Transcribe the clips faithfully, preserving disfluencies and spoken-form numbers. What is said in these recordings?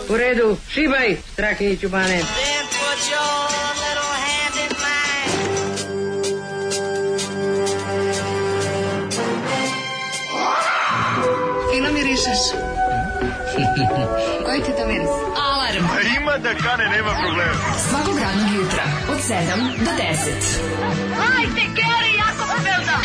U redu, šibaj, Strahinjiću Bane. Fino mirišeš. Koji ti to miris? Alarm. A ima da kane, nema problema. Svakog radnog jutra, od sedam do deset. Hajde, Geri, jako se velda.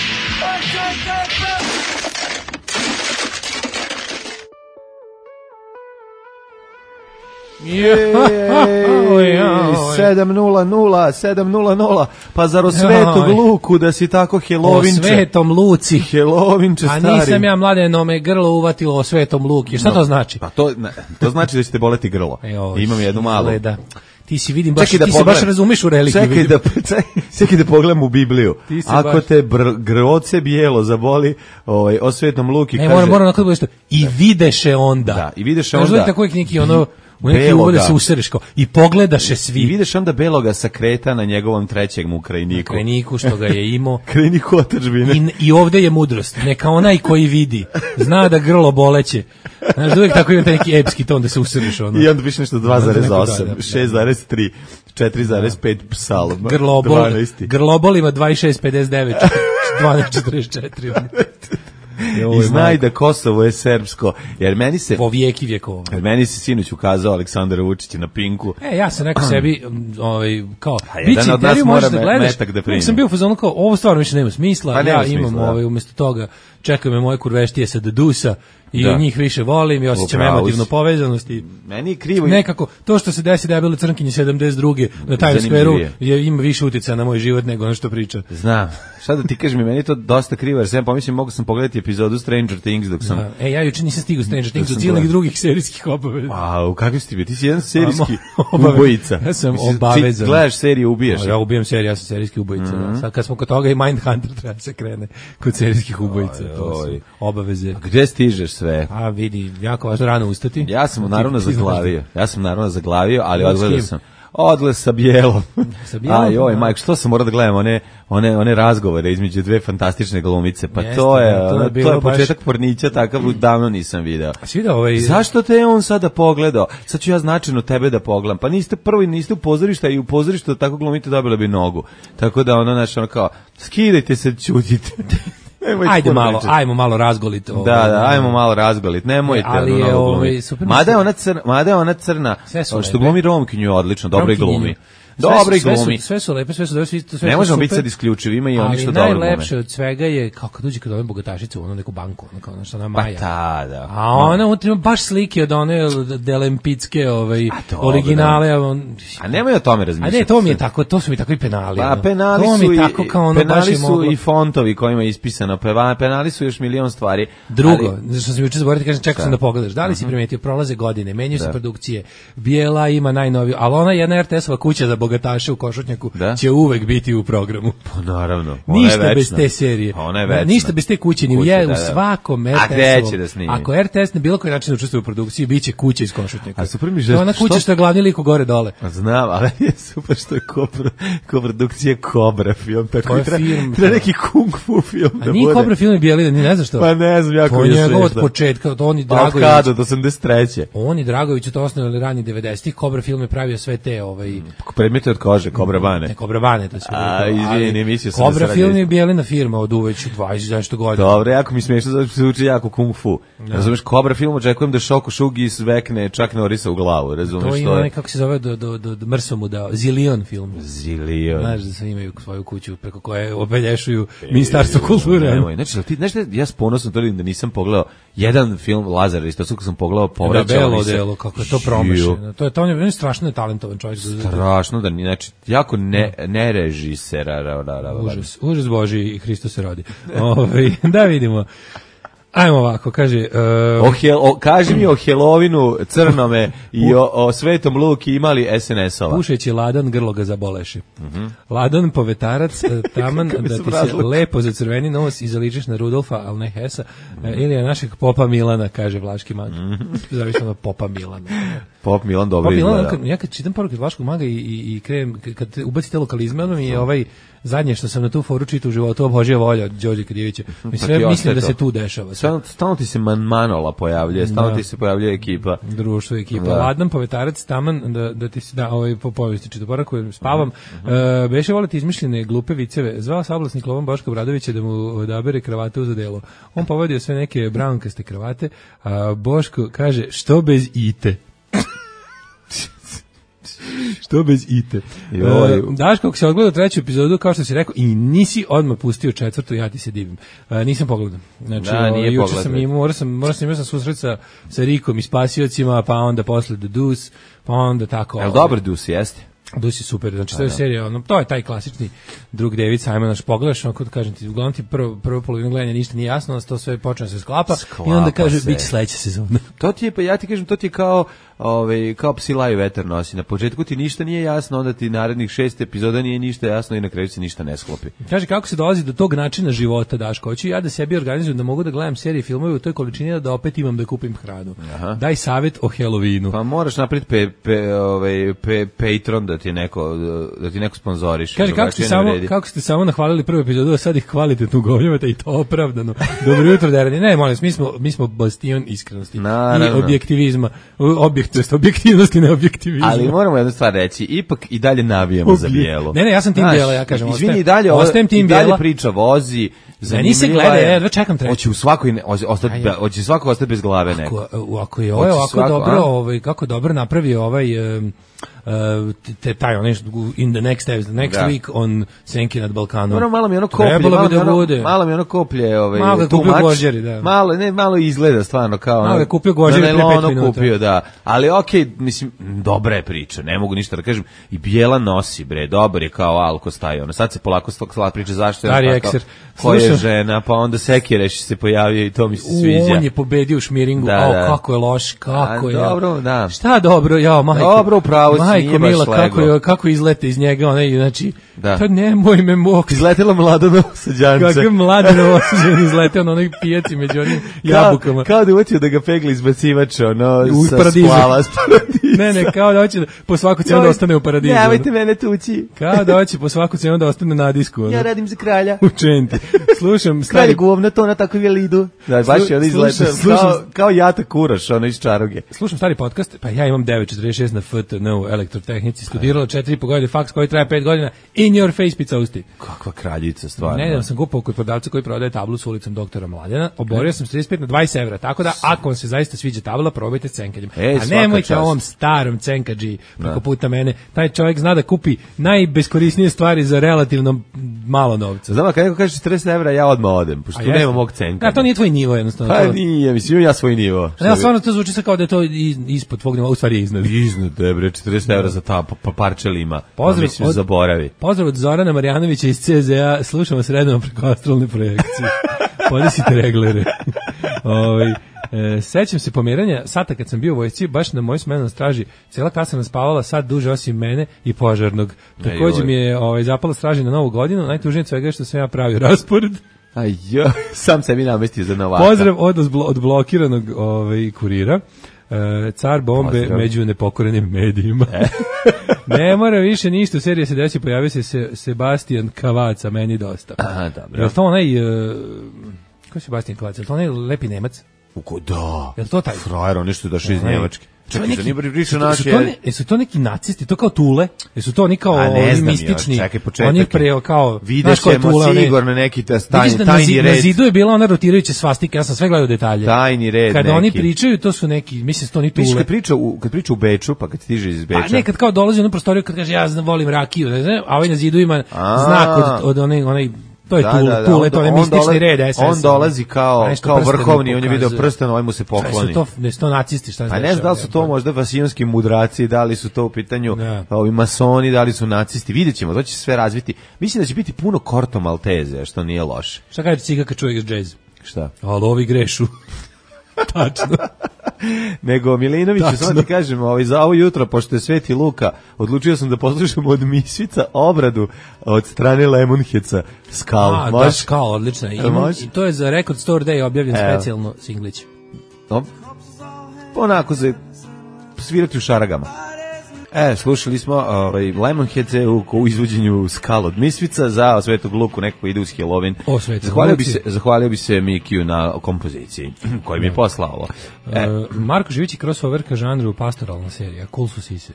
sedam nula nula, sedam nula nula, pa zar o svetog Luku da si tako helovinče? O svetom Luci. Helovinče stari. A nisam ja mladeno me grlo uvatilo o svetom Luki. Šta no, to znači? Pa to, to znači da ćete boleti grlo. Evo, imam jednu malu. Gleda. Ti si vidim baš, da ti se baš razumeš u religiju. Čekaj da, čekaj da pogledam u Bibliju. Ako baš... te br, groce bijelo zaboli ovaj, o svetom Luki, ne, kaže... moram, moram nakon isto. I videše onda. Da, i videše onda. Znaš tako je neki ono... U neki uvode se usereš kao i pogledaše svi. I vidiš onda beloga sakreta na njegovom trećem u krajniku. Na krajniku što ga je imao. Krajniku otadžbine. I, I ovde je mudrost. Neka onaj koji vidi zna da grlo boleće. Znaš, uvijek tako ima taj neki epski ton da se usereš. Ono. I onda piše nešto dva zarez osam, šest zarez tri, četiri zarez pet psalm. Grlobol, grlobol ima dvadeset šest pedeset devet, dvanaest četrdeset četiri. I znaj da Kosovo je srpsko, jer meni se... Po vijeki vjekova. Jer meni se sinoć ukazao Aleksandar Vučić na Pinku. E, ja sam rekao sebi, ovaj, kao, biće intervju, možeš da gledaš. Uvijek sam bio u fazonu kao, ovo stvarno više nema smisla, pa, ja imam smisla, ovaj, umjesto toga, čekaju me moje kurveštije sa Dedusa, i da. Njih više volim i osjećam emotivnu povezanost i meni je krivo nekako to što se desi debele crnkinje sedamdeset druge na Times Square-u je ima više utjecaja na moj život nego ono što priča. Znam. Šta da ti kažeš mi, meni je to dosta krivo, jer sam pomislim mogu sam pogledati epizodu Stranger Things dok sam... Da. E, ja juče nisam stigao Stranger Things od cijelih drugih serijskih obaveza. A, u kakvi si ti bio? Ti si jedan serijski ubojica. Ja sam obavezan. Ti gledaš seriju, ubijaš. Ja ubijam seriju, ja sam serijski ubojica. Mm-hmm. Da. Sad kad smo kod toga i Mindhunter treba se krene kod serijskih ubojica. Oj, to su obaveze. A gdje stižeš sve? A vidi, jako važno rano ustati. Ja sam naravno zaglavio. Ja sam naravno zaglavio, ali odgledao sam. Odle sa Bijelom. Sa Bijelom. Aj, oj, majko, što sam morao da gledam one, one, one razgovore između dve fantastične glumice. Pa Jeste, to je, to je, to je početak baš... pornića, takav davno nisam video. A si vidio ovaj... Zašto te je on sada pogledao? Sad ću ja značajno tebe da pogledam. Pa niste prvi, niste u pozorišta i u pozorištu da tako glumite dobila bi nogu. Tako da ono, znaš, ono kao, skidajte se, čutite. Ajde malo, ajmo malo razgolit. Ovaj, da, da, ajmo malo razgolit. Nemojte ali je ovaj super. Mada je ona crna, mada je ona crna, što glumi Romkinju odlično, dobro glumi. Dobro i glumi. Sve su lepe, sve su sve su ne možemo biti sad isključivi, ima i oni što dobro glume. Najlepše od svega je kao kad uđe kod one bogatašice u onu neku banku, ono kao nešto na Maja. Pa ta, da. A ona unutra baš slike od one Delempicke, ovaj originale, on. A nemoj o tome razmišljati. A ne, to mi je tako, to su mi takvi penali. Pa penali su i tako kao ono penali su i fontovi kojima je ispisano, penali su još milion stvari. Drugo, što sam juče zaboravio kažem, čekao sam da pogledaš. Da li si primetio, prolaze godine, menjaju se produkcije. Bijela ima najnoviju, al ona jedna er te esova kuća za bogataše u Košutnjaku da? Će uvek biti u programu. Pa naravno. Ništa bez te serije. Ona je večna. Ništa bez te kuće, ni je da, u svakom er te esu. Da snimi? Ako er te es na bilo koji način učestvuje u produkciji, biće kuća iz Košutnjaka. A super mi je ona kuća što, što je glavni lik gore dole. A znam, ali je super što je Kobra, koprodukcija Kobra film. Tako je treba, film. Treba neki kung fu film a da nije bude. Kobra film je bijeli, ni ne znaš što. Pa ne znam, jako je sve. To je od početka, od oni Dragović. Od kada, od osamdeset treće. Oni Dragović to osnovali rani devedesetih. Kobra film je pravio sve te ovaj predmete od kože, Kobra Bane. Ne, Kobra Bane, to se A, izvini, mislio sam Kobra film je bijelina firma od uveć dvadeset nešto godina. Dobro, jako mi smiješno, zato se uči jako kung fu. Ja. Razumeš, Kobra film očekujem da Šoko Šugi svekne čak Norisa u glavu, razumeš to je? To ima nekako se zove, do, do, do, do Mrsomu dao, Zilion film. Zilion. Znaš da svi imaju svoju kuću preko koje obelješuju Ministarstvo kulture. Nemoj, znači, ti, znaš, ja s ponosom tvrdim da nisam pogledao jedan film Lazar Ristosu, kad sam pogledao povraćao mi se. Belo delo, kako je to promašeno. To je, to on je strašno je talentovan čovjek. Strašno, da, znači, jako ne, ne režisera. Užas, užas Boži i Hristo se rodi. Ove, da vidimo. Ajmo ovako, kaže... Uh, o hel, o, kaži mi o Helovinu, Crnome i o, o Svetom Luki imali es en es-ova. Pušeći ladan, grlo ga zaboleši. Mm-hmm. Ladan, povetarac, taman da ti se lepo zacrveni nos i zaličiš na Rudolfa, ali ne Hesa, mm-hmm. ili je našeg Popa Milana, kaže Vlaški mag. Mm-hmm. Zavisno na Popa Milana. Pop Milan dobro Pop izgleda. Milan, kad, ja kad čitam poruke Vlaškog maga i, i, i krenem, kad ubacite lokalizme, ono mi je ovaj zadnje što sam na tu foru čitao u životu, Božja volja od Đorđe Kadijevića. Mislim, mislim da se tu dešava. Stalno ti se man Manola pojavljuje, stalno ti se pojavljuje ekipa. Društvo ekipa. Da. Ladnan povetarac taman da, da ti se da ovaj po povijesti čitopora koju spavam. Uh -huh. uh, beše voliti izmišljene glupe viceve. Zvao sablasnik Lovan Boška Obradovića da mu odabere kravatu za delo. On povodio sve neke braunkaste kravate, a Boško kaže što bez ite. Što bez ite. Uh, Daško, ako se odgledao treću epizodu, kao što si rekao, i nisi odmah pustio četvrtu, ja ti se divim. Uh, nisam pogledao. Znači, da, nije juče sam imao, morao sam, morao sam imao sam susret sa, sa Rikom i Spasiocima, pa onda posle The Deuce, pa onda tako. Jel dobar Deuce, jeste? Deuce je super, znači to je serija, ono, to je taj klasični drug David Simon, znači pogledaš, onako da kažem ti, uglavnom ti prvo, prvo polovinu gledanja ništa nije jasno, onda to sve počne da se sklapa, sklapa i onda kaže, bit će sledeća sezona. To ti je, pa ja ti kažem, to ti je kao, ovaj, kao psi laju vetar nosi. Na početku ti ništa nije jasno, onda ti narednih šest epizoda nije ništa jasno i na kraju se ništa ne sklopi. Kaže, kako se dolazi do tog načina života, Daško? Hoću ja da sebi organizujem da mogu da gledam serije i filmove u toj količini da opet imam da kupim hranu. Aha. Daj savjet o Halloweenu. Pa moraš napraviti pe, pe, ovaj, pe, Patreon da ti neko, da ti neko sponzoriš. Kaže, kako ste, samo, kako ste samo nahvalili prvu epizodu, a sad ih kvalitetno ugovljavate i to opravdano. Dobro jutro, Derani. Ne, molim, mi smo, mi smo bastion iskrenosti Naravno. I objektivizma. Objekt, to jest objektivnosti, ne objektivizma. Ali moramo jednu stvar reći, ipak i dalje navijamo za bijelo. Ne, ne, ja sam tim bijela, ja kažem. Izvini, i dalje, ostajem tim bijela. I dalje priča vozi. Ne, nisi gleda, ja čekam treći. Hoće u svakoj ostati, hoće svako ostati bez glave neko. Ako, ako je ovo ovako dobro, ovaj, kako dobro napravio ovaj um, Uh, te, taj onaj in the next steps, the next da. week on Senki nad Balkanom. Ono malo mi ono koplje, malo, mi ono, malo mi ono koplje, ovaj, malo je kupio Gvožđeri, da. Malo, ne, malo izgleda stvarno kao malo je kupio Gvožđeri pre pet minuta. Kupio, da. Ali okej, okay, mislim, dobra je priča, ne mogu ništa da kažem. I bijela nosi, bre, dobar je kao Alko staje. Ono, sad se polako stala priča zašto je on tako, ko je žena, pa onda Sekireš se pojavio i to mi se sviđa. On je pobedio u šmiringu, da, da. O, kako je loš, kako A, je. Dobro, da. Šta dobro, ja, majko. Dobro, upravo si, nije baš Mila, kako, je, kako izlete iz njega, onaj, znači, da. Pa nemoj me mok. Izletela Mladano Sađanca. Kako je Mladano Sađan izleteo na onoj pijaci među onim jabukama. Kao, kao da hoće da ga pegli izbacivač, ono, u sa paradizu. Splava, s paradizu. Ne, ne, kao da hoće da po svaku cenu da ostane u paradizu. Nemojte mene tući. Kao da hoće po svaku cenu da ostane na disku. Ono. Ja radim za kralja. U čenti. Slušam, stari... Kralj govna to na takvoj velidu. Da, baš je ono izletao. Kao, kao Jata Kuraš, ono iz Čaruge. Slušam stari podcast, pa ja imam devet četrdeset šest na F T N u elektrotehnici, studirala četiri i po godine, faks koji traje pet godina, in your face pizza usti. Kakva kraljica, stvarno. Ne, da sam kupao kod prodavca koji prodaje tablu s ulicom doktora Mladena, oborio sam s trideset pet na dvadeset evra, tako da ako vam se zaista sviđa tabla, probajte s cenkanjem. E, a nemojte ovom starom cenkađi preko puta mene. Taj čovjek zna da kupi najbeskorisnije stvari za relativno malo novca. Znam, kad neko kaže četrdeset evra, ja odmah odem, pošto tu nema mog cenkanja. Da, to nije tvoj nivo, jednostavno. Pa nije, mislim, ja svoj nivo. Ne, stvarno to zvuči kao da je to ispod tvog nivoa, u stvari je iznad. Iznad, bre, četrdeset evra za ta pa parčelima. Pozdrav, mislim, od, zaboravi. Pozdrav od Zorana Marjanovića iz C Z A, slušamo se redom preko astralne projekcije. Podesite reglere. Ovaj E, sećam se pomeranja sata kad sam bio u vojsci, baš na mojoj smeni na straži, cijela klasa nas spavala sat duže osim mene i požarnog. Takođe mi je ovaj, zapala straži na Novu godinu, najtužnije svega je što sam ja pravio raspored. Aj jo, sam sebi namestio za novaka. Pozdrav od, od blokiranog ovaj, kurira. E, car bombe Pozdrav. Među nepokorenim medijima. E. Ne mora više ništa, u seriji se desi, pojavio se, se Sebastian Kavaca, meni dosta. Aha, dobro. Je li to onaj, uh, ko je Sebastian Kavaca, je li to onaj lepi Nemac? Uko da. Je li to taj? Frajer, on nešto došao iz Njemačke. Čekaj, neki, nije pričao naši. Jesu to neki nacisti, to kao Tule? Jesu to oni kao oni mistični? Čekaj, početak. Oni pre kao videćemo sigurno neki tajni, tajni red. Na zidu je bila ona rotirajuća svastika, ja sam sve gledao detalje. Tajni red. Kad neki. Oni pričaju, to su neki, mislim se to ni Tule. Kad priča u kad priča u Beču, pa kad stiže iz Beča. A nekad kao dolazi u onu prostoriju kad kaže ja volim rakiju, ne znam, a ovaj na zidu ima znak od od one onaj to je da, Tule, da, da, Tule, to je mistični dolazi, red S S. On dolazi kao, kao vrhovni, on je video prsten, ovaj mu se pokloni. Šta su to, ne su to nacisti, šta se dešava? A ne znam da li su to možda vasijonski mudraci, da li su to u pitanju ne. Ovi masoni, da li su nacisti, vidjet ćemo, to će se sve razviti. Mislim da će biti puno Korto Malteze, što nije loše. Šta kaže Ciga kad čuje džez? Šta? Ali ovi grešu. Tačno. Nego Milinović, samo ti kažem, ovaj, za ovo jutro, pošto je Sveti Luka, odlučio sam da poslušam od Misvica obradu od strane Lemonheca Skal. A, Moš? Da, Skal, odlično. I, I to je za Record Store Day objavljen Evo. Specijalno singlić. No, onako se svirati u šaragama. E, slušali smo ovaj, Lemonheads u, u izvođenju Skal od Misvica za Svetog Luku, nekako ide uz Halloween. O, Svetog zahvalio bi se, zahvalio bi se Mikiju na kompoziciji koji mi je poslao ovo. E. Uh, Marko Živić i crossoverka žanru pastoralna serija, cool su sise.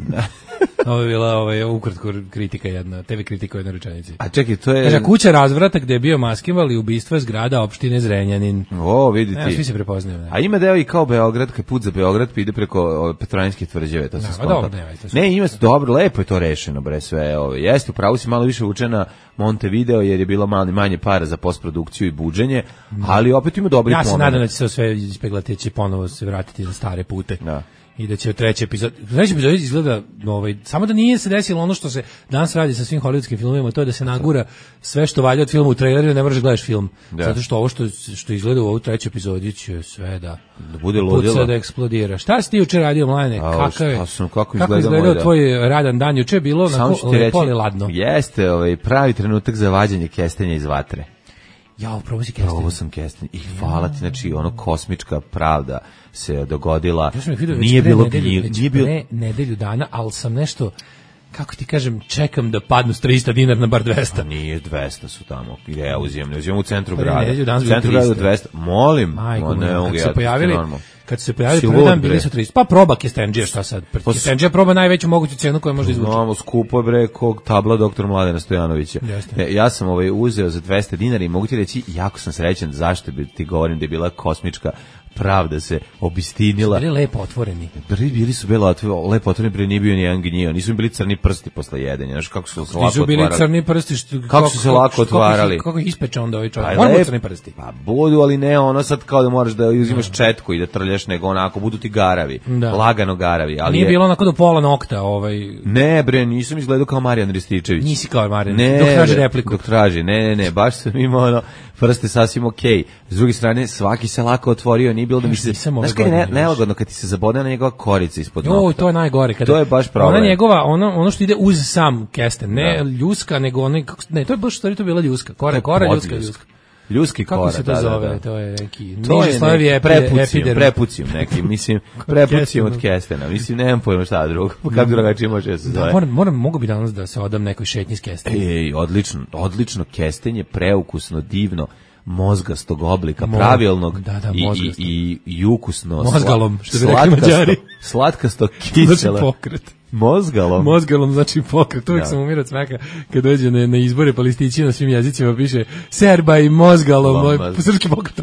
Ovo je bila ovaj, ukratko kritika jedna, te ve kritika u jednoj rečenici. A čekaj, to je... Kaže, kuća razvrata gde je bio maskival i ubistvo je zgrada opštine Zrenjanin. O, vidite. Ja, svi se prepoznaju. Ne. A ima deo i kao Beograd, kad put za Beograd pa ide preko Petrovaradinske tvrđave, to se skonta. Ne, ne, ima se dobro, lepo je to rešeno, bre, sve. Ovo. Jeste, upravo si malo više učena Montevideo, jer je bilo malo manje para za postprodukciju i buđenje, ali opet ima dobri pomoć. Ja se moment. nadam da će se sve ispeglati, će ponovo se vratiti na stare pute. Da. I da će u treći epizod, treći epizod izgleda, ovaj, samo da nije se desilo ono što se danas radi sa svim hollywoodskim filmovima, to je da se nagura sve što valja od filma u traileru, ne možeš gledaš film. Da. Zato što ovo što, što izgleda u ovoj trećoj epizodi će sve da, da bude ludilo. Puca da eksplodira. Šta si ti juče radio, Mlajne? Kakav je, sam, kako kako izgledao da... tvoj radan dan? Juče je bilo na lepo ali ladno. Jeste, ovaj, pravi trenutak za vađenje kestenja iz vatre. Ja, probo si kestenje. Probo sam kestenje. I hvala ti, znači, ono kosmička pravda se dogodila. Ja sam ih vidio nije bilo nedelju, gnjil, nije bilo pre nedelju dana, ali sam nešto, kako ti kažem, čekam da padnu s tristo dinar na bar dvesta. A nije dvesta su tamo, gde ja uzimam, ne uzimam u centru pa grada. Nedelju u centru grada dvesta. Molim, Majko, ne, kad ja, se pojavili, kad se pojavili si prvi dan bili su tristo. Pa proba kestenđija, šta sad? Kestenđija proba najveću moguću cenu koju može izvući. Imamo skupo bre kog tabla doktor Mladena Stojanovića. Ne, ja sam ovaj uzeo za dvesta dinara i mogu ti reći, jako sam srećan, zašto bi ti govorim da je bila kosmička pravda se obistinila. Bili lepo otvoreni. Bili, bili su bili otvoreni, lepo otvoreni, pre nije bio ni jedan gnjio. Nisu bili crni prsti posle jedenja. Znaš kako su se lako otvarali. Nisu bili crni prsti. Što, kako, kako su se lako otvarali. Kako ih ispeče onda ovaj čovjek. Moramo crni prsti. Pa budu, ali ne ono sad kao da moraš da uzimaš četku i da trljaš, nego onako, budu ti garavi. Da. Lagano garavi. Ali nije je... bilo onako do pola nokta. Ovaj... Ne bre, nisam izgledao kao Marijan Rističević. Nisi kao Marijan, ne, dok traži repliku. Dok traži, ne, ne, ne, baš sam imao ono, prste sasvim okej. Okay. S druge strane, svaki se lako otvorio, nije bilo da mi se... Znaš kad je ne, nelagodno kad ti se zabode na njegova korica ispod nokta. O, to je najgore. Kada, to je baš problem. Ona njegova, ono, ono što ide uz sam kesten, ne da. Ljuska, nego onaj, ne, to je baš stvari, to je bila ljuska. Kora, kora, ljuska, ljuska. Ljuski kora, kako se to da, zove, da, da. to je neki to niže slojevi epi, prepucijum, prepucijum neki, mislim, prepucijum od kestena, mislim, nemam pojma šta drugo, kako drugačije može da se zove. Da, moram, moram, mogu bi danas da se odam nekoj šetnji s kestenjem. Ej, odlično, odlično kestenje, preukusno, divno, mozgastog oblika, Mo, pravilnog da, da, i, i, i, i ukusno. Mozgalom, što bi rekli Mađari. Slatkasto kiselo. Pokret. Mozgalom. Mozgalom znači pokret. Uvijek sam umirat smeka kad dođe na, na izbore palistići na svim jezicima piše Serba i mozgalom, moj srpski pokret.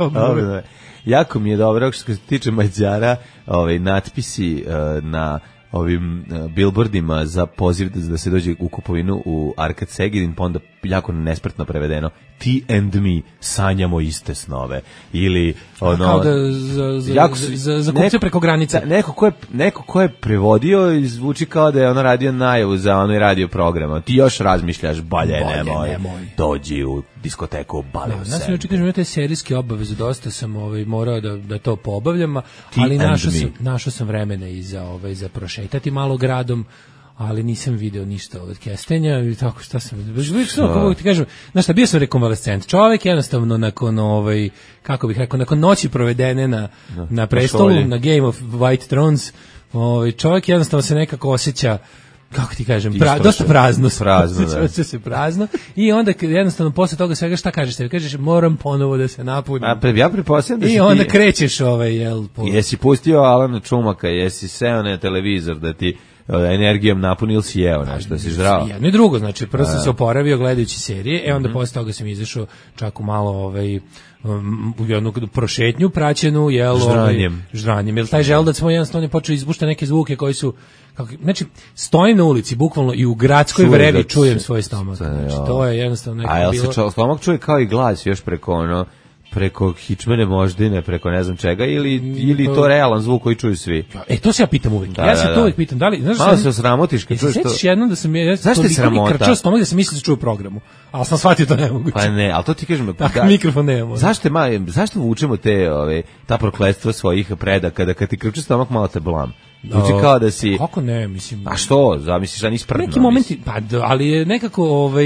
Jako mi je dobro što se tiče Mađara, ovaj, natpisi uh, na ovim uh, billboardima za poziv da, da se dođe u kupovinu u Arkad Segedin, pa onda jako nespretno prevedeno ti and me sanjamo iste snove ili ono kao da za za jako, za, za kupce preko granice. Da, neko ko je neko ko je prevodio i zvuči kao da je on radio najavu za onaj radio program. Ti još razmišljaš bolje, bolje nemoj, nemoj dođi u diskoteku Bale. Da, znači očekujem imate te serijske obaveze, dosta sam ovaj morao da da to poobavljam, ali našao sam našao sam vremena i za ovaj za prošetati malo gradom. Ali nisam video ništa od kestenja i tako šta sam. Što kako ti kažem, znaš šta, bio sam rekonvalescent. Čovjek jednostavno nakon ovaj kako bih rekao, nakon noći provedene na no, na prestolu, na, na Game of White Thrones, ovaj čovjek jednostavno se nekako osjeća kako ti kažem, pra, dosta prazno, prazno, da. se prazno i onda jednostavno posle toga svega šta kažeš tebi, kažeš moram ponovo da se napunim. A pre, ja pretpostavljam da i onda ti... krećeš ovaj jel po... Jesi pustio Alana Čumaka, jesi seo na televizor da ti energijom napunil si jeo nešto, si žrao. Jedno i drugo, znači prvo sam se oporavio gledajući serije, e onda mm-hmm. posle toga sam izašao čak u malo ovaj um, u jednu prošetnju praćenu, jel, žranjem. Ovaj, žranjem. Jel taj želudac moj jednostavno je počeo izbušta neke zvuke koji su kako, znači stojim na ulici bukvalno i u gradskoj Čuje vrevi čujem svoj stomak. Znači to je jednostavno neko bilo. A jel se čo, stomak čuje kao i glas još preko ono preko hičmene moždine, preko ne znam čega, ili, ili to realan zvuk koji čuju svi? E, to se ja pitam uvijek. Da, ja se da, to uvijek pitam. Da li, znaš, malo se osramotiš kad čuješ to. Sećaš jednom da sam ja zašto ti sramota? Krčao stomak da sam mislio da čuju programu, ali sam shvatio to nemoguće. Pa ne, ali to ti kažem. Tako da, mikrofon nemamo. Zašto, ma, zašto vučemo te, ove, ta prokletstva svojih predaka, da kad ti krče stomak malo te blam? Uči kao da si... Kako ne, mislim... A što? Zamisliš da nisi prdno? Neki momenti, pa, ali je nekako, ovaj...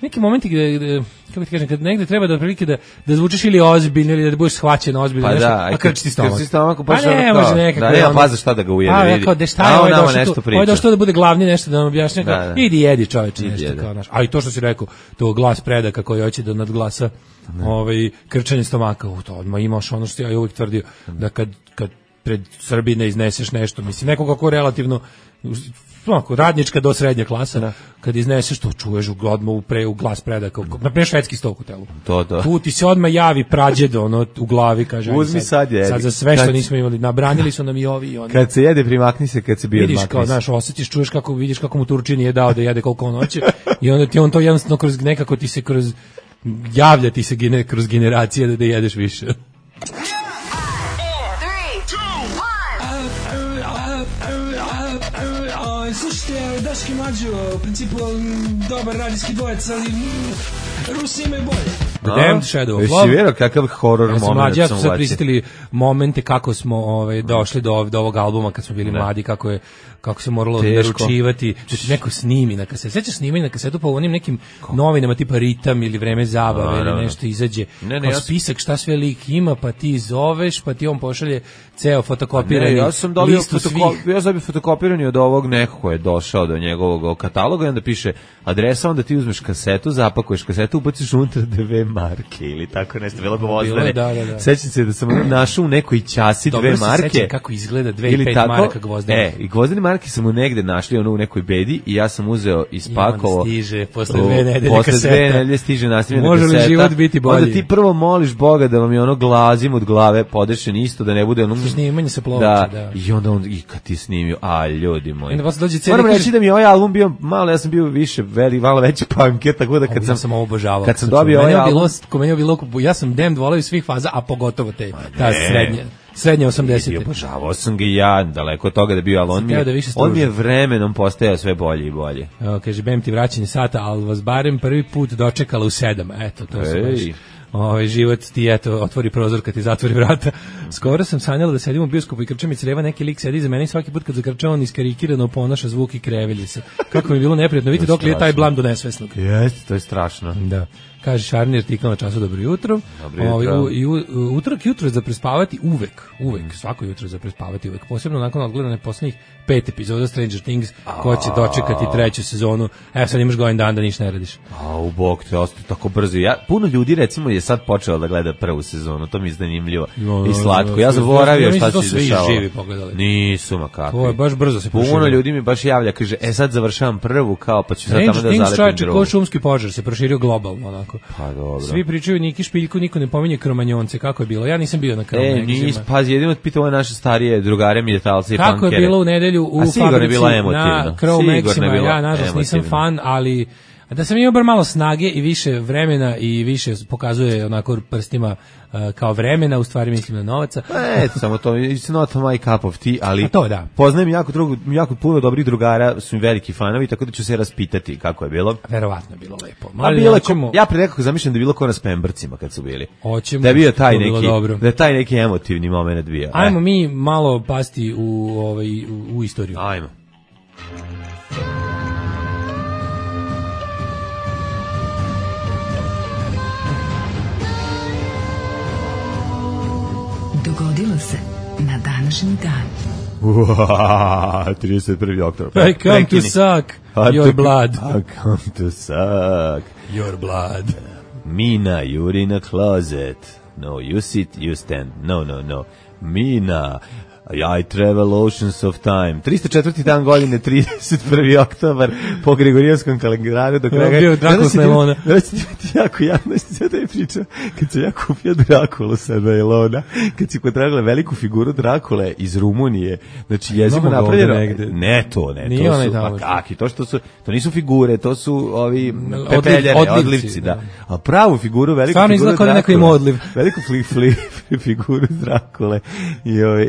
neki momenti gde, gde kako ti kažem, kad negde treba da prilike da da zvučiš ili ozbiljno ili da budeš shvaćen ozbiljno, pa nešto, da, a krčiti stomak. Krčiti stomak, pa ne može nekako. Da, nema paza šta da ga ujede, a, vidi. Kao, da šta je ovaj došao tu, ovaj došao da bude glavni nešto da nam objašnja, kao, da, da. idi jedi čoveče nešto, jedi. kao naš. A i to što si rekao, to glas predaka koji hoće da nadglasa ovaj krčenje stomaka, u to odmah imaš ono što ja uvijek tvrdio, da kad, kad pred Srbiji ne izneseš nešto, mislim, nekoga ko relativno onako, radnička do srednja klasa, da. Kad izneseš to, čuješ odmah u, pre, u glas predaka, na primjer švedski sto u telu. To, to. Tu ti se odmah javi prađed, ono, u glavi, kaže, uzmi sad, sad jedi. Sad za sve što kad, nismo imali, nabranili su nam i ovi i oni. Kad se jede, primakni se, kad se bije vidiš, kao, znaš, osjetiš, čuješ kako, vidiš kako mu Turčin je dao da jede koliko on hoće i onda ti on to jednostavno kroz, nekako ti se kroz, javlja ti se gene, kroz generacije da, da jedeš više. Slušajte, Daški Mađo, u principu dobar radijski dvojec, ali Rusi imaju bolje. The Damned Shadow of Love. Jesi vjerao kakav horor ja moment mlađi, ja sam sad prisjetili momente kako smo ovaj, došli do, do ovog albuma kad smo bili ne. mladi, kako je kako se moralo naručivati, da ti neko snimi na kasetu. Sećaš snimanje na kasetu po onim nekim Ko? novinama tipa Ritam ili Vreme zabave no, no, ili nešto izađe. Ne, ne, ja spisak šta sve lik ima, pa ti zoveš, pa ti on pošalje ceo fotokopirani ja sam dobio listu fotoko, svih. Ja sam dobio fotokopirani od ovog nekog ko je došao do njegovog kataloga i onda piše adresa, onda ti uzmeš kasetu, zapakuješ kasetu, ubaciš unutra dve marke ili tako nešto, bilo gvozdene. Da, da, da. Sećam se da sam našao u nekoj ćasi dve marke. Dobro se sećam kako izgleda dve i pet maraka gvozdene. E, i gvozdene marke sam u negde našli, ono u nekoj bedi i ja sam uzeo i spakovao. Stiže, posle dve nedelje kaseta. Posle dve nedelje stiže nastavljena kaseta. Može li život biti bolji? Onda ti prvo moliš Boga da vam je ono glazim od glave podešen isto, da ne bude ono... Snimanje se ploče, da, da. I onda on, i kad ti snimio, a ljudi moji. Onda posle dođe C D. Moram reći da mi je ovaj album bio malo, ja sam bio više, veli, malo veći punker, tako da kad sam... Ja sam obožavao. Kad sam dobio ovaj album... Ko meni je bilo, ja sam Damned voleo iz svih faza, a pogotovo te, ta srednje. Srednje osamdesete. Obožavao sam ga ja, daleko od toga da bio, ali on mi je, da on mi je vremenom postajao sve bolje i bolje. Evo, kaže, bem ti vraćanje sata, ali vas barem prvi put dočekala u sedam. Eto, to se baš... Ovaj život ti eto otvori prozor kad ti zatvori vrata. Skoro sam sanjala da sedim u bioskopu i krčem i creva neki lik sedi iza mene i svaki put kad zakrča on iskarikirano ponaša zvuk i krevelji se. Kako mi je bilo neprijatno, vidite dok li je taj blam do nesvesnog. Jeste, to je strašno. Da. Kaže Šarnir tikao na času dobro jutro. Dobro jutro. Ovaj, u, i u, utorak jutro za prespavati uvek, uvek, mm. svako jutro za prespavati uvek. Posebno nakon odgledane poslednjih pet epizoda Stranger Things, ko će dočekati treću sezonu. Evo sad imaš godin dan da ništa ne radiš. A u bok te ostaje tako brzo. Ja, puno ljudi recimo je sad počelo da gleda prvu sezonu, to mi je zanimljivo no, i slatko. Ja zaboravio šta se dešavalo. Živi pogledali. Nisu ma kakvi. To je baš brzo se proširilo. Puno ljudi mi baš javlja, kaže, e sad završavam prvu, kao pa ću sad tamo da zalepim drugu. Stranger Things šumski požar se proširio globalno onako. Pa dobro. Svi pričaju Niki Špiljku, niko ne pominje Kromanjonce, kako je bilo. Ja nisam bio na Kromanjonce. E, nis, pa jedino pitao ove naše starije drugare militalce i pankere. Kako je bilo u nedelju u fabrici na Crow Maxima, ja nažalost nisam fan, ali da sam imao bar malo snage i više vremena i više pokazuje onako prstima uh, kao vremena, u stvari mislim na novaca. Eto, samo to, it's not my cup of tea, ali to, da. Poznajem jako, drugu, jako puno dobrih drugara, su mi veliki fanovi, tako da ću se raspitati kako je bilo. Verovatno je bilo lepo. A bilo ćemo... Ja pre nekako zamišljam da je bilo ko na Spembrcima kad su bili. Hoćemo, da je bio taj neki, da je taj neki emotivni moment bio. Ajmo eh. mi malo pasti u, ovaj, u, u istoriju. Ajmo. Dogodilo se na današnji dan. Uaaaa, trideset prvi oktobar. I come to suck your blood. I come to suck your blood. Mina, you're in a closet. No, you sit, you stand. No, no, no. Mina, I travel oceans of time. tristo četvrti dan godine, trideset prvi oktobar, po Gregorijanskom kalendaru. Do kraja. Bio Drakula s Nailona. Da će ti biti jako javno, što sada je pričao, kad sam ja kupio Drakulu sa Nailona, kad si potragala veliku figuru Drakule iz Rumunije, znači jezimo napravljeno. Ne to, ne, nije to su, pa kaki, to što su, to nisu figure, to su ovi pepeljare, odlivci, odlivci, da. A pravu figuru, veliku stvarno figuru Drakule. Stvarno izgleda kao neko ima odliv. Veliku fli, fli, figuru Drakule i, ove, i donio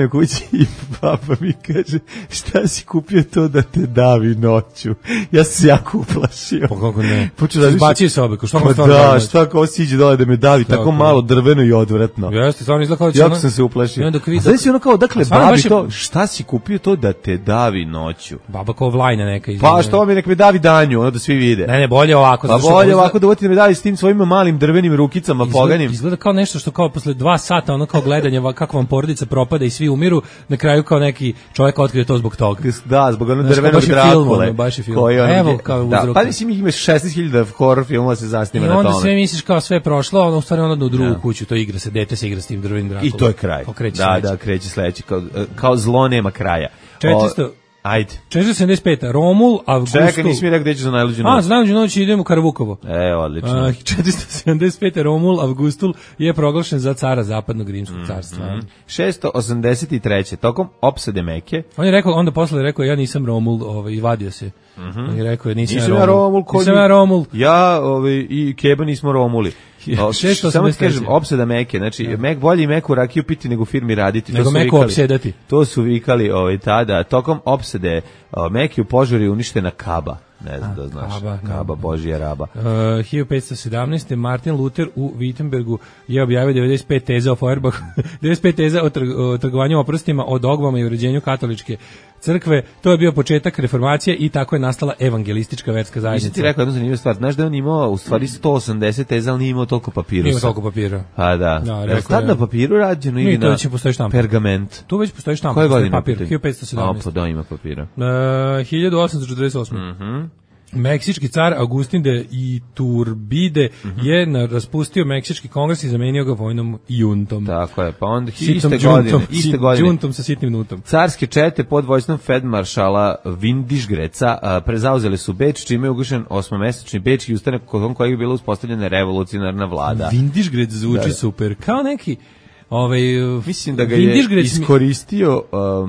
na kući i baba mi kaže, šta si kupio to da te davi noću? Ja sam se jako uplašio. Pa kako ne? Počeo da izbaci se obe, ko što pa da, šta kao siđe dole da me davi, šta tako malo drveno i odvratno. Jeste, stvarno izgleda kao da će jako sam se uplašio. Znači si ono kao, dakle, babi to, šta si kupio to da te davi noću? Baba kao vlajna neka izgleda. Pa što mi nek me davi danju, ono da svi vide. Ne, ne, bolje ovako. Pa bolje ovako da uvati da me davi s tim svojim malim drvenim rukicama poganim. Izgleda kao nešto što kao posle dva sata, ono kao gledanje kako vam porodica propada i svi umiru, na kraju kao neki čovjek otkrije to zbog toga. Da, zbog onog drvenog Drakule. Baš je film. Evo kao uzrok. Da, pa mislim ih ima šesnaest hiljada horror filmova se zasniva na tome. I onda sve misliš kao sve prošlo, ono u stvari onda u drugu kuću, to igra se, dete se igra s tim drvenim Drakulom. I to je kraj. Da, da, kreće sledeći, kao, kao zlo nema kraja. četiristo Ajde. četiristo sedamdeset pet Romul, Avgustul. Čekaj, nisi mi rekao gde ćeš za najluđu noć. A, za najluđu noć idemo u Karavukovo. E, odlično. Uh, četiristo sedamdeset pet Romul, Avgustul je proglašen za cara zapadnog rimskog carstva. Mm -hmm. šesto osamdeset treće Tokom opsade Meke. On je rekao, onda posle rekao, ja nisam Romul, ovaj, i vadio se. Mm -hmm. On je rekao, nisam, nisam ja Romul. Romul nisam ja Romul. Ja ovaj, i Keba nismo Romuli. Samo ti kažem, opsada Meke, znači ja. Mek bolje i meku rakiju piti nego firmi raditi. Nego meku opsedati. To su vikali ovaj, tada. Tokom opsade Meke u požari uništena Kaba. Ne znam A, da znaš. Kaba, Kaba Božija raba. Uh, hiljadu petsto sedamnaeste Martin Luther u Wittenbergu je objavio devedeset pet teza o Feuerbachu, devedeset pet teza o, trg, o trgovanju oprostima, o dogmama i uređenju katoličke crkve. To je bio početak reformacije i tako je nastala evangelistička verska zajednica. Mislim ti rekao jednu zanimljivu stvar. Znaš da on imao u stvari sto osamdeset teza, ali nije imao toliko papirusa. Nije imao toliko papira. Pa da. da je sad na papiru rađeno ili na pergament? Tu već postoji štampa. Koje godine? Papir, hiljadu petsto sedamnaeste. A, pa da, ima papira. Uh, hiljadu osamsto četrdeset osme Mhm. Meksički car Agustin de Iturbide mm -hmm. je na, raspustio Meksički kongres i zamenio ga vojnom juntom. Tako je, pa onda iste godine, iste godine. Juntom sa sitnim nutom. Carske čete pod vojstvom feldmaršala Vindišgreca prezauzeli su Beč, čime je ugušen osmomesečni bečki ustanak kod kojeg je bila uspostavljena revolucionarna vlada. Vindišgrec zvuči da. super, kao neki... Ovaj, mislim da ga je iskoristio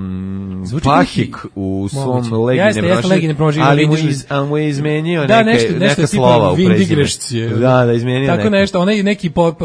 um, Pahik u svom legine proživljenju, ali mu iz, mu je izmenio da, neke, nešto, nešto neka slova u prezime. Da, da, izmenio tako neke. nešto, onaj neki pop,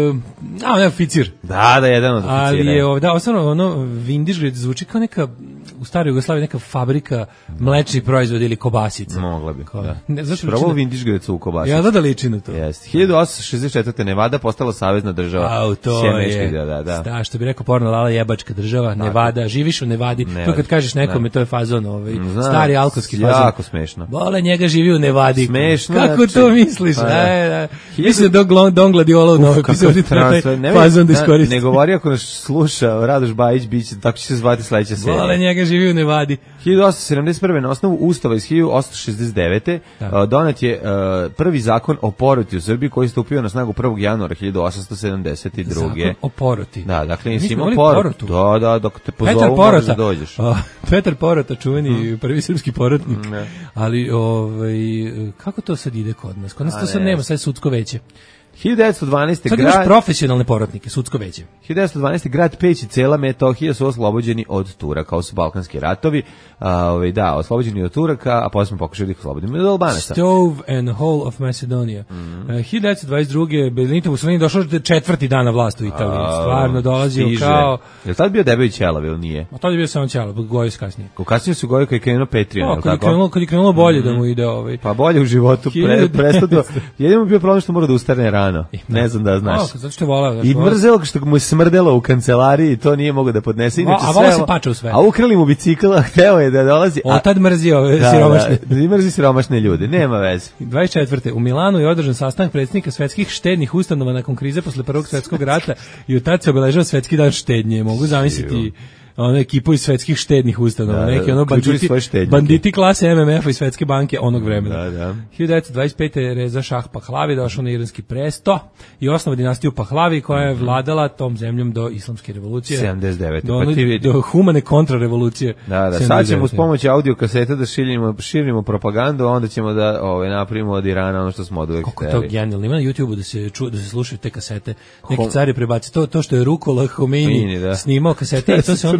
a onaj oficir. Da, da, jedan od oficira. Ali je, da, osnovno, ono, Vindišgrad zvuči kao neka, u staroj Jugoslaviji, neka fabrika mlečnih proizvoda ili kobasica. Mogla bi, Ko, da. Ne, zašto probao Vindišgradcu u kobasicu? Ja da da liči na to. Jeste. hiljadu osamsto šezdeset četvrte Nevada postala savezna država. A, to je. Da, da. Da, što bi rekao porno Lala, jebačka država, Nevada, živiš u Nevadi. Ne, to kad kažeš nekome, ne. To je fazon, ovaj, Zna, stari alkoholski fazon. Jako smešno. Bole, njega živi u Nevadi. Smešno. Kako znači, to misliš? Pa, da. Da. Mislim da Don, Don Gladiola u novoj epizodi fazon da iskoristi. Ne govori ako nas sluša Radoš Bajić, biće, tako će se zvati sledeća serija. Bole, njega živi u Nevadi. hiljadu osamsto sedamdeset prve na osnovu Ustava iz hiljadu osamsto šezdeset devete Da. Donet je uh, prvi zakon o poroti u Srbiji koji je stupio na snagu prvog januara hiljadu osamsto sedamdeset druge Zakon o poroti. Da, dakle, nisi imao porotu. Da, da, dok te pozovu možeš da dođeš. Uh, Petar Porota, čuveni hmm. prvi srpski porotnik. Ne. Ali, ovaj, kako to sad ide kod nas? Kod nas A to sad ne. nema, sad je sudsko veće. hiljadu devetsto dvanaeste sad grad... imaš profesionalne porotnike, sudsko veće. hiljadu devetsto dvanaeste grad Peć i cela Metohija su oslobođeni od Turaka, kao su Balkanski ratovi. A, ovaj, da, oslobođeni od Turaka, a posle smo pokušali da ih oslobodimo od Albanaca. Stove and Whole of Macedonia. Mm -hmm. uh, hiljadu devetsto dvadeset druge Benito Mussolini došao četvrti dan na vlast u Italiji. A, Stvarno dolazio stiže. Kao... Je li tad bio debel Ćelav ili nije? A tad je bio samo Ćelav, Gojis kasnije. Ko kasnije su Gojio kad je krenuo Petrijan, kad, krenulo, kad je krenulo bolje mm -hmm. da mu ide ovaj. Pa bolje u životu, pre, prestao. Jedino bio problem što mora da ustane rano. Ne znam da znaš. O, zato što je volao, I mrzelo što mu je smrdelo u kancelariji, to nije mogao da podnese. Inače, a volao se pača u sve. A ukrali mu bicikl, hteo je da dolazi. O, tad mrzio ove da, siromašne. Da, da, mrzi siromašne ljude, nema veze. dvadeset četvrte u Milanu je održan sastanak predsjednika svetskih štednih ustanova nakon krize posle Prvog svjetskog rata i od tad se obeležava svetski dan štednje. Mogu zamisliti ono ekipu iz svetskih štednih ustanova, da, neki ono banditi, banditi klase M M F-a i Svetske banke onog vremena. Da, da. hiljadu devetsto dvadeset pete Reza Šah Pahlavi došao na iranski presto i osnova dinastiju Pahlavi koja je vladala tom zemljom do islamske revolucije. sedamdeset devete Do, pa ti do humane kontrarevolucije. Da, da, sad ćemo uz pomoć audio kasete da širimo, širimo propagandu, a onda ćemo da ove, napravimo od Irana ono što smo od uvek hteli. Kako to genijalno, ima na YouTubeu da se, ču, da se slušaju te kasete. Neki cari prebaci to, to što je Rukola Homeini da. snimao kasete i to se onda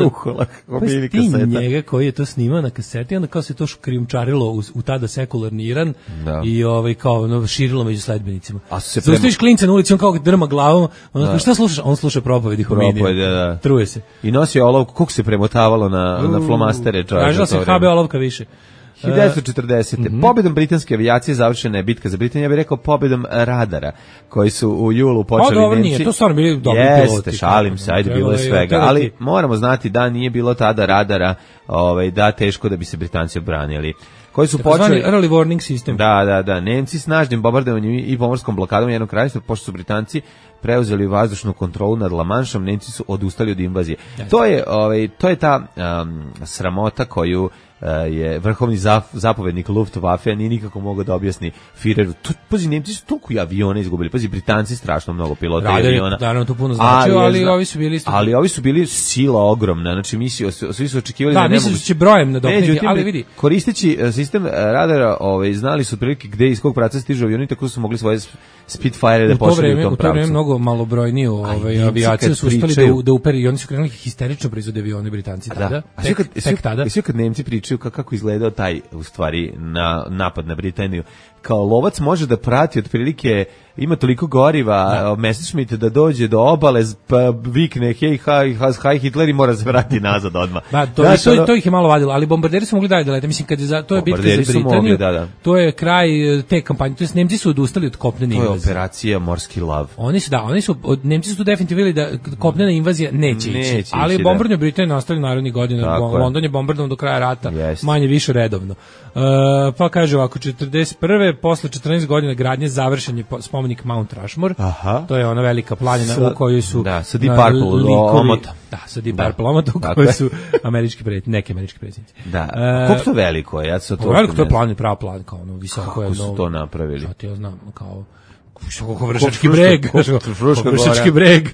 truhola, obili kaseta. Njega koji je to snimao na kaseti, onda kao se to krijumčarilo u, u tada sekularni Iran da. I ovaj, kao no, širilo među sledbenicima. Zaustaviš prema... klinca na ulici, on kao drma glavom, on da. Šta slušaš? On sluša propovedi Hominija. Da, da. Truje se. I nosi olovku, koliko se premotavalo na, uh, na flomastere. Tražila se ha be olovka više. hiljadu devetsto četrdesete. Mm-hmm. Pobedom britanske avijacije završena je bitka za Britaniju, ja bih rekao pobedom radara, koji su u julu počeli Nemci. Pa nije, to stvarno bili dobri piloti. Jeste, šalim se, ajde, bilo je svega, ali moramo znati da nije bilo tada radara, ovaj, da teško da bi se Britanci obranili. Koji su tako počeli early warning system. Da, da, da. Nemci snažnim bombardovanjem i pomorskom blokadom jednog kraljevstva, pošto su Britanci preuzeli vazdušnu kontrolu nad La Manšom, Nemci su odustali od invazije. Jeste. To je, ovaj, to je ta um, sramota koju je vrhovni zap, zapovednik Luftwaffe nije nikako mogao da objasni Führeru. To, pazi, Nemci su toliko aviona izgubili. Pazi, Britanci strašno mnogo pilota i aviona. Naravno, to puno značio, ali, ali ovi su bili isto. Ali ovi su bili sila ogromna. Znači, mi si, svi su očekivali da, da ne mogu... Da, misliš će brojem nadokniti, ali vidi. Koristeći sistem radara, ovaj, znali su otprilike gde iz kog pravca stižu avioni, tako su mogli svoje Spitfire da pošalju u tom pravcu. U to vreme mnogo malobrojniju ovaj, avijacije su uspeli da, da uperi i oni su krenuli histerično proizvode avione Britanci tada. Da. A tek, kad, tek tada. Svi kad Nemci pričaju kako izgledao taj, u stvari, na, napad na Britaniju, kao lovac može da prati otprilike, ima toliko goriva, Messerschmitt da dođe do obale, pa vikne hej, haj, haj, Hitler i mora se vratiti nazad odmah. Da, to, znači, to, to ih je malo vadilo, ali bombarderi su mogli dalje da lete. Mislim, kad je za, to je bitka za Britaniju, mogli, da, da. To je kraj te kampanje, to je Nemci su odustali od kopnene invazije. To je operacija Morski lav. Oni su, da, oni su, od, Nemci su tu definitivno vidjeli da kopnena invazija neće, neće ići, ali da. Bombardovanje Britanije nastavili narednih godina, London je bombardovan do kraja rata, yes. Manje više redovno. Uh, pa kaže ovako, četrdeset prve posle četrnaest godina gradnje završen je spomenik Mount Rushmore. Aha. To je ona velika planina sa, u kojoj su da, sa Deep Purple omotom. Da, sa Deep Purple omotom u kojoj su američki predsjednici, neki američki predsjednici. Da. Uh, Koliko to veliko je? Ja se to veliko, to je plan, prava plan, kao ono visoko. Kako je su no, to napravili? Ja ti ja znam, kao kako Vršački breg, Vršački breg.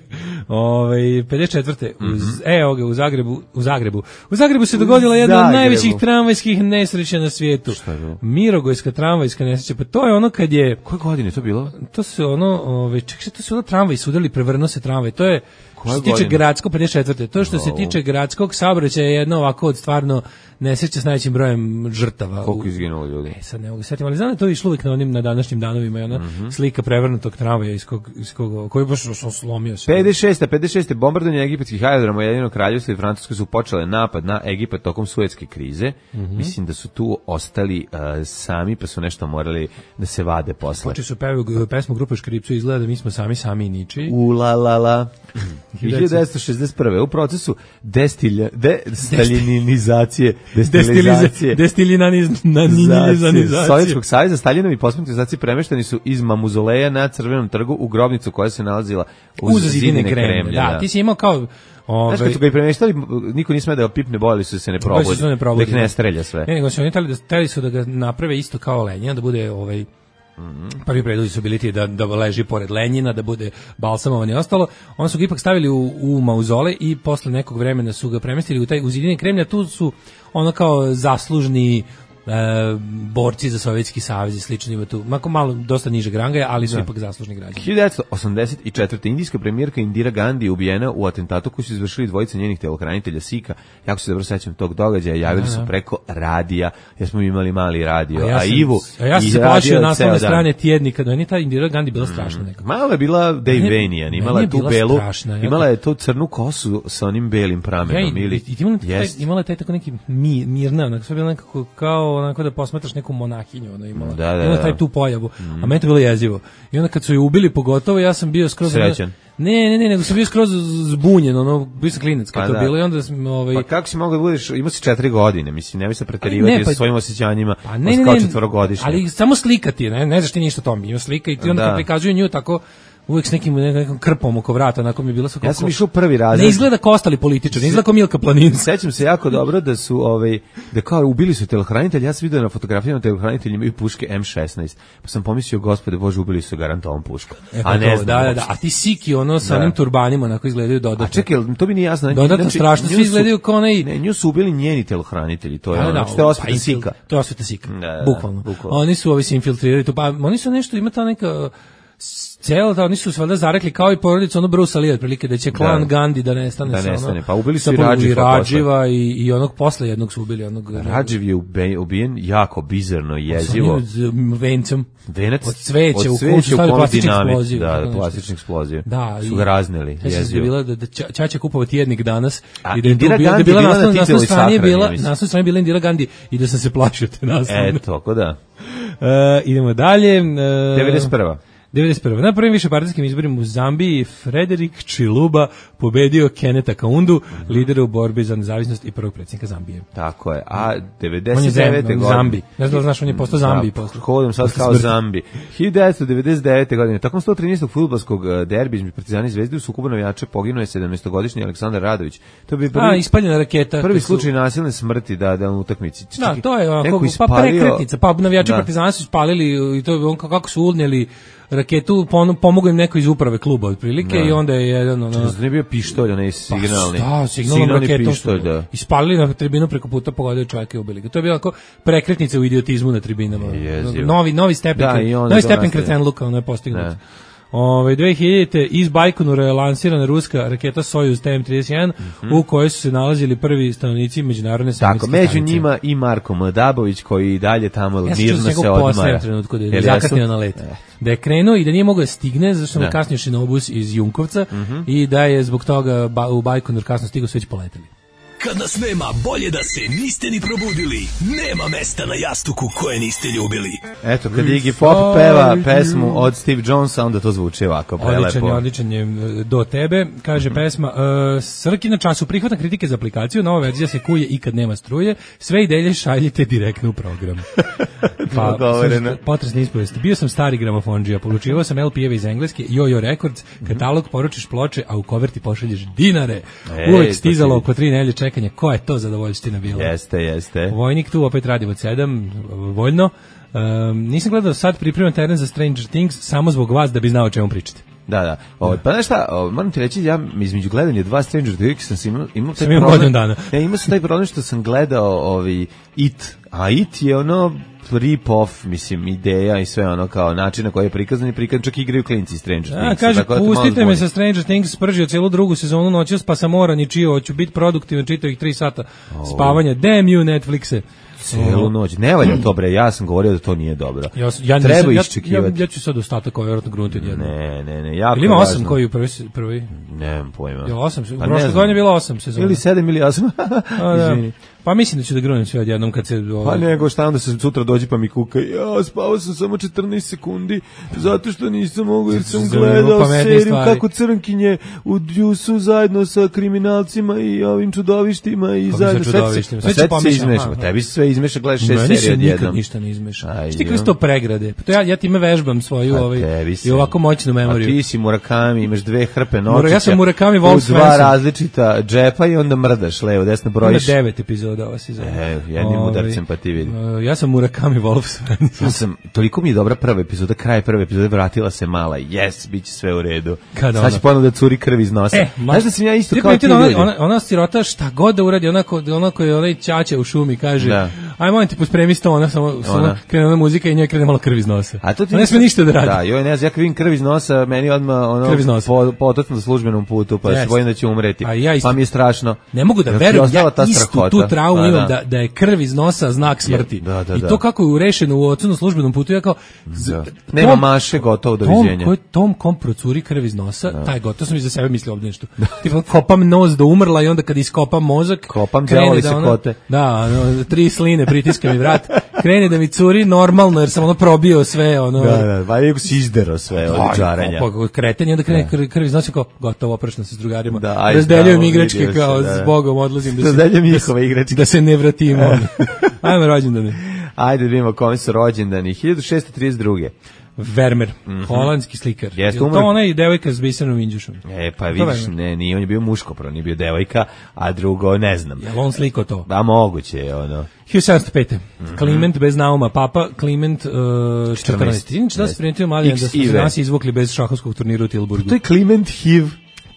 Ovaj pedeset četvrte uz mm-hmm. evo ga u Zagrebu, u Zagrebu. U Zagrebu se dogodila jedna Zagrebu. Od najvećih tramvajskih nesreća na svijetu. Mirogojska tramvajska nesreća, pa to je ono kad je koje godine to bilo? To se ono, ovaj čekaj, to su ono tramvaj sudili, prevrnuo se tramvaj. To je što se tiče gradskog pedeset četvrte. To što se tiče gradskog saobraćaja je jedno ovako od stvarno nesreća s najvećim brojem žrtava. Koliko izginulo ljudi? E, sad ne mogu setiti, ali znam da to išlo uvijek na onim na današnjim danovima, ona mm-hmm. slika prevrnutog tramvaja iz kog, iz kog, koji baš slomio se. pedeset šeste pedeset šeste bombardovanje egipatskih aerodroma Ujedinjenog Kraljevstva i Francuske su počele napad na Egipat tokom Suetske krize. Mm-hmm. Mislim da su tu ostali uh, sami, pa su nešto morali da se vade posle. Počeli su pevaju pesmu grupe Škripcu, izgleda da mi smo sami sami i niči. U la la la. hiljadu devetsto šezdeset prve u procesu destilja, destaljinizacije, destilizacije, destilinanizacije Sovjetskog saveza, Staljinovi posmrtni ostaci premešteni su iz Mamuzoleja na Crvenom trgu u grobnicu koja se nalazila uz, uz zidine Kremlja. Da, da, ti si imao kao Ove... Znaš, kad su ga i premeštali, niko nije smeo da ga pipne, bojali su se ne probudi, da ih ne strelja sve. Ne, nego su oni tali da, tali su da ga naprave isto kao Lenjina, da bude ovaj prvi predlozi su bili ti da, da leži pored Lenjina, da bude balsamovan i ostalo. Oni su ga ipak stavili u, u mauzole i posle nekog vremena su ga premestili u taj uzidine Kremlja. Tu su ono kao zaslužni e, borci za Sovjetski savez i slično, ima tu malo, malo dosta nižeg ranga, ali su da. Ipak zaslužni građani. hiljadu devetsto osamdeset četvrte indijska premijerka Indira Gandhi je ubijena u atentatu koji su izvršili dvojica njenih telohranitelja Sika. Jako se dobro sećam tog događaja, javili da, da. su preko radija, jer smo imali mali radio, a, ja sam, a Ivu a ja sam se plašio naslovne strane tjednika, da je ta Indira Gandhi bila strašna neka. Mm, malo je bila Dejvenijan, imala je tu belu, strašna, imala je tu crnu kosu sa onim belim pramenom. Ja, ili, i, i, imala, taj, imala je taj tako neki mi, mirna, onako, sve bilo nekako kao onako da posmatraš neku monahinju, ona imala. Da, da, imala taj tu pojavu, mm. a meni to bilo jezivo. I onda kad su je ubili pogotovo, ja sam bio skroz srećan. Ne, ne, ne, nego sam bio skroz zbunjen, ono, bio sam klinac kad pa to da. Bilo i onda sam, ovaj... Pa kako si mogao da budeš, imao si četiri godine, mislim, nemoj se preterivati pa, sa svojim osjećanjima, pa ne, ne, kao četvorogodišnje. Ali samo slikati, ne, ne znaš ti ništa o tome, ima slika i ti onda prikazuju nju tako, uvijek s nekim, nekom krpom oko vrata, onako mi je bilo... Ja sam išao prvi razred. Ne izgleda kao ostali političari, ne izgleda kao Milka Planinca. Sećam se jako dobro da su, ovaj, da kao ubili su telohranitelji, ja sam vidio na fotografijama telohranitelji imaju puške em šesnaest, pa sam pomislio, gospode Bože, ubili su garantovom puškom. E, a ne to, znam. Da, da, da, a ti Siki, ono, sa da. Onim turbanima, onako izgledaju dodatno. A čekaj, to bi nije jasno. Dodatno znači, strašno, svi izgledaju kao onaj... Ne, nju su ubili njeni telohranitelji, to je ono, znači to je osveta pa, Sika. To je osveta Sika, bukvalno. Oni su, ovi se infiltrirali, to, pa oni su nešto, ima ta neka... Celo da oni su se valjda zarekli kao i porodica ono Bruce Lee otprilike da će klan da. Gandhi da nestane da sa nestane. Ono, pa ubili su i Radživa, Radživa i, i onog posle jednog su ubili onog Radživ je ubijen jako bizarno jezivo vencem venac od cveća od u koju su stavili plastični eksploziv da, da plastični eksploziv da, su ga razneli jezivo da, da, da Ćaća kupovao tjednik danas a, i da je Indira bila, Gandhi da bila na naslovnoj strani bila na naslovnoj strani bila Indira Gandhi i da sam se plašio te naslovne e tako da uh, idemo dalje uh, devedeset prva devedeset prva Na prvim višepartijskim izborima u Zambiji Frederik Chiluba pobedio Keneta Kaundu, mm-hmm. lidera u borbi za nezavisnost i prvog predsjednika Zambije. Tako je. A devedeset devete godine Zambi. Ne znam da znaš, on je postao Zambi posle. Hodom sad kao Zambi. hiljadu devetsto devedeset devete godine Tokom sto trinaestog fudbalskog derbija između Partizana i Zvezde u sukobu navijača poginuo je sedamnaestogodišnji Aleksandar Radović. To bi prvi, A, ispaljena raketa. Prvi slučaj nasilne smrti da da u utakmici. Da, to je onako, pa prekretnica, pa navijači Partizana su ispalili i to on kako su uneli raketu, pomogao im neko iz uprave kluba otprilike i onda je jedan ono znači ne bio pištolj onaj signalni pa, da, signalnom raketom pištolj, da. Ispalili na tribinu preko puta, pogodili čovjeka i ubili ga. To je bilo onako prekretnica u idiotizmu na tribinama. Jezivo. Novi novi stepen, da, novi stepen kretenluka ono je postignut. Ove dve hiljadite iz Bajkonura je lansirana ruska raketa Sojuz T M trideset jedan mm-hmm. u kojoj su se nalazili prvi stanovnici međunarodne svemirske stanice. Tako, među stanice. njima i Marko Mdabović koji i dalje tamo ja mirno se odmara. Ja sam trenutku da je zakasnio na let. Eh. Da je krenuo i da nije mogao da stigne zato što mu kasnio šinobus iz Junkovca mm-hmm. i da je zbog toga ba, u Bajkonur kasno stigao, sve već poleteli. Kad nas nema, bolje da se niste ni probudili. Nema mesta na jastuku koje niste ljubili. Eto, kad Iggy Pop peva pesmu od Steve Jonesa, onda to zvuči ovako prelepo. Odličan je, odličan je do tebe, kaže mm-hmm. pesma. Uh, Srki na času prihvata kritike za aplikaciju, nova verzija se kuje i kad nema struje, sve ideje šaljite direktno u program. Pa, potresna ispovest. Bio sam stari gramofonđija, polučivao sam L P-eve iz engleske, Jojo Records, katalog, poručiš ploče, a u koverti pošalješ dinare. E, uvek stizalo oko tri nelje čekanje, ko je to zadovoljština bila? Jeste, jeste. Vojnik tu opet radi od sedam, voljno. Um, nisam gledao sad pripremam teren za Stranger Things samo zbog vas da bi znao o čemu pričate. Da, da. O, pa znaš šta, o, moram ti reći, ja između gledanja dva Stranger Things sam imao, imao taj sam problem. Dana. Ja, imao sam taj problem što sam gledao ovaj, It, a It je ono rip-off, mislim, ideja i sve ono kao način na koji je prikazan i prikazan, čak igraju klinci Stranger Things. A, kaže, tako pustite me sa Stranger Things, spržio cijelu drugu sezonu noćas, pa sam moran i čio, hoću biti produktivan, čitao ih tri sata oh. spavanja. Damn you, Netflixe. Celu noć. Ne valja to, bre, ja sam govorio da to nije dobro. Ja, ja treba nisam, iščekivati. Ja, ja ću sad ostatak ovaj vjerojatno grunti odjedno. Ne, ne, ne, jako ili ima osam koji u prvi? prvi? Nemam pojma. Je osam, u prošle godine je bilo osam sezona. Ili sedam ili osam. Izvini. Pa mislim da ću da grunim sve odjednom kad se... Ovaj... Pa nego šta onda se sutra dođi pa mi kuka, ja spavao sam samo četrnaest sekundi zato što nisam mogu jer sam gledao seriju stvari. Kako crnkinje u djusu zajedno sa kriminalcima i ovim čudovištima i kako zajedno čudovištima. sve se sve izmeša, tebi se sve izmeša, gledaš šest serija odjednom. Nikad ništa ne izmeša. Šti kroz to pregrade. Pa to ja, ja time vežbam svoju ovaj, i ovako moćnu memoriju. A ti si Murakami, imaš dve hrpe nočića. Ja sam Murakami Wolf Svensson. U dva različita džepa i onda mrdaš levo, desno brojiš. Ima devet epizoda ova sezona. E, jednim udarcem pa ti vidi. Uh, ja sam Murakami Wolf Svensson. Ja sam, toliko mi je dobra prva epizoda, kraj prve epizode, vratila se mala, yes, bit će sve u redu. Kada sad će ponovno da curi krv iz nosa. E, znaš da sam ja isto kao ti ona, ljudi. Ona, ona sirota šta god da uradi, onako, onako je onaj ćaća u šumi, kaže, da. Aj molim ti pospremi sto, ona samo, samo krene ona muzika i njoj krene malo krv iz nosa. A to ti ne sme ništa da radi. Da, joj, ne znam, ja kad vidim krv iz nosa, meni odmah ono, po, potocno za službenom putu, pa yes. se bojim da će umreti. Ja isto, pa mi je strašno. Ne mogu da verujem, ja istu tu traumu imam da, da je krv iz nosa znak smrti. Da, da, I to kako je urešeno u ocenu službenom putu, ja kao... Da. Nema maše, gotovo, doviđenja. Tom, tom kom procuri krv iz nosa, da. taj gotovo sam i za sebe mislio ovdje nešto. Tipa, kopam nos do umrla i onda kad iskopam mozak... Kopam djavoli se kote. Da, ono, tri sline pritiska mi vrat, krene da mi curi normalno, jer sam ono probio sve, ono... Da, da, valjda si izdero sve od džaranja. Kreten i onda krene krv, krv iz nosa, kao gotovo, oprešno se s drugarima. Da, razdeljujem igračke kao s Bogom odlazim. Da razdeljujem njihove igračke. Da se ne vratimo. Ajmo rođendane. Ajde da vidimo kome su rođendani. hiljadu šessto trideset druge. Vermeer, mm-hmm. holandski slikar. Jeste, to ona i devojka s bisernom Indjušom. E, pa vidiš, ne, nije, on je bio muško, prvo nije bio devojka, a drugo, ne znam. Jel on sliko to? Da, moguće je, ono. hiljadu sedamsto pete. Mm-hmm. Kliment bez nauma, papa, Kliment uh, četrnaesti. Inače da se primetio mali da su se nas izvukli bez šahovskog turnira u Tilburgu. To je Kliment Hiv.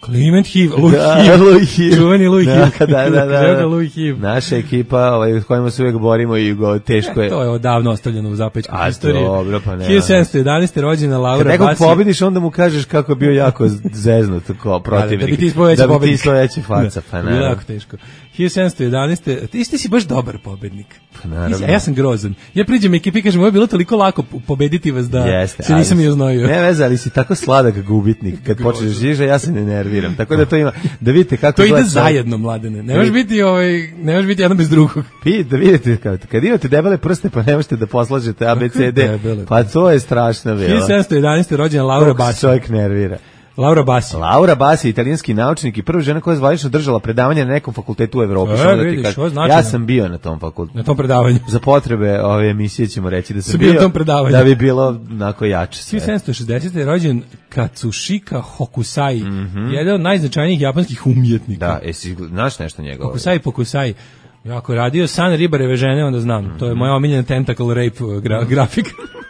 Clement Hiv, Louis da, Hiv, Louis Hiv. čuveni Louis da, Hiv, da, da, da, da. Louis Hiv. Naša ekipa, ovaj, s kojima se uvijek borimo i go, teško je. E, to je odavno ostavljeno u zapečku historije. Dobro, pa ne. hiljadu sedamsto jedanaeste. rođena Laura Bassi. Kad nekog pobediš, onda mu kažeš kako je bio jako zeznut kao protivnik. Da bi ti ispoveći da bi ti ispoveći faca, pa ne. Jako teško. hiljadu sedamsto jedanaeste. Ti, ti si baš dobar pobednik. Pa naravno. A ja sam grozan. Ja priđem ekipi i kažem, ovo je bilo toliko lako pobediti vas da Jeste, se nisam i oznojio. Ne veze, ali si tako sladak gubitnik. Kad počneš žiža, ja se ne nerviram. Tako da to ima, da vidite kako to ide zajedno, Mladene. Ne može biti ovaj, ne može biti jedan bez drugog. Vi da vidite kad, kad imate debele prste, pa ne možete da poslažete A B C D. Pa to je strašno bilo. hiljadu sedamsto jedanaeste. rođena Laura Bassi. Čovjek nervira. Laura Bassi. Laura Bassi, italijanski naučnik i prva žena koja je zvanično držala predavanje na nekom fakultetu u Evropi. E, da vidiš, ja sam bio na tom fakultetu. Na tom predavanju. Za potrebe ove emisije ćemo reći da sam bio na tom predavanju. Da bi bilo onako jače. hiljadu sedamsto šezdesete. je rođen Katsushika Hokusai, mm -hmm. jedan od najznačajnijih japanskih umjetnika. Da, jesi znaš nešto njegovo? Hokusai Pokusai. Ako radio san ribareve žene, onda znam. Mm -hmm. To je moja omiljena tentacle rape gra, grafik.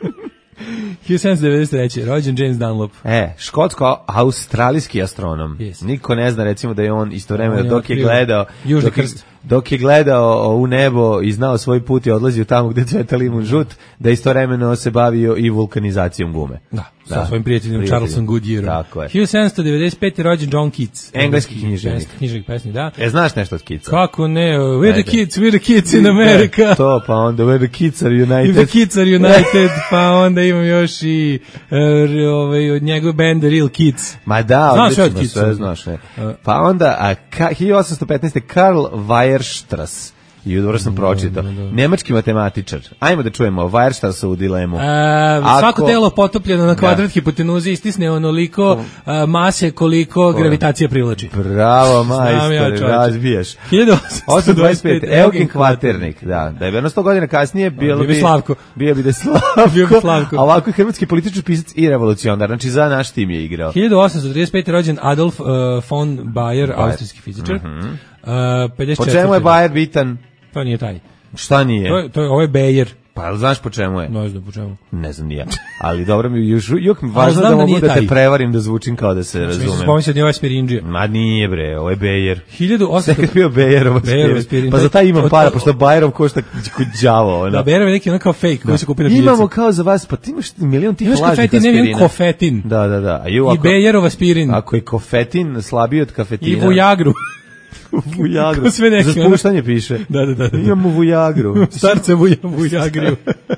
hiljadu sedamsto devedeset treće. rođen James Dunlop. E, škotsko-australijski astronom. Yes. Niko ne zna recimo da je on istovremeno on je dok je gledao Južni dok, je, krst. dok je gledao u nebo i znao svoj put i odlazio tamo gde cveta limun žut, da istovremeno se bavio i vulkanizacijom gume. Da, sa da, svojim prijateljem prijatelj. Charlesom Goodyearom. Tako je. hiljadu sedamsto devedeset pete. rođen John Keats. Engleski književnik. Književnik pesni, da. E, znaš nešto od Keatsa? Kako ne? We're the kids, we're the kids in America. E, to, pa onda We're the kids are united. If the kids are united, pa onda imam još i uh, ovaj, od njegove benda Real Kids. Ma da, znaš od Keatsa. Sve znaš, ne. Pa onda, a, ka, hiljadu osamsto petnaeste. Karl Weierstrass. I dobro sam pročitao. Nemački matematičar. Ajmo da čujemo Weierstrassovu dilemu. E, Ako... Svako telo potopljeno na kvadrat da. hipotenuze istisne onoliko a, mase koliko gravitacija privlači. Bravo, majstore, razbijaš. hiljadu osamsto dvadeset pete. Eugen Kvaternik, da. Da je verno sto godina kasnije bilo bi Slavko. Bio bi da Slavko. Slavko. A ovako je hrvatski političar, pisac i revolucionar. Znači za naš tim je igrao. hiljadu osamsto trideset pete. rođen Adolf uh, von Baer, austrijski fizičar. Mm -hmm. uh, pedeset četvrte. Po čemu je Baer bitan? To nije taj. Šta nije? To je, to je, ovo je Bayer. Pa ali znaš po čemu je? Ne znam po čemu. Ne znam ni ja. Ali dobro mi još uvijek mi važno da, da mogu da, da te prevarim da zvučim kao da se znači, razumem. Mislim, spomin se od njeva Aspirinđija. Ma nije bre, ovo je Bayer. hiljadu osamsto Sekad bio Bayerov Aspirin. Pa za taj imam para, pošto Bayerov košta kod đavo. Da, Bayerov je neki ono kao fake koji se kupi na pijaci. Imamo kao za vas, pa ti imaš milion tih lažnih aspirina. Imaš kofetin, kofetin. Da, da, da. A I Bayerov Aspirin. Ako je kofetin slabiji od kafetina. I Vujagru. Vujagru. Za spuštanje piše. Da, da, da. Imamo Vujagru. Starce Vujagru.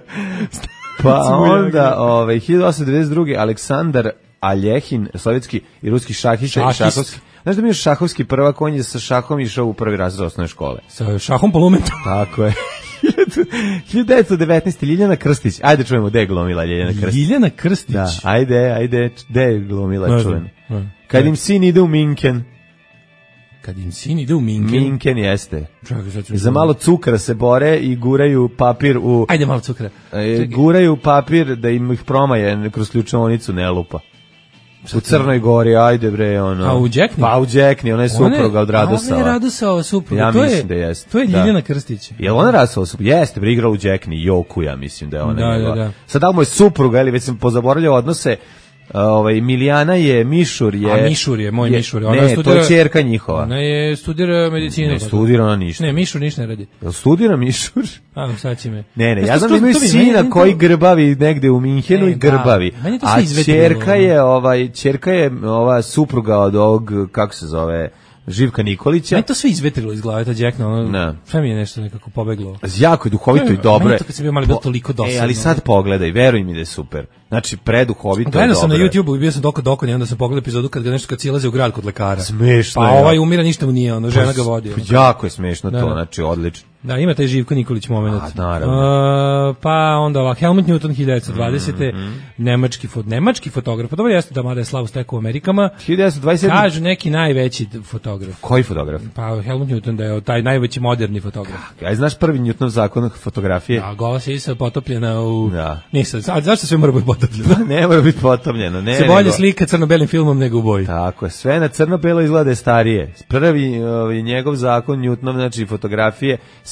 Pa onda, ovaj, hiljadu osamsto devedeset druge. Aleksandar Aljehin, sovjetski i ruski šahista i šahovski. Znaš da mi je šahovski prvak, on je sa šahom išao u prvi razred osnovne škole. Sa šahom polumetom. Tako je. hiljadu devetsto devetnaeste. Ljiljana Krstić. Ajde čujemo, gde je glumila Ljiljana Krstić? Ljiljana Krstić? Da, ajde, ajde, gde je glumila čuvena? Kad im sin ide u Minken. Kad im sin ide u Minken. Minken jeste. Čekaj, za malo cukra se bore i guraju papir u... Ajde malo cukra. E, guraju papir da im ih promaje kroz ključavonicu, ne lupa. U Crnoj Gori, ajde bre, ono. A u Đekni? Pa u Đekni, ona je supruga od Radosava. Ona je Radosava supruga. Ja to mislim je, da jeste. To je Ljiljana Krstić. Je li ona Radosava supruga? Jeste, bre, igrala u Đekni, Joku, ja mislim da je ona. Da, da, da. Sad da li mu je supruga, ili već sam pozaboravljao odnose. Ovaj Milijana je Mišur je. A Mišur je moj je, Mišur. Ona ne, studira, to je ćerka njihova. Ona je studira medicinu. Ne studira ona ništa. Ne, Mišur ništa ne radi. Jel studira Mišur? A, sad će me. Ne, ne, ja, ja znam da imaju sina meni, koji grbavi negde u Minhenu e, i grbavi. Da, a ćerka je ovaj ćerka je ova supruga od ovog, kako se zove, Živka Nikolića. Meni to sve izvetrilo iz glave, ta Đekna, ono, sve mi je nešto nekako pobeglo. Jako je duhovito i dobro. Meni to kad sam bio mali bilo toliko dosadno. E, ali sad pogledaj, veruj mi da je super. Znači, preduhovito je dobro. Gledao sam na YouTubeu i bio sam doko doko, i onda sam pogledao epizodu kad ga nešto kad silaze u grad kod lekara. Smešno pa je. Pa ovaj umira, ništa mu nije, ono, žena ga vodi. Ono. Jako je smešno da, to, znači, odlično. Da, ima taj Živko Nikolić moment. A, naravno. Uh, pa onda ovak, Helmut Newton, hiljadu devetsto dvadesete. Mm, mm. Nemački, fot, nemački fotograf. Pa dobro, jeste da mada je slavu stekao u Amerikama. hiljadu devetsto dvadeset sedme. Kažu neki najveći fotograf. Koji fotograf? Pa Helmut Newton da je taj najveći moderni fotograf. Aj, znaš prvi Newtonov zakon fotografije? Da, gola se isa potopljena u... Da. Nisam, a zašto sve mora biti potopljeno? Ne mora biti potopljeno, ne. Se bolje nego... slika crno-belim filmom nego u boji. Tako je, sve na crno-belo izgleda starije. Prvi ovaj, njegov zakon Newtonov, znači fotografije,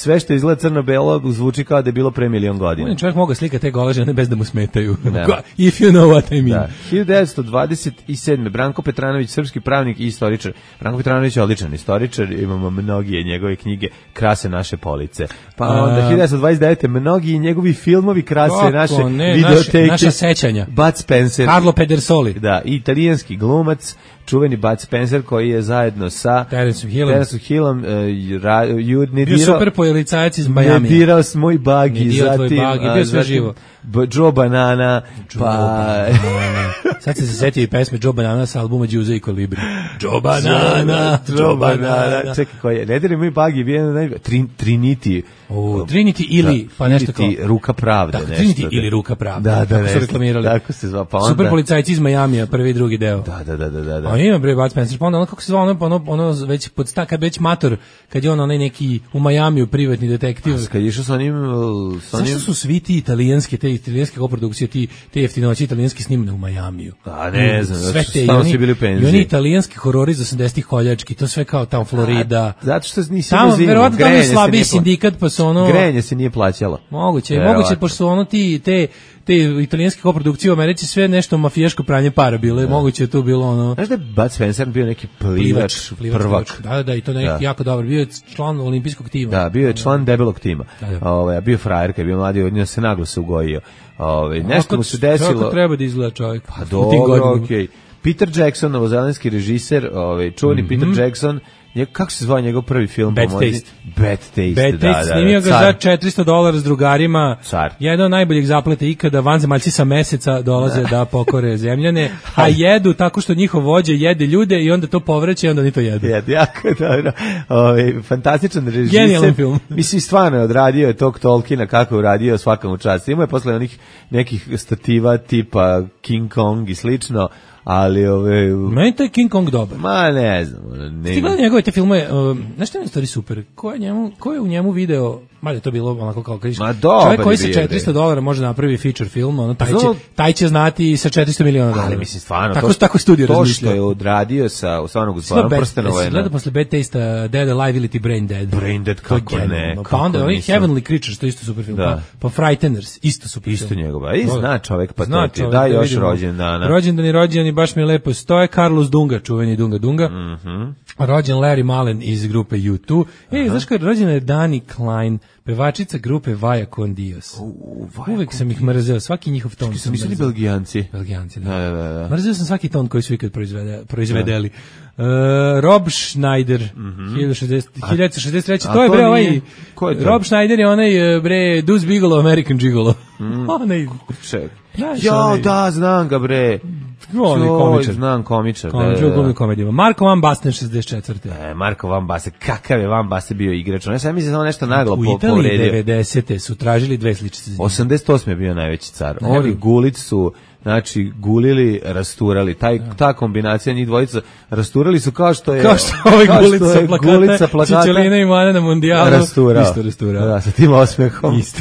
sve što izgleda crno-belo zvuči kao da je bilo pre milion godina. On čovjek mogu slikati te gole žene bez da mu smetaju. If you know what I mean. Da. hiljadu devetsto dvadeset sedme. Branko Petranović, srpski pravnik i istoričar. Branko Petranović je odličan istoričar, imamo mnogi njegove knjige krase naše police. Pa onda hiljadu devetsto dvadeset devete. mnogi njegovi filmovi krase Kako, naše ne, videoteke. Naša sećanja. Bud Spencer. Carlo Pedersoli. Da, italijanski glumac, čuveni Bud Spencer koji je zajedno sa Terenceom Hillom, Terenceom Hillom uh, ra, ju, ne bio dirao, super policajac iz Miami. Ne dirao s moj bagi, zatim, bagi, bio sve živo. Joe Banana, Joe pa... Banana. Sad se setio i pesme Joe Banana sa albuma Đuze i Kolibri. Joe Banana, Joe Banana. Čekaj, koji je? Ne dirao moj bagi, bio je Trin, Trinity. O, Trinity ili, pa nešto kao... Ruka pravde. Tako, Trinity ili Ruka pravde. Da, da, tako su reklamirali. Tako se zva, pa onda... Super policajci iz Majamija, prvi i drugi deo. Da, da, da, da, da. A ima bre Bud Spencer, pa onda ono kako se zva, ono, ono, ono već pod sta, kad već mator, kad je on onaj neki u Majamiju privatni detektiv. A kad išao sa onim... Sa onim... Zašto su svi ti italijanski, te italijanske koprodukcije, ti, te jeftinoći italijanski snimane u Majamiju? A ne znam, sve te, tamo oni, su bili u penziji. I oni italijanski horori iz osamdesetih koljački, to sve kao tamo Florida. A, zato što nisi tamo, verovatno tamo je slabiji sindikat, pa su ono... Grenje se nije plaćalo. Moguće, verovatno. Moguće, pošto su ono ti, te... te italijanske koprodukcije u Americi sve nešto mafijaško pranje para bilo je, moguće je tu bilo ono... Znaš da je Bud Spencer bio neki plivač, plivač prvak? Plivač. Da, da, i to neki da. jako dobar. Bio je član olimpijskog tima. Da, bio je član debelog tima. Da, da. Ove, bio frajer, kad je bio mladi, od njega se naglo se ugojio. Ove, nešto mu se desilo... Kako treba da izgleda čovjek? Pa dobro, okej. Okay. Peter Jackson, novozelandski režiser, ovaj čuveni mm -hmm. Peter Jackson, je, kako se zvao njegov prvi film? Bad Taste. Bad Taste, Bad da, Taste, da, snimio da, ga za četiristo dolara s drugarima. Car. Jedan od najboljih zapleta ikada, vanzemaljci sa meseca dolaze da pokore zemljane, a jedu tako što njihov vođa jede ljude i onda to povraća i onda ni to jedu. Jede, jako dobro. Ove, fantastičan režiser. Genijalan film. Mislim, stvarno je odradio je tog Tolkiena kako je uradio svakam u čast. Imao je posle onih nekih stativa tipa King Kong i slično, ali ove... Meni taj King Kong dobar. Ma ne znam. Ne... Ti gledaj njegove te filmove, uh, znaš što je stvari super? Ko je, njemu, ko je u njemu video, mada je to bilo onako kao kriš, čovjek koji sa četiristo dolara može napravi feature film, ono, taj, će, taj će znati sa četiristo miliona dolara. Ali mislim stvarno, tako, to, što, tako studio to razmišlja. što je odradio sa stvarno gospodinom Prstenova. Gleda posle Bad Taste, uh, Dead Alive ili ti Brain Dead. Brain Dead, kako ne. Pa onda oni Heavenly Creatures, to isto super film. Da. Pa, pa Frighteners, isto super isto film. Isto njegova. I zna čovjek, pa zna to ti da još rođendana. Rođendan i rođendan i baš mi je lepo. To je Carlos Dunga, čuveni Dunga Dunga. Mm -hmm. Rođen Larry Mullen iz grupe U dva. Ej, znaš kada rođena je Dani Klein, pevačica grupe Vaya con Dios. Uh, Uvek sam ih mrzeo, svaki njihov ton. Sam mislili Belgijanci. Belgijanci, da. Da, da, da. Mrzeo sam svaki ton koji su ikad proizvede, proizvedeli. Uh, Rob Schneider, mm -hmm. hiljadu šezdeset treće. To je bre ovaj... Ko je to? Rob Schneider je onaj bre Deuce Bigalow, American Gigolo. Mm. onaj... Ček. Jo, da, znam ga bre. Onaj komičar. Znam komičar. Komičar u glumim komedijama. Marko Van Basten, šezdeset četvrte. E, Marko Van Basten, kakav je Van Basten bio igrač? Ja sam mislim da nešto naglo povredio. U Italiji devedesete su tražili dve sličice. osamdeset osme je bio najveći car. Ovi Gulic su, znači, gulili, rasturali. Taj, ta kombinacija njih dvojica, rasturali su kao što je... Kao što ovaj Gulica plakata, Gulica plakata, Čičelina i Mana na mundijalu. Rasturao. Isto rasturao. Da, sa tim osmehom. Isto.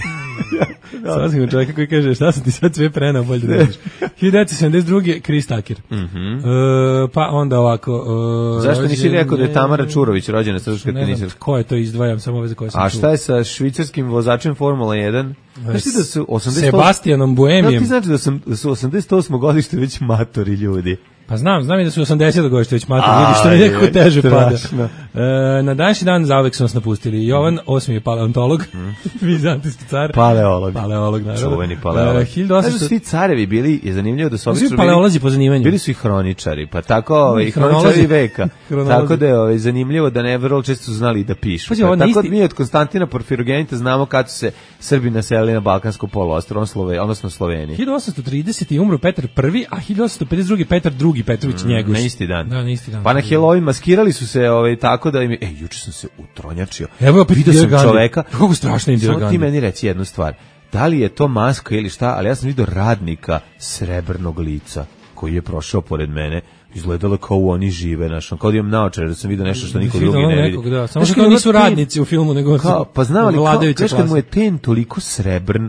Sad sam čovjeka koji kaže šta sam ti sad sve prenao, bolje da vidiš. hiljadu devetsto sedamdeset druge. Chris Tucker. Mm -hmm. uh, pa onda ovako... Uh, Zašto nisi rekao da je Tamara Čurović rođena srpska tenisarka? Ko je to, izdvajam samo ove za koje sam čuo. A šta je sa švicarskim vozačem Formula jedan? Znaš ti da su osamdeset osam... Sebastianom Buemijem. Da ti znači da, sam, da su osamdeset osmo godište već matori ljudi? Pa znam, znam i da su osamdeset godište već matori ljudi, što mi nekako teže pada. E, na današnji dan zauvek su nas napustili. Jovan osmi je paleontolog, mm. vizantijski car. Paleolog. Paleolog, naravno. Čuveni paleolog. E, hiljadu osamsto... Svi carevi bili, je zanimljivo da su obično bili... paleolozi po zanimanju. Bili su i hroničari, pa tako ovaj, i hroničari veka. Tako da je ovaj, zanimljivo da ne vrlo često su znali da pišu. Pa, tako isti... mi od Konstantina Porfirogenita znamo kad su se Srbi naselili na Balkansko poluostrvo, odnosno Sloveniji. hiljadu osamsto tridesete je umro Petar prvi, a hiljadu osamsto pedeset druge Petar drugi Petrović mm, Njegoš. Na isti dan. Da, na isti dan. Pa na Halloween maskirali su se ovaj, tako da im je... Ej, juče sam se utronjačio. Evo opet vidio sam čoveka. Kako strašno Indira Gandhi. Samo ti meni reci jednu stvar. Da li je to maska ili šta, ali ja sam vidio radnika srebrnog lica koji je prošao pored mene. Izgledalo kao u oni žive, našom. Kao da imam naočare, da sam vidio nešto što niko drugi ne vidi. Da. Samo što nisu radnici u filmu, nego kao, pa znam, ali kao, kad mu je ten toliko srebrn,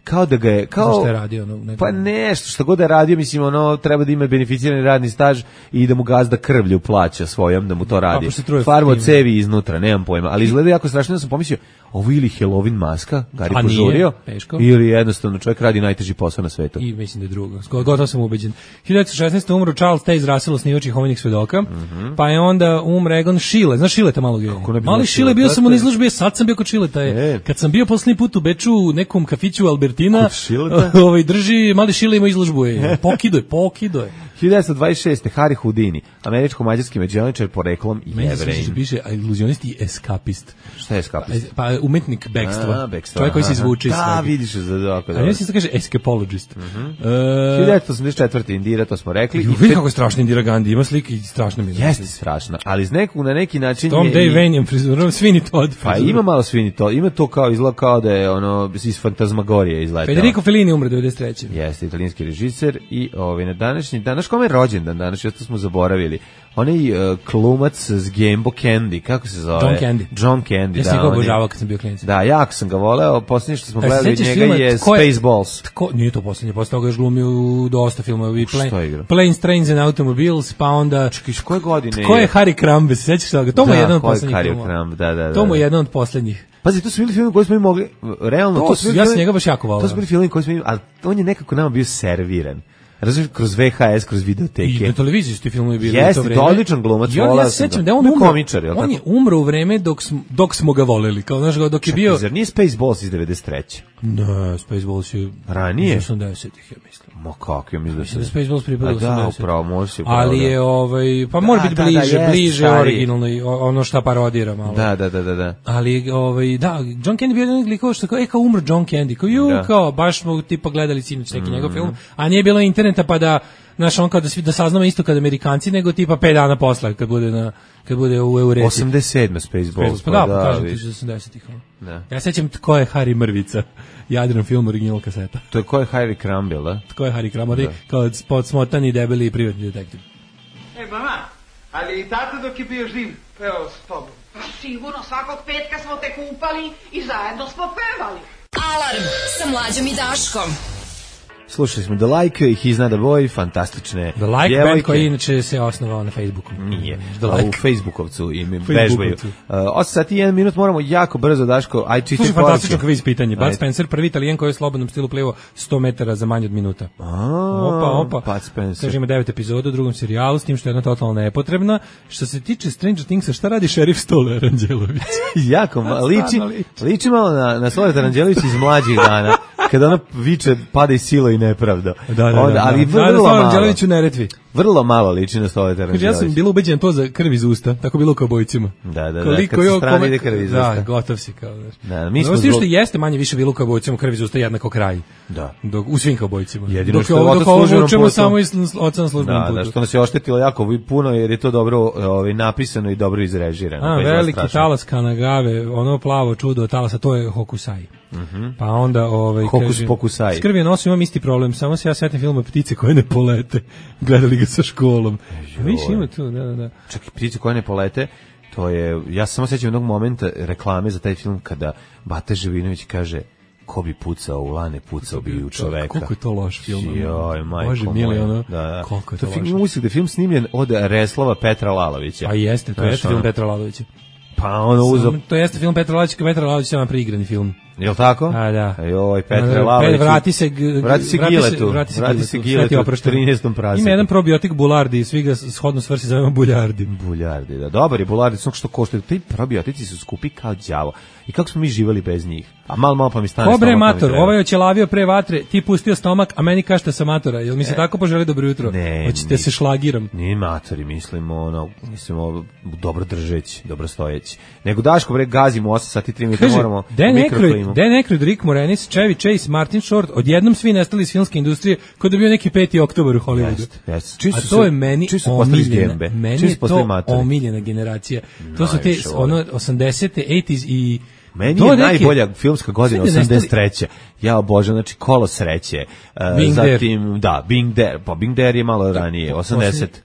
kao da ga je kao što je radio ono, ne pa nešto što god da je radio, mislim ono treba da ima beneficirani radni staž i da mu gazda krvlju plaća svojom da mu to radi. Farmo cevi iznutra, nemam pojma, ali izgleda jako strašno, da sam pomislio ovo ili Halloween maska, Gari pa požurio, nije, ili jednostavno čovjek radi najteži posao na svetu. I mislim da je drugo. Gotovo sam ubeđen. hiljadu devetsto šesnaeste. umro Charles Taze Russell, osnivač Jehovinih svedoka, mm-hmm. pa je onda umre Egon Schiele. Znaš Šileta malog je? Mali Schiele, bio sam u izložbi, sad sam bio kod Šileta. Je. Kad sam bio poslednji put u Beču u nekom kafiću Albertina, ovaj, drži, Mali Schiele ima izložbu. Je. Pokido je, pokido je. hiljadu devetsto dvadeset šeste. Harry Houdini, američko-mađarski mađioničar poreklom i Jevrejin. Se piše iluzionist i eskapist. Šta je eskapist? Pa, pa umetnik bekstva. Čovjek koji se izvuče iz svega. Da, vidiš za doko. A ja se kaže escapologist. Mm-hmm. Uh, hiljadu devetsto osamdeset četvrte. Indira, to smo rekli. Ju, vidi kako je strašna Indira Gandhi, ima slike i strašna mi. Jeste strašna, ali iz nekog na neki način Tom je... Tom Dave Vanian frizurom, Sweeney Todd frizurom. Pa ima malo Sweeney Todd, ima to kao izgleda kao da je ono iz Fantazmagorije izletao. Federico Fellini umre devedeset treće. Jeste, italijanski režiser i ovaj, na današnji, danas kome je rođendan danas, što smo zaboravili. Onaj uh, klumac s Gambo Candy, kako se zove? John Candy. John Candy, ja da. Ja sam ga obožavao kad sam bio klinac. Da, jako sam ga voleo, posljednje što smo gledali od njega je Spaceballs. Tko, nije to posljednje, posle toga još glumio u dosta filmova. Plane, Planes, Trains and Automobiles, pa onda... Čekaj, iz koje godine Tko je Harry Crumb, se sećaš toga? To mu je jedan od posljednjih filmova. Da, da, da. To mu je jedan od posljednjih. Pazi, to su bili filmi koji smo i mogli, realno... To, to su, ja sam njega baš jako volao. To su bili filmi koji smo imali, ali on je nekako nama bio serviran. Razumiješ, kroz V H S, kroz videoteke. I na televiziji su ti filmovi bili Jeste, u to vreme. Jeste, odličan glumac, ja, volao ja sam sećam da on umro, komičar, je on je umro u vreme dok, sm, dok smo ga voleli. Kao, znaš, dok je Čekaj, bio... zar nije Spaceballs iz devedeset treće? Ne, Spaceballs je... Ranije? Iz osamdesetih, ja mislim. Ma kako, ja mislim da se... Da Spaceballs pripada osamdesetih. Da, upravo, može se upravo. Ali je, ovaj, pa mora biti bliže, da, bliže originalno, ono šta parodira malo. Da, da, da, da. Ali, ovaj, da, John Candy bio jedan likova što kao, e, kao umro John Candy, kao, ju, da. Kao, baš smo tipa gledali sinoć neki mm. njegov film, a nije bilo interneta pa da... Znaš, on kao da, svi, da saznamo isto kad Amerikanci, nego tipa pet dana posle, kad bude, na, kad bude u Eureti. osamdeset sedme. Spaceballs. Pa da, pa kažem ti osamdesetih. Da. Ja sećam tko je Harry Mrvica, Jadran film, original kaseta. To je ko je Harry Crumb, da? Tko je Harry Crumb, da. Kao podsmotani, debeli i privatni detektiv. E, mama, ali i tata dok je bio živ, evo s tobom. Pa sigurno, svakog petka smo te kupali i zajedno smo pevali. Alarm sa Mlađom i Daškom. Slušali smo The Like i He's Not a Boy, fantastične The Like djevojke. Band koji inače se osnovao na Facebooku. Nije, like. U Facebookovcu im vežbaju. Uh, osam sati i jedan minut, moramo jako brzo, Daško, aj čitaj poruke. Slušaj, fantastično kviz pitanje. Bud Spencer, prvi Italijan koji je u slobodnom stilu plivao sto metara za manje od minuta. A, opa, opa. Bud Spencer. Kaže, ima devet epizoda u drugom serijalu, s tim što je jedna totalno nepotrebna. Što se tiče Stranger Thingsa, šta radi šerif Stole Aranđelović? jako, ma, liči, liči malo na, na Stole Aranđelović iz mlađih dana. Kada ona viče pada i sila i nepravda. Da, da, da. Onda, ali da, vrlo da, malo. Đelević u Neretvi. Vrlo malo liči na Stole Aranđelović. Ja sam bilo ubeđen to za krv iz usta, tako bilo kao bojcima. Da, da, da. Kad se strani ide krv iz usta. Da, gotov si kao. Da, mi smo zbog... što jeste manje više bilo kao bojcima, krv iz usta jednako kraj. Da. Dok u svim kao bojcima. Jedino dok što je otac službenom putu. Samo iz oca na službenom putu. Da, da, što nas je oštetilo jako puno jer je to dobro ovaj, napisano i dobro izrežirano. A, veliki talas Kanagave, ono plavo čudo talasa, to je Hokusai. Mm-hmm. Pa onda ovaj Hokus pokusai. Skrvije nosu imam isti problem, samo se ja setim filma Ptice koje ne polete. Gledali ga sa školom. Viš ima tu, da, da. Čak i Ptice koje ne polete, to je, ja samo sećam jednog momenta reklame za taj film kada Bata Živinović kaže ko bi pucao u lane, pucao bi u čoveka. Koliko je to loš film. Joj, majko Bože, mili, ono, da, da. koliko je to, to film, loš. Mislim da je film snimljen od Reslava Petra Lalovića. A jeste, to jeste film Petra Lalovića. Pa ono uzeo... To jeste film Petra Lalovića, Petra Lalović je preigrani film. Jel tako? A da. Joj, Petra Lalović. Vrati se, vrati se Giletu. Vrati se, vrati se Giletu u trinaestom praseku. Ima jedan probiotik Bulardi, svi ga shodno svrsi zovemo Buljardi. Buljardi, da. Dobar je Bulardi, samo što koštaju. Ti probiotici su skupi kao đavo. I kako smo mi živali bez njih? A malo, malo pa mi stane stomak. Ko bre mator, ovaj oćelavio pre vatre, ti pustio stomak, a meni kažete sa matora. Jel mi se e, tako poželi dobro jutro? Ne. Hoćete se šlagiram? Nije matori, mislimo, ono, mislimo, dobro držeći, dobro stojeći. Nego Daško, bre, gazimo osam sati tri minuta, moramo mikroklimu. Dan Aykroyd, Rick Moranis, Chevy Chase, Martin Short, odjednom svi nestali iz filmske industrije, kod je bio neki peti oktobar u Hollywoodu. Jest, jest. A to je meni omiljena, meni je to omiljena generacija. To su te, ono, osamdesete, osamdesete i... Meni je najbolja neke... filmska godina osamdeset treće. Ja obožavam, znači Kolo sreće. Uh, zatim, da, Bing There. Pa Bing There je malo ranije, osamdeset.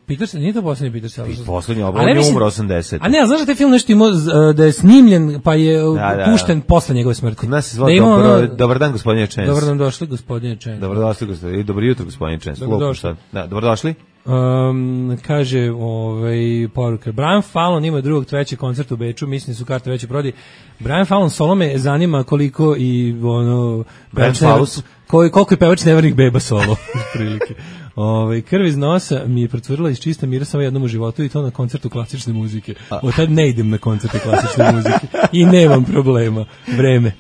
Peter Sellers, nije to poslednji Peter Sellers. Poslednji obrat, on je umro osamdeset. A ne, znaš da taj film nešto imao da je snimljen, pa je da, da, pušten posle njegove smrti. Kod nas se zvao dobro, dobar dan gospodine Chance. Dobar dan došli gospodine Chance. Dobro došli gospodine, dobro jutro gospodine Chance. Dobro došli. Da, dobro došli. Um, kaže ovaj poruka Brian Fallon ima drugog trećeg koncert u Beču, mislim su karte već prodi. Brian Fallon solo me zanima koliko i ono Brian Fallon koji koliko je pevač Nevernih beba solo prilike. Ovaj krv iz nosa mi je procurila iz čista mira samo jednom u životu i to na koncertu klasične muzike. Od tad ne idem na koncerte klasične muzike i nemam problema. Vreme.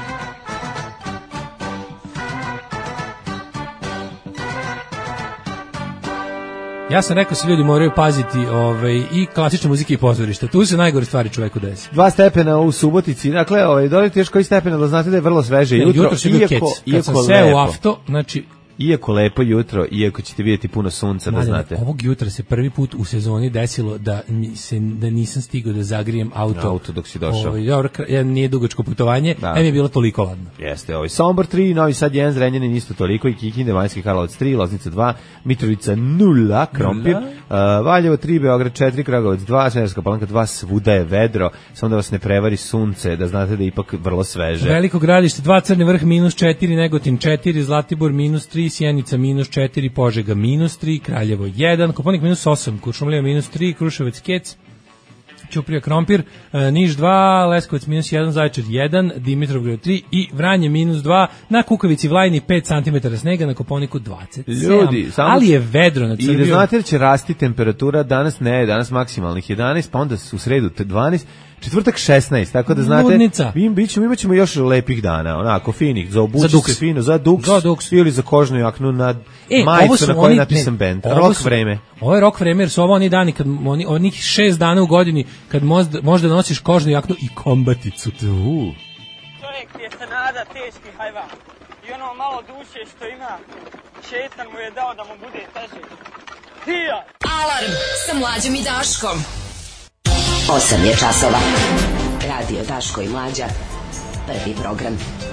Ja sam rekao se ljudi moraju paziti ovaj, i klasične muzike i pozorišta. Tu se najgore stvari čoveku desi. Dva stepena u Subotici. Dakle, ovaj, dolite još koji stepena, da znate da je vrlo sveže ne, jutro. Jutro se bio kec. Kad sam seo u afto, znači... Iako lepo jutro, iako ćete vidjeti puno sunca, da znate. Ovog jutra se prvi put u sezoni desilo da mi se da nisam stigao da zagrijem auto. Auto dok si došao. Ovaj dobro, ja nije dugačko putovanje, da. Em je bilo toliko ladno. Jeste, ovaj Sombor tri, Novi Sad jedan, Zrenjanin isto toliko i Kikinda, Banjski Karlovac tri, Loznica dva, Mitrovica nula, Krompir, uh, Valjevo tri, Beograd četiri, Kragujevac dva, Smederevska Palanka dva, svuda je vedro, samo da vas ne prevari sunce, da znate da je ipak vrlo sveže. Veliko Gradište dva, Crni Vrh minus četiri, Negotin četiri, Zlatibor minus tri, Sjenica minus četiri, Požega minus tri, Kraljevo jedan, Kopaonik minus osam, Kuršumlija minus tri, Kruševac Kec, Ćuprija Krompir, Niš dva, Leskovac minus jedan, Zaječar jedan, Dimitrovgrad tri i Vranje minus dva, na Kukavici Vlajni pet centimetara snega, na Kopaoniku dvadeset sedam. Ljudi, samo ali je vedro na Srbiju. I da znate da će rasti temperatura, danas ne, danas maksimalnih jedanaest, pa onda u sredu dvanaest, četvrtak šesnaest, tako da znate, mi bićemo, imat ćemo još lepih dana, onako, finih, za obući se fino, za duks, za duks, ili za kožnu jaknu na e, majicu na kojoj je napisan bend, rok vreme. Ovo je rok vreme, jer su ovo oni dani, kad, oni, onih šest dana u godini, kad možda, možda nosiš kožnu jaknu i kombaticu. Uh. Čovjek je se nada teški hajvan, i ono malo duše što ima, šetan mu je dao da mu bude teže. Hija! Alarm sa Mlađom i Daškom. osam je časova. Radio Daško i Mlađa. Prvi program.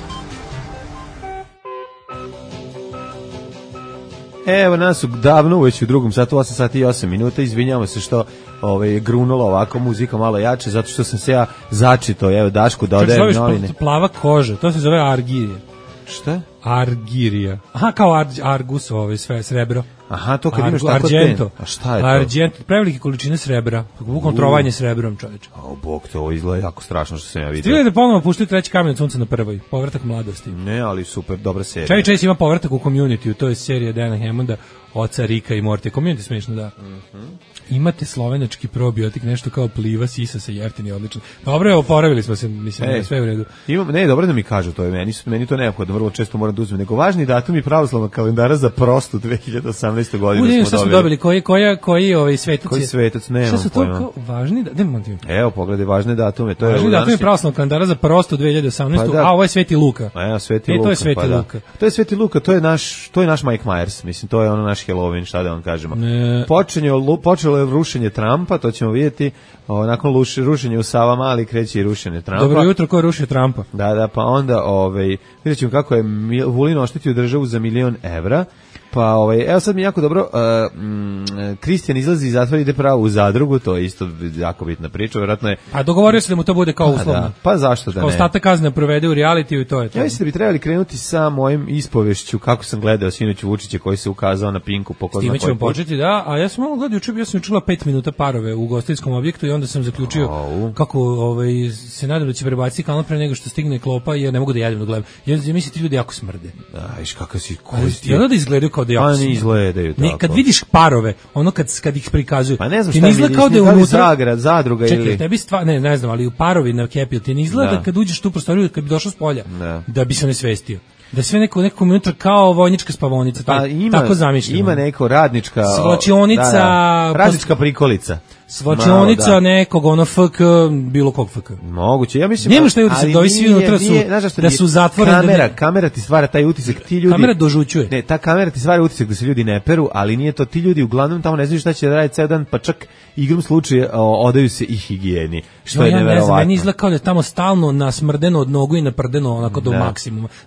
Evo nas u davno, već u drugom satu, osam sati i osam minuta. Izvinjamo se što ovaj, je grunulo ovako muzika malo jače, zato što sam se ja začito, evo Dašku da odajem novine. Plava koža, to se zove argirija. Šta? Argirija. Aha, kao ar, Argus, ovaj, sve, srebro. Aha, to kad Argu, imaš tako Argento. A šta je to? Argento, prevelike količine srebra. Bukvalno trovanje srebrom, čoveče. O, bog, to ovo izgleda jako strašno što sam ja vidio. Stigli da ponovno puštaju treći kamen od sunca na prvoj. Povratak mladosti. Ne, ali super, dobra serija. Čaj Chase ima povratak u Community, to je serija Dana Hammonda, oca Rika i Morty. Community smiješno, da. Mm-hmm. Imate slovenački probiotik, nešto kao pliva, sisa se jeftini, odlično. Dobro, evo, oporavili smo se, mislim, e, sve u redu. Imam, ne, dobro da mi kažu to, je meni, meni to neophodno, vrlo često moram da uzmem. Nego važni datum i pravoslavnog kalendara za prostu dve hiljade osamnaeste. godine U, smo, smo dobili. Koji, koja, koji ovaj svetac Koji svetac, nemam pojma. Šta su to kao važni datumi? Evo, pogledaj, važne datume. To važni datumi današnji... pravoslavnog kalendara za prosto dve hiljade osamnaeste. Pa da, a ovo je Sveti Luka. A ja, Sveti e, Luka. To je Sveti pa Luka. Da. To je Sveti Luka, to je naš, to je naš Mike Myers, mislim, to je ono naš Halloween, šta da vam kažemo. Ne. Počinje, počelo je rušenje Trumpa, to ćemo vidjeti. O, nakon luš, rušenja u Sava Mali kreće i rušenje Trumpa. Dobro jutro, ko rušio Trumpa? Da, da, pa onda ovaj, vidjet ćemo kako je Vulin oštetio državu za milion evra. Pa ovaj, evo sad mi jako dobro, Kristijan uh, mm, izlazi iz zatvora, ide pravo u zadrugu, to je isto jako bitna priča, vjerojatno je... Pa dogovorio se da mu to bude kao uslovno. Da, pa zašto da ne? Kao ostatak kazne provede u realitiju i to je to. Ja mislim da bi trebali krenuti sa mojim ispovešću, kako sam gledao sinoć Vučića koji se ukazao na Pinku. S time ćemo početi, da, a ja sam malo gledao juče, ja sam čula pet minuta parove u ugostiteljskom objektu i onda sam zaključio oh. kako ovaj, se nadam da će prebaciti kanal pre nego što stigne klopa i ja ne mogu da jedem da gledam. Ja mislim ti ljudi jako smrde. Da, viš kako si... I onda da izgledaju kao da jako smrde. Izgledaju tako. Ne, kad vidiš parove, ono kad kad ih prikazuju. Pa ne znam šta izgleda kao da je unutra Zagrad, zadruga čekaj, ili. Čekaj, tebi stvar, ne, ne znam, ali u parovi na Kepil ti ne izgleda da. Kad uđeš tu u prostoriju, kad bi došao s polja, da, da bi se ne svestio. Da sve neko neko unutra kao vojnička spavonica, pa ima, tako zamišljeno. Ima neko radnička svlačionica, da, da, radnička prikolica. Svlačionica da. Nekog ono F K, bilo kog F K. Moguće, ja mislim. Nema šta ljudi se dovi svi unutra su da su zatvoreni. Kamera, kamera ti stvara taj utisak, ti ljudi. Kamera dožućuje. Ne, ta kamera ti stvara utisak da se ljudi ne peru, ali nije to, ti ljudi uglavnom tamo ne znaju šta će raditi ceo dan, pa čak igrom slučaja odaju se i higijeni. Što je ja neverovatno. Ne znam, meni izgleda kao da je tamo stalno nasmrdeno od nogu i naprdeno onako do maksimuma. Da kad bi neko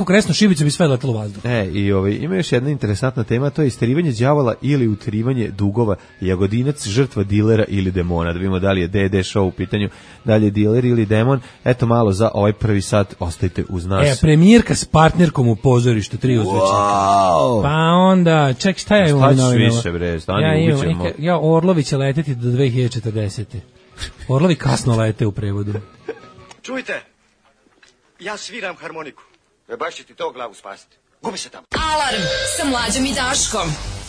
neko kresno šibicu bi sve letelo u vazduh. E, i ovaj, ima još jedna interesantna tema, to je isterivanje đavola ili uterivanje dugova. Jagodinac, žrtva dilera ili demona. Da vidimo da li je D D show u pitanju, da li je diler ili demon. Eto malo za ovaj prvi sat, ostajte uz nas. E, premijerka s partnerkom u pozorištu, tri uzvećnika. Wow. Pa onda, ček, šta ja imam? Šta ćeš više, bre, stani, ja ubit ćemo. Imam, ja, Orlovi će leteti do dve hiljade četrdesete. Orlovi kasno lete u prevodu. Čujte, ja sviram harmoniku. E baš će ti to glavu spasiti. Gubi se tamo. Alarm sa Mlađom i Daškom.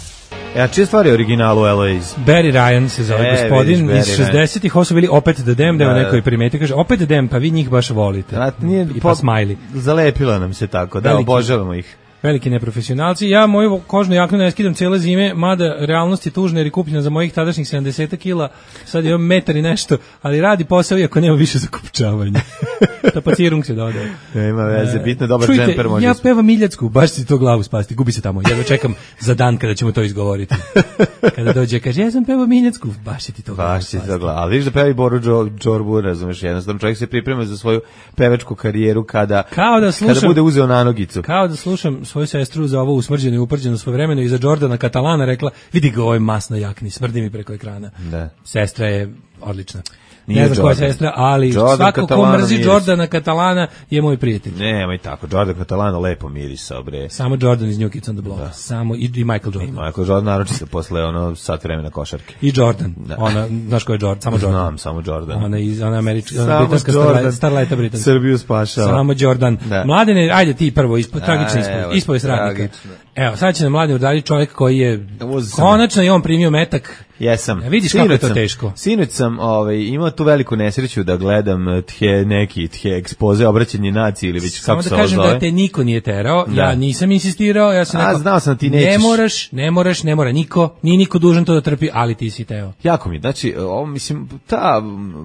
E, a čije stvari je originalu L A iz? Barry Ryan se zove e, gospodin vidiš, iz šezdesetih, ovo su bili opet The Dam, da je neko i primeti, kaže opet The Dam, pa vi njih baš volite. A, nije, I pa po, smiley. Zalepila nam se tako, da veliki, obožavamo ih. Veliki neprofesionalci. Ja moju kožnu jaknu ne skidam cijele zime, mada realnost je tužna jer je kupljena za mojih tadašnjih sedamdeset kila, sad imam metar i nešto, ali radi posao iako nema više za kupčavanje. Tapacirung se dodaje. Nema veze, bitno dobar Čujte, džemper može. Ja pevam Miljacku, baš si to glavu spasti, gubi se tamo. Ja čekam za dan kada ćemo to izgovoriti. Kada dođe, kaže, ja sam pevao Miljacku, baš si ti to glavu spasti. Baš si to glavu. Ali vidiš da peva i Boru Džorbu, razumeš, jednostavno čovjek se priprema za svoju pevačku karijeru kada, kao da slušam, kada bude uzeo nanogicu. Kao da slušam svoju sestru za ovo usmrđeno i uprđeno svojevremeno i za Jordana Katalana rekla, vidi ga ovaj masno jakni, smrdi mi preko ekrana. Da. Sestra je odlična. Nije ne znam koja sestra, ali Jordan svako Katalana ko mrzi miris. Jordana Katalana je moj prijatelj. Nemoj tako, Jordan Katalana lepo mirisao, bre. Samo Jordan iz New Kids on the Block. Da. Samo, i, i Michael Jordan. I Michael Jordan naročito posle ono sat vremena košarke. I Jordan. Da. Ona, znaš ko je Jordan? Samo Jordan. Znam, samo Jordan. Ona iz, ona američka, ona britanska starleta, starleta britanska. Srbiju spašava. Samo Jordan. Da. Mladene, ajde ti prvo, ispo, tragična ispovest, ispovest radnika. Evo, sad će nam Mladen udalji čovjek koji je, konačno i on primio metak. Jesam. Ja, vidiš kako je to teško. Sinoć sam ovaj, imao tu veliku nesreću da gledam tje, neki tje ekspoze, obraćanje naciji ili već kako se ovo zove. Samo da kažem da te niko nije terao, da. Ja nisam insistirao, ja sam rekao, znao sam ti nećeš. Ne moraš, ne moraš, ne mora niko, nije niko dužan to da trpi, ali ti si teo. Jako mi, znači, ovo, mislim, ta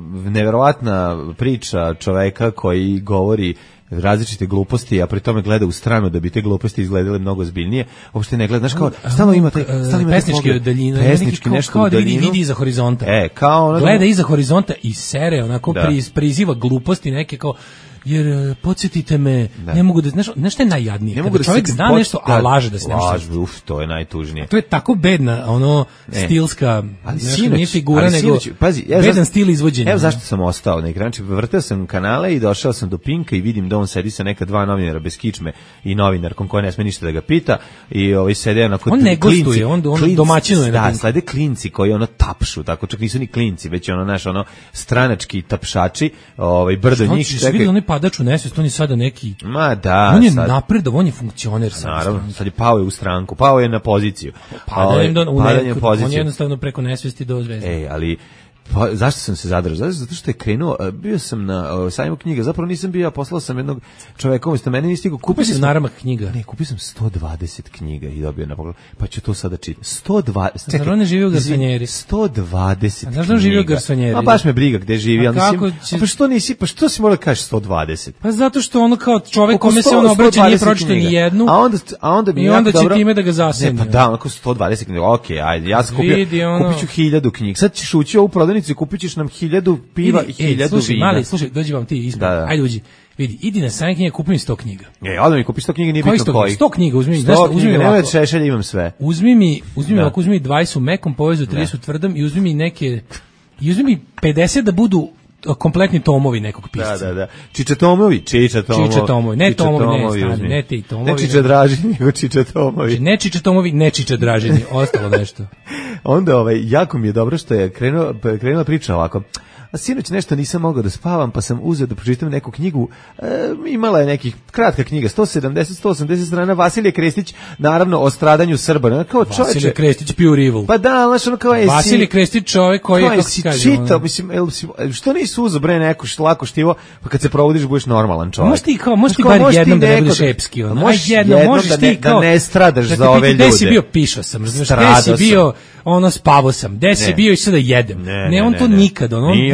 neverovatna priča čoveka koji govori različite gluposti, a pri tome gleda u stranu da bi te gluposti izgledale mnogo ozbiljnije. Uopšte ne gleda, znaš kao, stalno ima taj, stalno ima pesnički od daljine, pesnički nešto kao, kao da vidi, vidi iza horizonta. E, kao ono gleda iza horizonta i sere, onako priz, priziva gluposti neke kao jer podsjetite me, da. Ne mogu da, znaš, nešto je najjadnije. Ne mogu da čovjek zna pot, nešto, a laže da se nešto. Laž, uf, to je najtužnije. To je tako bedna, ono, e. stilska, ali nešto sinoć, nije figura, ali nego sinoć, pazi, ja bedan zašto, stil izvođenja. Evo zašto sam ostao na ekran, vrteo sam kanale i došao sam do Pinka i vidim da on sedi sa neka dva novinara bez kičme i novinarkom koja ne sme ništa da ga pita i ovaj sede onako on ne klinci, gostuje, on, on klinci, domaćinuje da, slede klinci koji ono tapšu, tako čak nisu ni klinci, već ono naš ono stranački tapšači, ovaj brdo njih čekaju. Što vidi onaj padač u nesvest, on je sada neki. Ma da, on je sad napredov, on je funkcioner sad. Naravno, sad je pao je u stranku, pao je na poziciju. Padanjem do u neku, on je jednostavno preko nesvesti do zvezde. Ej, ali pa, zašto sam se zadržao? Zato što je krenuo, bio sam na uh, sajmu knjiga, zapravo nisam bio, ja poslao sam jednog čoveka, umjesto mene nisi stigao, kupio sam naramak knjiga. Ne, kupio sam sto dvadeset knjiga i dobio na pogled, pa ću to sada čitati. sto dvadeset, čekaj. Znaš, on ne živi u garsonjeri. sto dvadeset knjiga. Znaš da on živi u garsonjeri? A baš me briga gde živi, ali mislim, će... a pa što nisi, pa što si morao da kažeš sto dvadeset? Pa zato što ono kao čovek kome se on obraća nije pročitao ni jednu. A onda, a onda bi i onda će time da ga zaseni. Ne, pa da, onako sto dvadeset knjiga, okej, ajde, ja sam kupio, ono... kupit ću hiljadu knjiga. Sad ćeš ući u ovu prodavnicu i kupit ćeš nam hiljadu piva i hiljadu slušaj, vina. Mali, slušaj, dođi vam ti ispod. Da, da. Ajde uđi. Vidi, idi na sajam knjiga, kupi mi sto knjiga. E, onda mi kupi sto knjiga, nije koji bitno koji. sto knjiga, uzmi mi, znaš šta, uzmi mi ovako. Nemoj šešelj, imam sve. Uzmi mi, uzmi mi ovako, uzmi mi dvadeset u mekom povezu, trideset u tvrdom i uzmi mi neke, i uzmi mi pedeset da budu kompletni tomovi nekog pisca. Da, da, da. Čiča tomovi, čiča tomovi. Čiča tomovi, ne čiča tomovi, tomovi, ne, stani, ne ti tomovi. Ne čiča dražini, nego čiča tomovi. Ne čiča tomovi, ne čiča dražini, ostalo nešto. Onda ovaj, jako mi je dobro što je krenuo, krenula priča ovako. A sinoć nešto nisam mogao da spavam, pa sam uzeo da pročitam neku knjigu. E, imala je nekih kratka knjiga, sto sedamdeset do sto osamdeset strana, Vasilije Krestić, naravno o stradanju Srba. Kao čovječe, Vasilije Krestić, pure evil. Pa da, znaš, ono kao je Vasilije Krestić, čovjek koji je, kako si čitao, mislim, el, što nisi uzeo bre neku lako štivo, pa kad se provodiš budeš normalan čovjek. Možeš ti kao, možeš ti bar jednom da ne budeš epski. Možeš jednom, možeš ti kao, da ne stradaš za ove ljude. Gde si bio, pišao sam, razumiješ, gde si bio, ono, spavo sam, gde si bio i sada jedem. Ne, on to nikad, on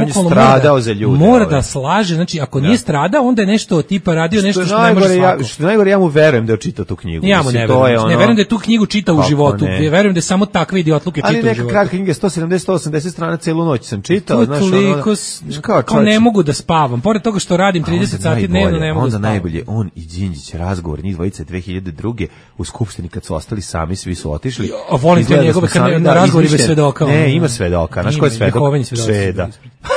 bukvalno stradao za ljude. Mora da slaže, znači ako da. nije stradao, onda je nešto tipa radio što nešto što ne može svako. Ja, što najgore, ja mu verujem da je čitao tu knjigu. Ja mu ne verujem, ono... ne verujem da je tu knjigu čitao u životu, ne. verujem da je samo takve idiotluke čitao u životu. Ali neka kratka knjiga, sto sedamdeset do osamdeset strana, celu noć sam čitao. Znaš, toliko, ono, kao, kao ne mogu da spavam, pored toga što radim trideset sati dnevno, ne mogu da spavam. Onda najbolje, on i Đinđić, razgovor, njih dvojice dve hiljade druge u Skupštini kad su ostali sami, svi su otišli. A volim te njegove kad na razgovori bez svedoka. Ne, ima svedoka, znaš ko je svedok? Sveda.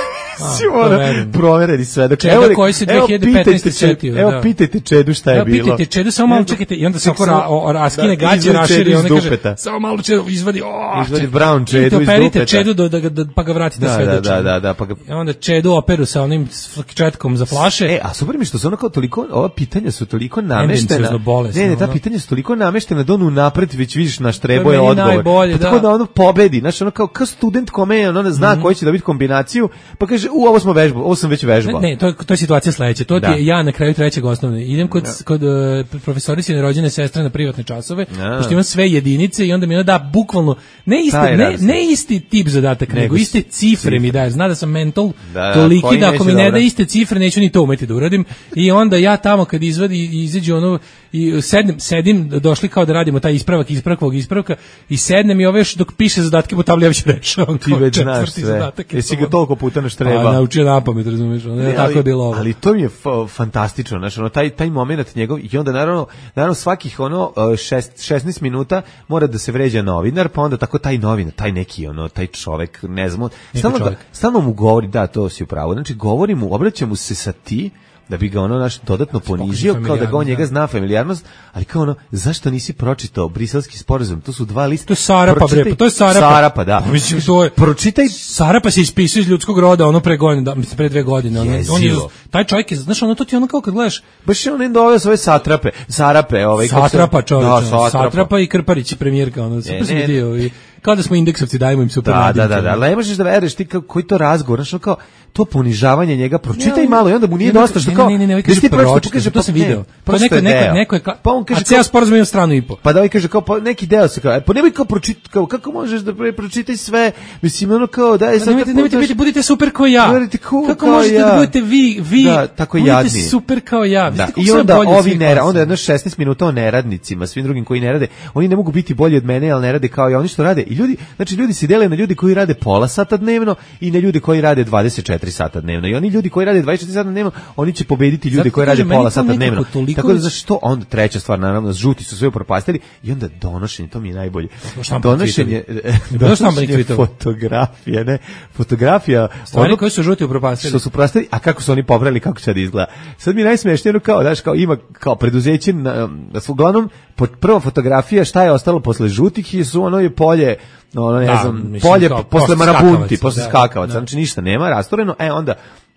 Simona, provereni sve. Dakle, Čeda koji se dve hiljade petnaeste četio. Evo, pitajte Čedu šta je evo, bilo. Pitajte Čedu, samo malo čekajte, i onda se oko raskine da, gaće, raširi, i onda kaže, samo malo Čedu, izvadi, o, izvadi brown Čedu iz dupeta. Operite Čedu, do, da, da, pa ga vratite da, svedočenje. Da, da, da, pa ga... I onda Čedu operu sa onim četkom za flaše. E, a super mi što su ono kao toliko, ova pitanja su toliko nameštena. Bolesno, ne, ne, ta pitanja su toliko nameštena da ono napred već vidiš naš Trebo je odgovor. Pa tako da ono pobedi, znači ono kao student kome ono zna koji će dobiti kombinaciju, pa kaže, u, ovo smo vežbali, ovo sam već vežbao. Ne, ne, to, to je situacija sledeća. To ti je ja na kraju trećeg osnovne. Idem kod, da. kod uh, profesorice rođene sestre na privatne časove, ja. pošto imam sve jedinice i onda mi ona da bukvalno, ne isti, ne, ne isti tip zadatak, nego, nego iste cifre, cifre mi daje. Zna da sam mental da, toliki da ako mi ne da iste cifre, neću ni to umeti da uradim. I onda ja tamo kad izvadi i izađe ono, i sednem, sedim, došli kao da radimo taj ispravak, ispravkog ispravka, i sednem i ove još dok piše zadatke po tabli, ja već rešavam. Ti već znaš sve. Jesi ga toliko puta naš treba. Pa, naučio napamet, razumiješ, ne, tako ali, je bilo ovo. Ali to mi je fantastično, znači ono taj taj momenat njegov i onda naravno naravno svakih ono šest, šesnaest minuta mora da se vređa novinar, pa onda tako taj novinar, taj neki ono taj čovek, ne znam, stalno da, stalno mu govori, da, to si u pravu. Znači govori mu, obraća mu se sa ti da bi ga ono naš dodatno ponizio, kao da ga on njega zna familijarnost, ali kao ono, zašto nisi pročitao Briselski sporazum? To su dva lista. To je Sarapa, bre, pa to je Sarapa. Sarapa, da. Mislim, to je, pročitaj. Sarapa se ispisao iz ljudskog roda, ono pre godine, da, mislim, pre dve godine. Ono, on je, taj čovjek je, znaš, ono, to ti ono kao kad gledaš. Baš je on endo ove svoje satrape, Sarape, ovaj. Satrapa, čovječ, da, satrapa. satrapa i Krparić, premijerka, ono, super se vidio i kao da smo indeksovci, dajemo im super. Da, da, da, da, ali ne možeš da veruješ ti kao, koji to razgovor, znači kao to ponižavanje njega, pročitaj ne, malo i onda mu nije ne, dosta što kao. Ne, ne, ne, ne, kaže pročita, to sam video. Pa neko neko neko je pa on kaže ceo sporazum ima stranu i po. Pa da ovaj kaže kao pa neki deo se kao, pa nemoj kao pročita, kao kako možeš da pročitaj sve? Mislim ono kao daj sad. Nemojte, nemojte biti, budite super kao ja. Kako možete da budete vi, vi tako jadni. Budite super kao ja. I onda ovi ne, onda jedno šesnaest minuta o neradnicima, svim drugim koji ne rade. Oni ne mogu biti bolji od mene, al ne rade kao ja, oni što rade. I ljudi, znači ljudi se dele na ljudi koji rade pola sata dnevno i na ljudi koji rade dvadeset četiri sata dnevno. I oni ljudi koji rade dvadeset četiri sata dnevno, oni će pobediti ljude koji rade pola sata dnevno. Toliko... Tako da zašto onda treća stvar, naravno, žuti su sve upropastili i onda donošenje, to mi je najbolje. Donošenje, donošenje fotografije, ne, fotografija. Stvari ono, koji su žuti upropastili. Što su upropastili, a kako su oni pobrali, kako će da izgleda. Sad mi je najsmešnije, kao, znaš, kao ima kao preduzeće, na, uglavnom, prva fotografija, šta je ostalo posle žutih, i su ono je polje, ono ne da, znam, mislim, polje kao, posle marabunti, posle da, skakavaca, da. Znači ništa nema, rastoreno, e onda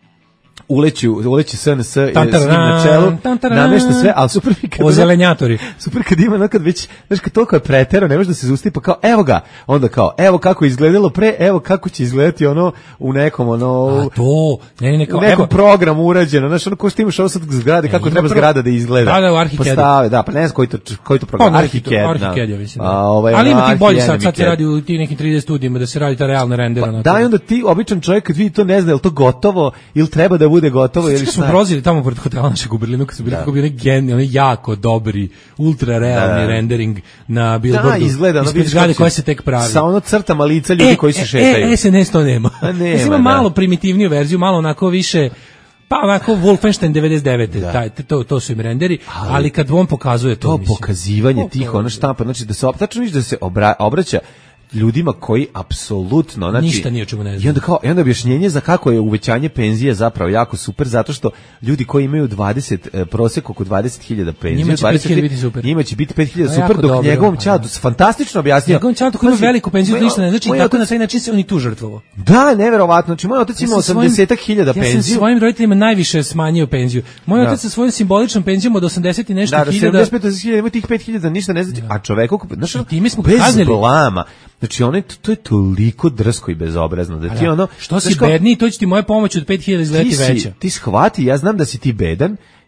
uleći, uleći S N S s njim na čelu, namešta sve, ali super mi kad... Ozelenjatori. Super kad ima, no kad već, znaš, kad toliko je pretero, ne može da se zusti, pa kao, evo ga, onda kao, evo kako je izgledalo pre, evo kako će izgledati ono u nekom, ono... A to, ne, ne, kao, u nekom evo, programu urađeno, znaš, ono ko što imaš ovo sad zgrade, kako ne, treba pro... zgrada da izgleda. Da, da, u Arhikedu. Postave, da, pa ne znam koji to, koji to program, pa, Arhiked. Arhiked, ja mislim. A, ovaj, ali ima ti bolji sad, sad se radi u ti nekim tri D studijima da se radi ta realna rendera. Pa, da, i onda ti, običan čovjek, kad vidi to ne zna, je li to gotovo, ili treba da bude gotovo, ili smo prozili tamo pored hotela našeg u Berlinu, kad su bili kako bili genijalni, jako dobri, ultra realni da. rendering na billboardu. Da, izgleda, ispred zgrade koja se tek pravi. Sa ono crtama lica ljudi e, koji se šetaju. E, S N S to nema. Mislim, ima da. malo primitivniju verziju, malo onako više, pa onako Wolfenstein devedeset devete, da. taj, to, to su im renderi, ali, ali kad on pokazuje to, to mislim, pokazivanje tih, ono štampa, znači da se tačno vidiš da se obra, obraća ljudima koji apsolutno, znači ništa nije o čemu ne znam. I onda kao, i onda objašnjenje za kako je uvećanje penzije zapravo jako super, zato što ljudi koji imaju dvadeset prosek oko dvadeset hiljada penzije, njima će pet hiljada biti super. Njima će biti pet hiljada super, dok dobro, njegovom ćatu fantastično objasnio. Njegovom ćatu koji ima veliku penziju, to ništa ne znači, tako na taj način se oni tu žrtvovao. Da, neverovatno. Znači moj otac ima osamdeset hiljada penziju. Ja sam svojim roditeljima najviše smanjio penziju. Moj otac sa svojom simboličnom penzijom od osamdeset i nešto hiljada. Da, sedamdeset pet hiljada, ima tih pet hiljada, ništa ne znači, a čoveku, znači, time smo bez blama. Znači ono to je toliko drsko i bezobrazno da ti ono što si bedni, to će ti moja pomoć od pet hiljada izleti veća. Ti shvati, ja znam da si ti bedan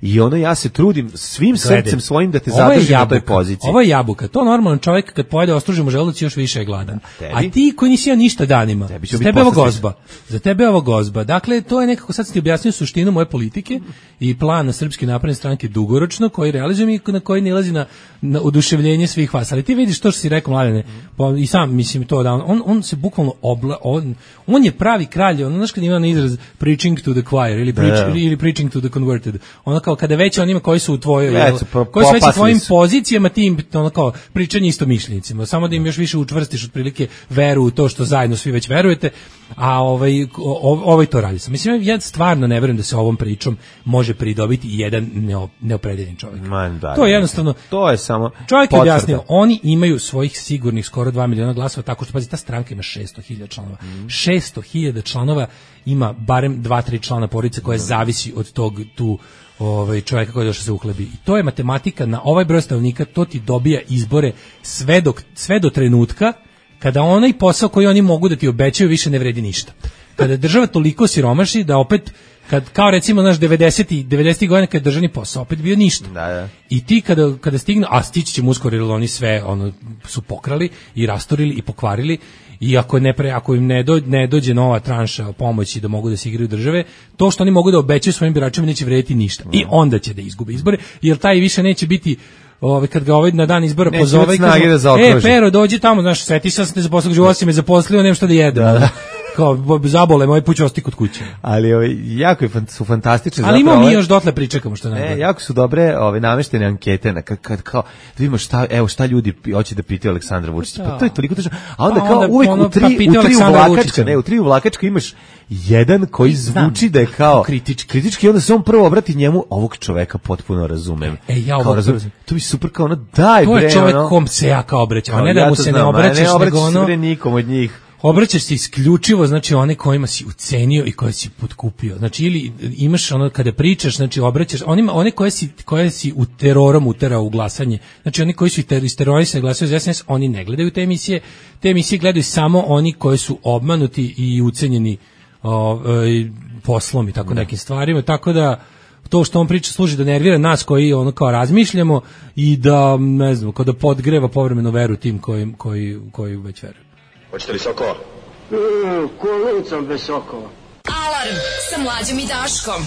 i ono ja se trudim svim srcem svojim da te zadržim na toj poziciji. Ovo je jabuka, to normalan čovjek kad pojede ostružimo želudac još više je gladan. Tebi? A ti koji nisi ja ništa danima, tebi za tebe ovo gozba. Za tebe ovo gozba. Dakle, to je nekako, sad sam ti objasnio suštinu moje politike i plan na Srpske napredne stranke dugoročno, koji realizujem i na koji nilazi na, na oduševljenje svih vas. Ali ti vidiš to što si rekao, Mladene, pa i sam mislim to da on, on, on se bukvalno obla, on, on je pravi kralj, on, znaš kad ima na izraz preaching to the choir ili, preach, da, ili preaching to the converted. Ono kao kada već on ima koji su u tvojoj, jel, koji su već u tvojim pozicijama, tim ono kao pričanje istomišljenicima, samo da im još više učvrstiš otprilike veru u to što zajedno svi već verujete, a ovaj, ovaj to radi. Mislim, ja stvarno ne verujem da se ovom pričom može pridobiti jedan neopredeljen čovjek. Man, da, to je jednostavno, to je samo čovjek je objasnio, oni imaju svojih sigurnih skoro dva miliona glasova, tako što, pazi, ta stranka ima šesto hiljada članova. Mm. šesto hiljada članova ima barem dva tri člana porodice koja zavisi od tog tu ovaj čovjeka koji je došao se uhlebi. I to je matematika na ovaj broj stanovnika, to ti dobija izbore sve dok sve do trenutka kada onaj posao koji oni mogu da ti obećaju više ne vredi ništa. Kada država toliko siromaši da opet kad kao recimo naš devedesetih devedesetih godina kad je državni posao opet bio ništa. Da, da. I ti kada kada stigne, a stići će uskoro jer oni sve ono su pokrali i rastorili i pokvarili. I ako ne pre, ako im ne, do, ne dođe nova tranša pomoći da mogu da se igraju države, to što oni mogu da obećaju svojim biračima neće vrediti ništa. I onda će da izgube izbore, jer taj više neće biti ovaj kad ga ovaj na dan izbora neće pozove i kaže: "E, Pero, dođi tamo, znaš, seti se, sam te zaposlio, život si me zaposlio, nemam šta da jedem." Da, da. Kao zabole, moj put će ostati kod kuće. Ali ovaj jako su fantastične. Ali imamo mi još dotle pričekamo što najgore. E, jako su dobre ove nameštene ankete na kad, kad kao da vidimo šta, evo šta ljudi hoće da pitaju Aleksandra Vučića. Pa to je toliko teško. A onda pa kao onda, uvek ono, u tri pa u tri vlakačka, ne, u tri vlakačka imaš jedan koji zvuči da je kao kritički. Kritički, onda se on prvo obrati njemu, ovog čoveka potpuno razumem. E, ja ovo razumem. To bi super kao ono, daj bre. To je čovek ono, kom se ja kao obraćam, a ne da mu se ne obraćaš, nego ono nikom od njih. Obraćaš se isključivo, znači one kojima si ucenio i koje si potkupio. Znači ili imaš ono kada pričaš, znači obraćaš onima one koje si koje si u terorom uterao u glasanje. Znači oni koji su isterorisani glasaju za S N S, oni ne gledaju te emisije. Te emisije gledaju samo oni koji su obmanuti i ucenjeni o, e, poslom i tako nekim stvarima. Tako da to što on priča služi da nervira nas koji ono kao razmišljamo i da ne znam, kao da podgreva povremeno veru tim koji koji koji već veruju. Hoćete li sokova? Mm, ko lucam bez sokova. Alarm sa Mlađom i Daškom.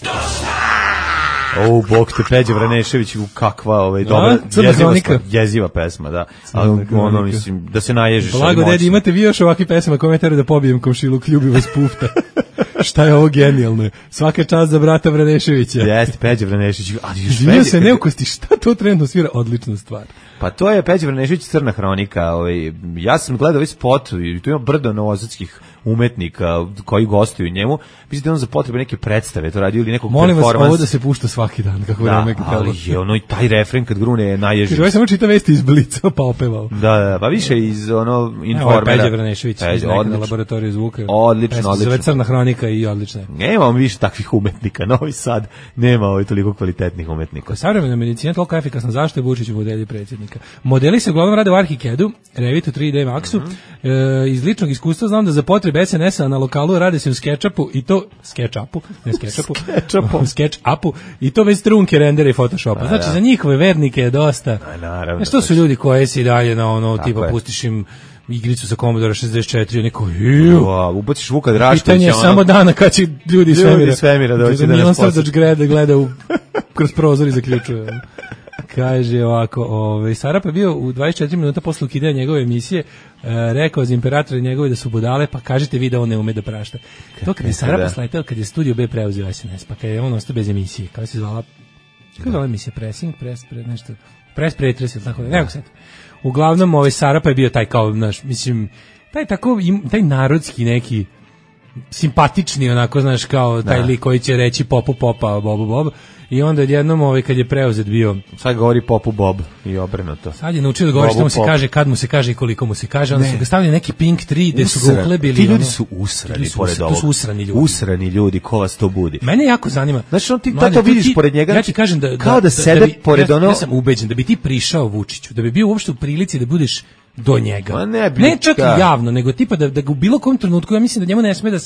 O, bog te, Peđa Vranešević, kakva ovaj, dobra, jeziva, jeziva pesma, da. Ali, ono, mislim, da se naježiš. Blago, dedi, imate vi još ovakve pesma koje me tera da pobijem komšiluk, ljubi vas pufta. Šta je ovo genijalno? Svaka čast za brata Vraneševića. Jeste, Peđa Vranešević. Živio se neukosti, šta to trenutno svira? Odlična stvar. Pa to je Peđa Vranešević, Crna hronika. Ovaj, ja sam gledao ovaj spot i tu ima brdo novosadskih umetnika koji gostuju njemu. Mislim da on za potrebe neke predstave to radio ili nekog molim performansa. Molim vas, ovo da se pušta svaki dan, kako da, vreme kako. Ali je ono i taj refren kad grune je najježi. Kaže, ovaj samo čita vesti iz Blica, pa opevao. Da, da, pa više iz ono Informera. Peđa Vranešević iz neke laboratorije zvuka. Odlično, odlično. Zove Crna hronika i odlično. Nemamo više takvih umetnika. Novi Sad nema ovaj toliko kvalitetnih umetnika. Savremena medicina toliko efikasna, zašto je Vučić modeli predsjednika? Modeli se uglavnom rade u Arhikedu, Revitu tri D Maxu. Mm -hmm. e, iz ličnog iskustva znam da za potrebe S N S-a na lokalu rade se u SketchUpu i to SketchUpu, ne SketchUpu, SketchUpu, SketchUpu i to već trunke rendera i Photoshopa. Znači za njihove vernike je dosta. A, naravno. Što su ljudi koji si dalje na ono tipa je. Pustiš im igricu sa Commodore šezdeset četiri i neko ju. Ubaciš Vuka Draškovića. Pitanje je ono, samo dana kad će ljudi iz svemira. svemira doći da nas posluša. Gleda, gleda u, kroz prozor i zaključuje. Kaže ovako, ovaj Sarap je bio u dvadeset četiri minuta posle ukidanja njegove emisije, e, rekao za imperatora njegove da su budale, pa kažete vi da on ne ume da prašta. To kad je Sarap sleteo, kad je Studio B preuzeo S N S, pa kad je on ostao bez emisije, kako se zvala? Kako je zvala emisija? Pressing, press, pre, nešto, press pretres, ili tako da, nekako sad. Uglavnom, ovaj Sarap je bio taj kao, znaš, mislim, taj tako, taj narodski neki, simpatični onako, znaš, kao taj lik koji će reći popu popa, bobu bob. I onda odjednom ovaj kad je preuzet bio, sad govori popu bob i obrnuto. Sad je naučio da govori što mu se pop. Kaže, kad mu se kaže i koliko mu se kaže. Onda ne. Su ga stavili neki Pink tri gde su ga uhlebili. Ti ljudi su usrani su, pored ovog. To su usrani ljudi. Usrani ljudi, ko vas to budi. Mene jako zanima. Znači on ti to vidiš ti, pored njega. Ja ti kažem da kao da, da sede da bi, pored ja, ono. Ja sam ubeđen da bi ti prišao Vučiću, da bi bio uopšte u prilici da budeš do njega. Ma ne, ne čak i javno, nego tipa da, da ga u bilo kom trenutku, ja mislim da njemu ne sme da se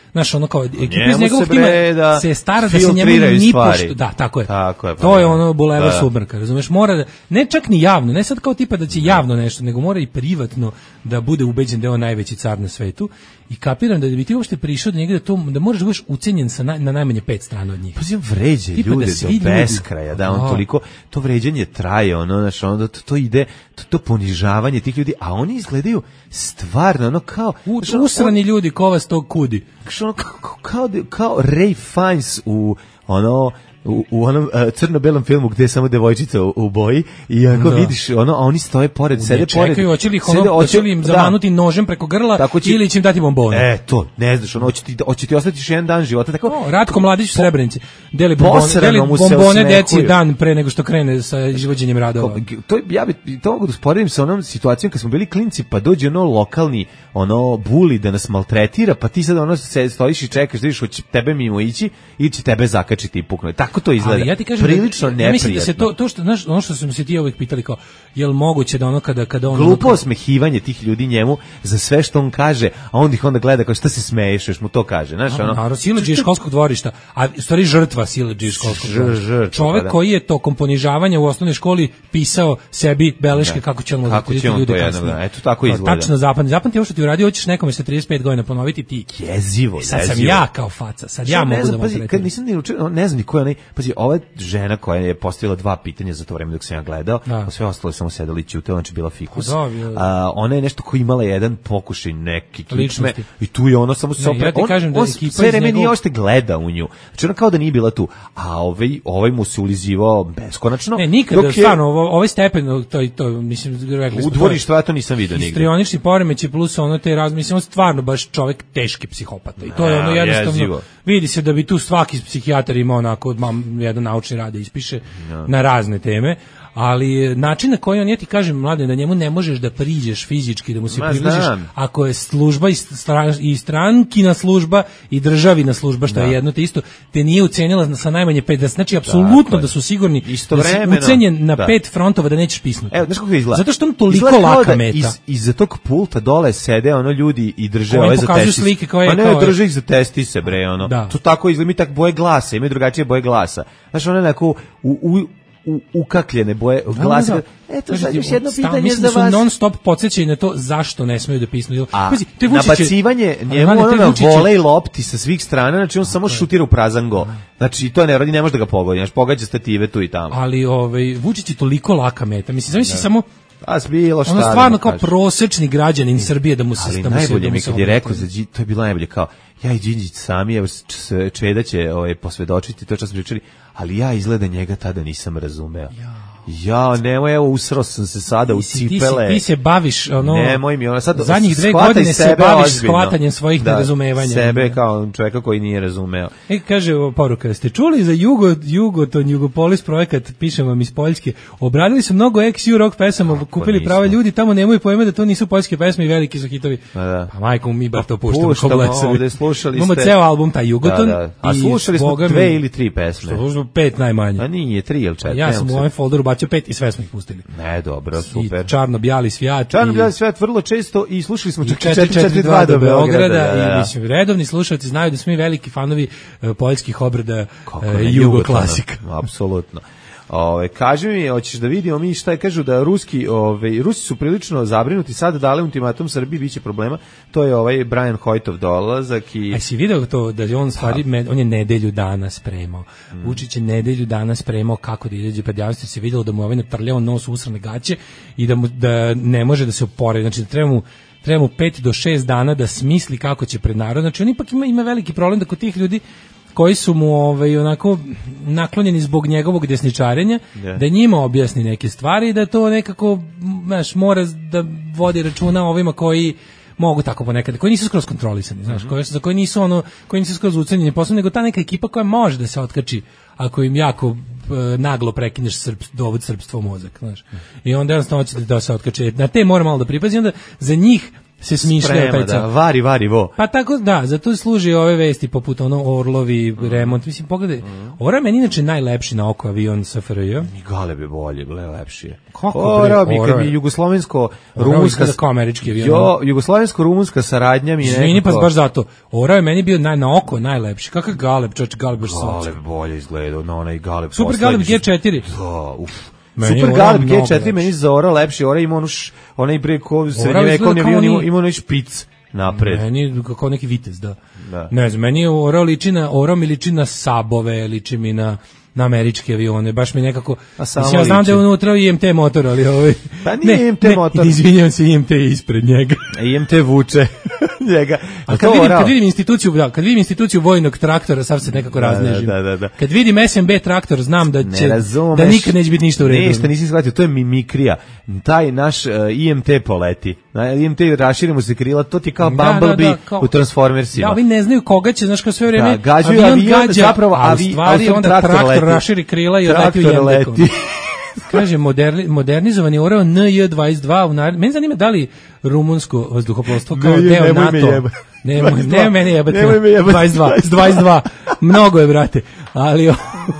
Znaš, ono kao, ekipa iz njegovog tima da se stara da se njemu ni pošto, da, tako je. Tako je pa to je ono bulevar Submrka, razumeš? Mora da, ne čak ni javno, ne sad kao tipa da će javno nešto, nego mora i privatno da bude ubeđen da je on najveći car na svetu. I kapiram da bi ti uopšte prišao do njega da, to, da moraš da budeš ucenjen sa na, na najmanje pet strana od njih. Pa on vređe ljude da do beskraja, da on toliko, to vređanje traje, ono, znaš, ono, to, to ide, to, to ponižavanje tih ljudi, a oni izgledaju stvarno, ono, kao... U, usrani on, ljudi, ko vas to kudi. Kao, kao, kao, kao Ray Fiennes u, ono... U, u onom uh, crno-belom filmu gde je samo devojčica u, u boji i ako da. vidiš ono, a oni stoje pored, sede čekaju, pored. Čekaju, hoće li ih ono, hoće li im zamanuti da. nožem preko grla će, ili će im dati bombone. E, to, ne znaš, ono, hoće ti, hoće ti ostati još jedan dan života. Tako, no, Ratko Mladić u Srebrenici deli bombone, deli bombone deci dan pre nego što krene sa izvođenjem radova. To, ja bi, to mogu da usporedim sa onom situacijom kad smo bili klinci, pa dođe ono lokalni ono buli da nas maltretira, pa ti sad ono se stojiš i čekaš da vidiš hoće tebe mimo ići ili će tebe zakačiti i puknuti. Tako to izgleda. Ja ti kažem prilično da, ja mislim da se to to što znaš, ono što smo se ti uvek pitali kao jel moguće da ono kada kada on glupo osmehivanje tih ljudi njemu za sve što on kaže, a on ih onda gleda kao šta se smeješ, još mu to kaže, znaš, ono. Naravno, siledžija školskog dvorišta, a u stvari žrtva siledžije školskog dvorišta. Čovek koji je tokom ponižavanja u osnovnoj školi pisao sebi beleške kako će on kako će on to jedno, eto tako izgleda. Tačno zapamti, zapamti ovo što ti uradio, hoćeš nekome sa trideset pet godina ponoviti ti. Jezivo, sad sam ja kao faca, sad ja mogu da vam kad nisam ni ne znam ni ko je onaj, pazi, ova žena koja je postavila dva pitanja za to vreme dok sam ja gledao, a sve ostalo samo sedeli ćute, znači bila fikus. A ona je nešto koji imala jedan pokušaj neki kičme i tu je ono samo se opet ja kažem da sve vreme nije ošte gleda u nju. Znači ona kao da nije bila tu. A ovaj ovaj mu se ulizivao beskonačno. Ne, nikada stvarno ovaj stepen to to mislim rekli smo. U dvorištu ja to nisam video nigde. Histrionični poremećaj plus ono te razmisli, on stvarno baš čovjek teški psihopata i to je ono jednostavno vidi se da bi tu svaki psihijatar imao onako jedan naučni rad da ispiše no. na razne teme, ali način na koji on, ja ti kažem, mlade, da njemu ne možeš da priđeš fizički, da mu se približiš, ako je služba i, stran, i strankina služba i državina služba, što da. je jedno te isto, te nije ucenila sa najmanje pet, da, znači apsolutno da, da su sigurni da si ucenjen na da. pet frontova da nećeš pisnuti. Evo, znaš kako izgleda? Zato što on toliko laka meta. Iz, iza tog pulta dole sede ono ljudi i drže ove za testis. Pa ne, drže ih za testise, bre, ono. Da. To tako izgleda, mi tak boje glasa, imaju drugačije boje glasa. Znaš, ono neko u, u U, ukakljene boje glasa. Da, da. Eto, sad još jedno pitanje za vas. Da su non stop podsjećaju na to zašto ne smeju da pisnu. A Pazi, nabacivanje njemu ono na vole i lopti sa svih strana, znači on samo okay. šutira u prazan go. Znači to ne radi, ne može da ga pogodi, znači pogađa stative tu i tamo. Ali ovaj, Vučić je toliko laka meta. Mislim, zamisli da. samo A bilo šta. Ono stvarno kao prosečni građanin Srbije da mu se ali najbolje mi kad je rekao za to je bilo najbolje kao ja i Đinđić sami, evo Čeda će ovaj, posvedočiti to što smo pričali, ali ja izgleda njega tada nisam razumeo. Ja. Ja, nemoj, evo, usrao sam se sada u cipele. Ti, ti se baviš, ono, nemoj mi, ono, sad, zadnjih dve godine se baviš shvatanjem svojih da, nerazumevanja. Sebe kao čovjeka koji nije razumeo. E, kaže poruka, ste čuli za Jugo, Jugoton, Jugopolis projekat, pišem vam iz Poljske, obradili su mnogo ex-U rock pesama, no, kupili prave ljudi, tamo nemoj pojma da to nisu poljske pesme i veliki su hitovi. Da. Pa majko, mi bar to puštamo. Puštamo ovde, slušali ste. Imamo ceo album, taj Jugoton. Da, da. A slušali smo dve ili tri pesme. Slušali pet najmanje. A nije, tri ili četiri. Ja sam u ovom folderu pet i sve smo ih pustili. Ne, dobro, super. I Čarno-bijali svijet. Čarno-bijali svijet vrlo često i slušali smo čak četiri četiri dva do Beograda. Da, da. I mislim, redovni slušalci znaju da smo mi veliki fanovi uh, poljskih obrada uh, Jugo klasika. Apsolutno. Ove, kaži mi, hoćeš da vidimo mi šta je, kažu da ruski, ove, Rusi su prilično zabrinuti, sad dali ultimatum Srbiji, biće problema, to je ovaj Brian Hojtov dolazak i... A si vidio to, da je on stvari, med, on je nedelju dana spremao, mm. Vučić je nedelju dana spremao kako da izađe pred javnosti, se vidjelo da mu ovaj natrljao nos u usrane gaće i da, mu, da ne može da se opore, znači da treba mu treba mu pet do šest dana da smisli kako će pred narod, znači on ipak ima, ima veliki problem da kod tih ljudi koji su mu ovaj, onako naklonjeni zbog njegovog desničarenja, yeah. da njima objasni neke stvari i da to nekako, znaš, mora da vodi računa o ovima koji mogu tako ponekad, koji nisu skroz kontrolisani, znaš, mm-hmm. koji su, za koji nisu ono, koji nisu skroz ucenjeni posao, nego ta neka ekipa koja može da se otkači ako im jako e, naglo prekineš srp, dovod srpstvo u mozak, znaš. Mm-hmm. I onda jednostavno će da se otkače. Na te mora malo da pripazi, onda za njih se smišljao taj da, vari, vari, vo. Pa tako, da, zato služi ove vesti poput ono Orlovi, mm. remont, mislim, pogledaj, mm. Orao je meni inače najlepši na oko avion S F R J. I Galeb je bolje, ble, lepši je. Kako Orao mi, kad mi jugoslovensko-rumunska, kao američki avion. Jo, jugoslovensko-rumunska saradnja mi je nekako... Izvini, pa baš zato. Orao je meni bio naj, na oko najlepši. Kakav Galeb, čoč, Galeb baš svačka. Galeb bolje izgledao, na onaj Galeb. Super Galeb G četiri. Da, uf. Meni Super Galeb G četiri meni za Orao lepši, Orao ima onu onaj preko srednjevekovni avion, ima, ima onaj špic napred. Meni kao neki vitez, da. da. Ne znam, meni je Orao liči na, Orao mi liči na Sabove, liči mi na na američke avione, baš mi nekako... Mislim, ja znam da je unutra I M T motor, ali ovaj... Pa nije ne, I M T ne, motor. Izvinjam se, I M T je ispred njega. I M T vuče njega. A kad vidim, kad vidim instituciju, da, kad vidim instituciju vojnog traktora, sav se nekako raznežim. Da, da, da. Kad vidim S M B traktor, znam da će, da nikad neće biti ništa u redu. Ništa nisi shvatio, to je mimikrija. Taj naš uh, I M T poleti. Na I M T raširimo se krila, to ti kao Bumblebee da, da, da, kao, u Transformersima. Da, ovi ne znaju koga će, znaš, kao sve vreme, da, gađuju avion, avion gađa, zapravo, a u stvari onda traktor raširi krila i odleti u Jendekom. Kaže, moderni, modernizovani Orao N J dvadeset dva, u nared... meni zanima da li rumunsko vazduhoplovstvo kao ne, deo nemoj NATO. Me jeba. Nemoj, nemoj mene jebati. Nemoj me jebati. dvadeset dva, dvadeset dva, mnogo je, brate. Ali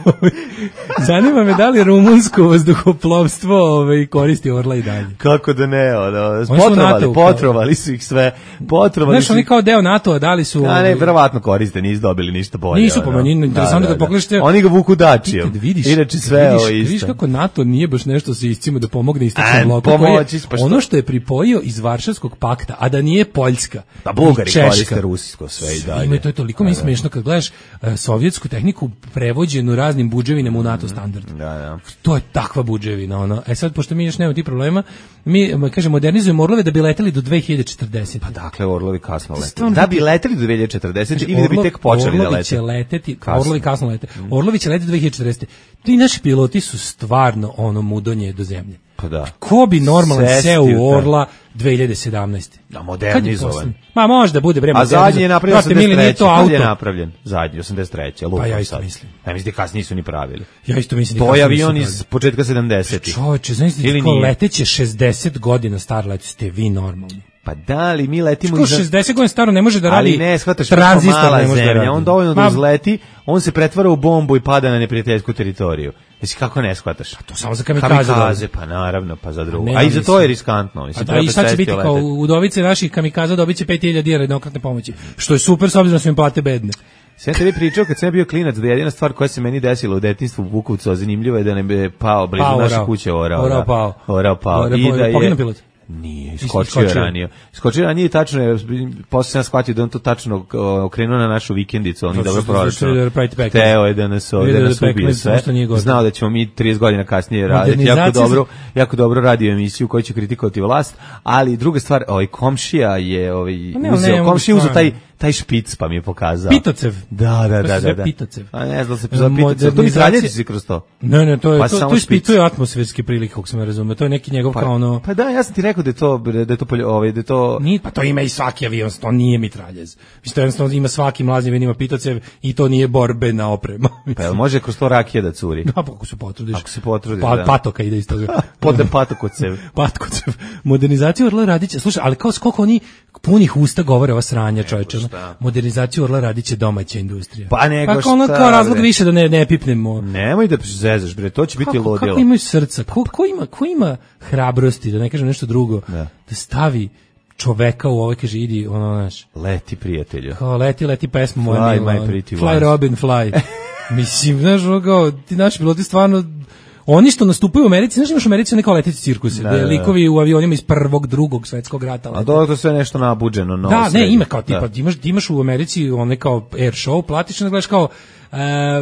zanima me da li rumunsko vazduhoplovstvo ovaj, koristi Orla i dalje. Kako da ne, ono, potrovali, potrovali su ih sve. Potrovali Znaš, oni kao deo NATO-a, da li su... A ne, verovatno koriste, nisu dobili ništa bolje. Nisu, po meni, interesantno da, da, da pogledašte... Oni ga vuku dačijom. Inače sve ovo isto. Vidiš kako NATO nije baš nešto se iscima da pomogne istočnom bloku. Pomoći, pa ono što je pripojio iz Varšavskog pakta, a da nije Poljska, da Bugari koriste rusisko sve i dalje. Ima to je toliko mi smešno kad gledaš uh, sovjetsku tehniku prevođenu raznim budževinama u NATO standard. Da, da. To je takva budževina, ono. E sad, pošto mi još nemamo ti problema, mi, kažem, modernizujemo Orlove da bi leteli do dve hiljade četrdeset. Pa dakle, Orlovi kasno lete. Da bi leteli do dve hiljade četrdeset ili da bi tek počeli da lete? Orlovi će leteti, kasno. Orlovi kasno lete. Orlovi će leteti do dve hiljade četrdeset. Ti naši piloti su stvarno ono mudonje do zemlje. Pa da. Ko bi normalno seo u Orla dve hiljade sedamnaeste? Da, modernizovan. Ma možda bude bre. A zadnji je napravljen osamdeset treće. Kad je napravljen? Zadnji, osamdeset treće. Pa ja isto mislim. Ja mislim da kasnije nisu ni pravili. Ja isto mislim. To je avion iz početka sedamdesetih. Čoveče, znaš ti ko leteće šezdeset godina star let, ste vi normalni. Pa da li mi letimo iz šezdeset godina staro ne može da radi. Ali ne, shvataš, tranzistor ne može da radi. On dovoljno da uzleti, on se pretvara u bombu i pada na neprijateljsku teritoriju. Jesi kako ne shvataš? Pa to samo za kamikaze. Kamikaze, pa naravno, pa za drugo. A i za to je riskantno. Mislim, a, a i sad će biti kao udovice naših kamikaza dobit će pet hiljada dinara jednokratne pomoći. Što je super s obzirom da su im plate bedne. Sve te vi pričao kad sam bio klinac da jedina stvar koja se meni desila u detinjstvu u Bukovcu, a zanimljivo je da ne je pao blizu pa, naše kuće Orao. Orao pao. Orao pao. Orao, I da je poginu pilot. Nije, iskočio je ranije. Iskočio je ranije tačno, je, posle sam shvatio da on to tačno okrenuo na našu vikendicu, on je dobro prošao. Teo je da nas, da nas ubije sve. Znao da ćemo mi trideset godina kasnije raditi. Jako dobro, jako dobro radio emisiju koju će kritikovati vlast, ali druga stvar, ovaj komšija je ovaj, uzeo, komšija uzeo taj taj špic pa mi je pokazao. Pitocev. Da, da, da, da. da. Pitocev. A ne znam da se zove Pitocev. To mi traljeci si kroz to. Ne, ne, to je pa to, to ispituje atmosferske prilike, kako sam razumeo. To je neki njegov pa, kao ono. Pa da, ja sam ti rekao da je to da je to ovaj da je to nije, pa to ima i svaki avion, to nije mitraljez. Mislim to jednostavno ima svaki mlazni avion ima Pitocev i to nije borbena oprema. Pa jel može kroz to rakija da curi? Da, pa ako se potrudiš. Ako se potrudiš, pa, da. Patoka ide iz toga. Podne Patokocev. Patokocev. Modernizaciju Orla Radića. Slušaj, ali kao koliko oni punih usta govore o sranja, čoveče. Modernizaciju Orla radiće domaća industrija. Pa nego pa ono kao razlog više da ne ne pipnemo. Nemoj da zezaš bre, to će biti ludilo. Kako imaju srca? Ko, ko ima ko ima hrabrosti, da ne kažem nešto drugo, da, da stavi čoveka u ovaj, kaže idi ono naš. Leti prijatelju. Kao leti leti pesmu moja. Fly my pretty Fly Robin Fly. Mislim, znaš, kao ti naši piloti stvarno oni što nastupaju u Americi, znaš imaš u Americi neka leteći cirkuse, da, gde likovi u avionima iz prvog, drugog svetskog rata. A to je sve nešto nabuđeno. No, da, ne, ima kao tipa, ti imaš, ti imaš u Americi one kao air show, platiš da gledaš kao Uh,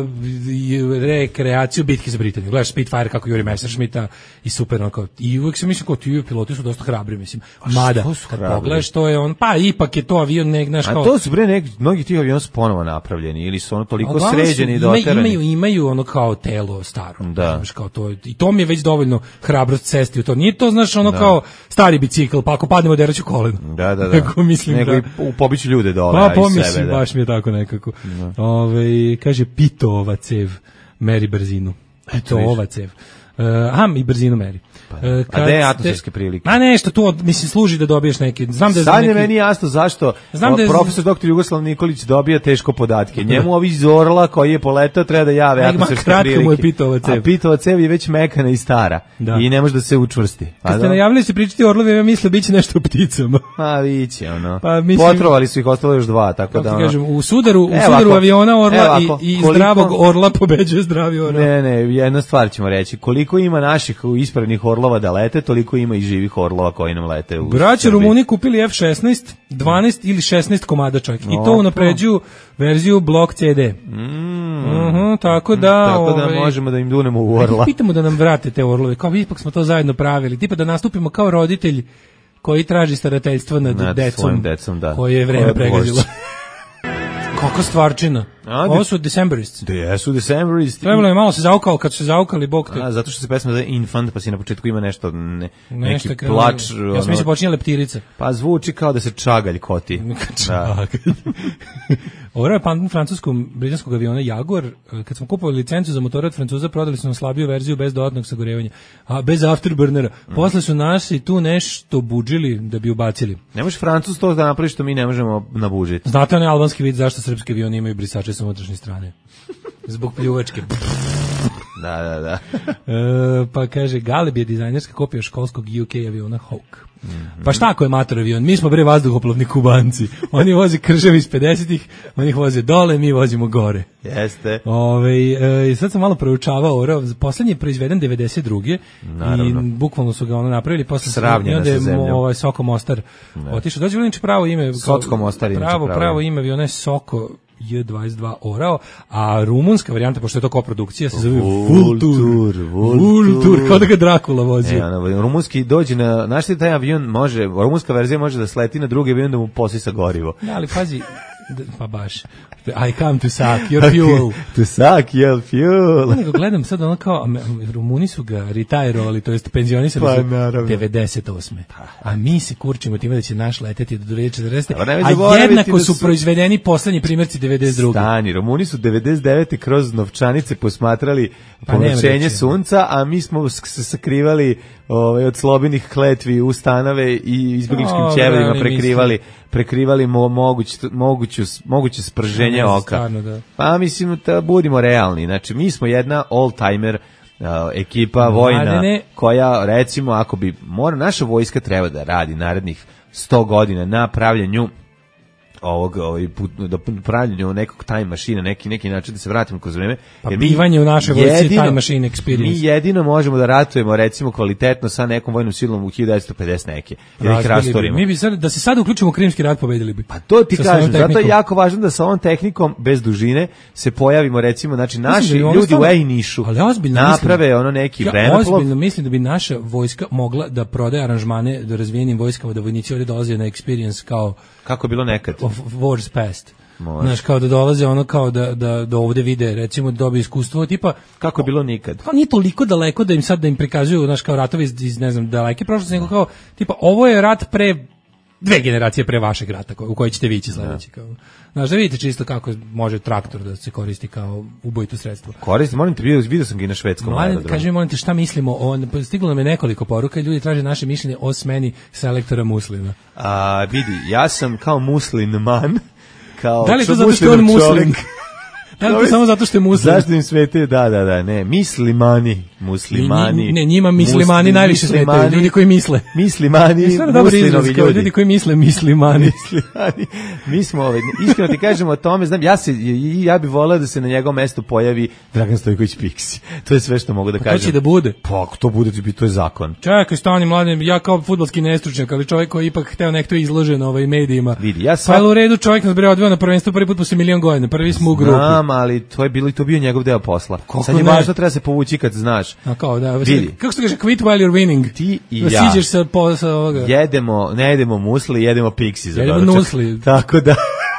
rekreaciju bitke za Britaniju. Gledaš Spitfire kako juri Messerschmitta i super onako. I uvijek se mislim kao ti piloti su dosta hrabri, mislim. Mada, kad pogledaš to je on, pa ipak je to avion nek, znaš kao... A to su bre neki, mnogi ti avioni su ponovo napravljeni ili su ono toliko sređeni i doterani. Imaju, imaju ono kao telo staro. Da. Znaš, kao to, i to mi je već dovoljno hrabrost cesti u to. Nije to, znaš, ono da. Kao stari bicikl, pa ako padnemo deraću koleno. Da, da, da. Kako mislim nego da... i pobiću ljude dole, pa, pomislim, sebe, da. Baš mi je tako nekako. Da. Ove, kaže, Pitova cev meri brzinu. Pitova cev. Uh, aha, i brzinu meri. Pa, a gde je atmosferske prilike? A nešto tu, mislim, služi da dobiješ neki... Znam da je sad neki... je meni jasno zašto Znam da je... profesor doktor Jugoslav Nikolić dobija teško podatke. Njemu ovi iz Orla koji je poletao treba da jave a atmosferske prilike. Mu je pitova cev. A pitova cev je već mekana i stara. Da. I ne može da se učvrsti. Kad ste da? najavili se pričati o Orlovima, ja misle biće nešto o pticama. A viće, ono. Pa, mislim... Potrovali su ih, ostalo još dva, tako da... Ono... Kažem, u sudaru, u sudaru ako, aviona Orla ako, i, i koliko... zdravog Orla pobeđuje zdravi Orla. Ne, ne, jedna stvar ćemo reći. Koliko ima naših ispravnih Orlova da lete, toliko ima i živih Orlova koji nam lete u Braća Rumuni kupili F šesnaest, dvanaest ili šesnaest komada čak. I to unapređuju verziju Block C D. Mm. Uh-huh, tako da... Tako da ovaj, možemo da im dunemo u Orla. Pitamo da nam vrate te Orlove. Kao ipak smo to zajedno pravili. Tipa da nastupimo kao roditelj koji traži starateljstvo nad, nad decom, decom da. koje je vreme pregazilo. Kako stvarčina. A, ovo su Decemberists. Da jesu Decemberists. Trebalo je malo se zaukao, kad su se zaukali, bog te. A, zato što se pesma zove Infant, pa si na početku ima nešto, ne, nešto neki plač. Ja ono, sam mislim počinje leptirica. Pa zvuči kao da se čagalj koti. Čagalj. Ovo je pandan francuskom britanskog aviona Jaguar. Kad smo kupovali licencu za motore od Francuza, prodali su nam slabiju verziju bez dodatnog sagorevanja. A bez afterburnera. Mm. Posle su nas i tu nešto budžili da bi ubacili. Ne možeš Francuz to da napravi što mi ne možemo nabužiti. Znate onaj albanski vid zašto srpski avioni imaju brisače sa unutrašnje strane? Zbog pljuvačke. Da, da, da. e, pa kaže, Galeb je dizajnerska kopija školskog U K aviona Hawk. Mm-hmm. Pa šta ako je mator avion? Mi smo bre vazduhoplovni Kubanci. Oni voze krževi iz pedesetih, oni ih voze dole, mi vozimo gore. Jeste. Ove, e, sad sam malo proučavao Orao. Poslednji je proizveden devedeset druge. Naravno. I bukvalno su ga ono napravili. Posle sravnjena sa zemljom. Ovaj, Soko Mostar otišao. Dođe li pravo ime? Socko Mostar. Pravo, pravo, pravo ime aviona je Soko J dvadeset dva Orao, a rumunska varijanta, pošto je to koprodukcija, se zove Vultur. Vultur, kao da ga Drakula vozio. E, ono, rumunski dođe na, znaš ti taj avion može, rumunska verzija može da sleti na drugi avion da mu posisa gorivo. Da, ali pazi, pa baš, I come to suck your fuel. To suck your fuel. Ja nego gledam sad ono kao, Rumuni su ga retirovali, to jest penzionisali pa, su devedeset osme. A mi se kurčimo time da će naš leteti do dve hiljade četrdeset. A jednako su proizvedeni poslednji primjerci devedeset druge. Stani, Rumuni su devedeset devete kroz novčanice posmatrali pomračenje sunca, a mi smo se sakrivali ovaj, od slobinih kletvi u stanove i izbjegličkim ćevljima prekrivali prekrivali mo, moguć, moguću, moguće sprženje ne, oka. Stvarno, da. Pa mislim da budimo realni. Znači, mi smo jedna all-timer uh, ekipa vojna Mladene. Koja, recimo, ako bi mora, naša vojska treba da radi narednih sto godina na pravljenju ovog ovaj put da pravljenju nekog time mašina, neki neki način da se vratimo kroz vreme. Pa bivanje u našoj vojsci time machine experience. Mi jedino možemo da ratujemo recimo kvalitetno sa nekom vojnom silom u hiljadu devetsto pedeset neke. Jer ih rastorimo. Mi bi sad da se sad uključimo u Krimski rat pobedili bi. Pa to ti kažem, zato je jako važno da sa ovom tehnikom bez dužine se pojavimo recimo, znači naši ljudi stvarno, u Ejnišu naprave mislim, ono neki ja, vremeplov. Ozbiljno mislim da bi naša vojska mogla da prodaje aranžmane do razvijenim vojskama da vojnici ovdje dolaze na experience kao kako je bilo nekad. Of wars past. Znaš, kao da dolaze ono kao da, da, da ovde vide, recimo, da dobiju iskustvo, tipa... Kako je bilo nikad. Kao nije toliko daleko da im sad da im prikazuju, znaš, kao ratovi iz, iz ne znam, daleke prošlosti, nego kao, tipa, ovo je rat pre dve generacije pre vašeg rata, u koji ćete vići sledeći. Kao. Znaš, da vidite čisto kako može traktor da se koristi kao ubojito sredstvo. Koristi, molim te, vidio, vidio sam ga i na švedskom. Mladen, kaži mi, molim te, šta mislimo o... Stiglo nam je nekoliko poruka i ljudi traže naše mišljenje o smeni selektora Muslina. A, vidi, ja sam kao musliman, kao da li je to zato što je on muslim? Da li to samo zato što je muslim? Zašto im svete? Da, da, da, ne. Mislimani, muslimani. Ne, njima mislimani muslim, najviše svetaju, ljudi koji misle. Mislimani, muslinovi ljudi. Ljudi koji misle mislimani. Mislimani. Mi smo, ovaj, iskreno ti kažemo o tome, znam, ja, se, ja bih voleo da se na njegovom mestu pojavi Dragan Stojković Piksi. To je sve što mogu da pa kažem. To će da bude. Pa, ako to bude, to je zakon. Čekaj, stani, mladen, ja kao fudbalski nestručnjak, ali čovjek koji ipak hteo nekto izložen ovaj medijima. Vidi, ja sam... Pa u redu, čovjek nas bre odveo na prvenstvo prvi put posle milion godina, prvi smo u grupi. Ali to je bilo i to bio njegov deo posla. Kako sad je ne? Važno, treba se povući kad znaš. A kao da, vidi. Kako se kaže, quit while you're winning. Ti i da ja. Siđeš sa, po, sa ovoga. Jedemo, ne jedemo musli, jedemo piksi za jedemo nusli. Tako da,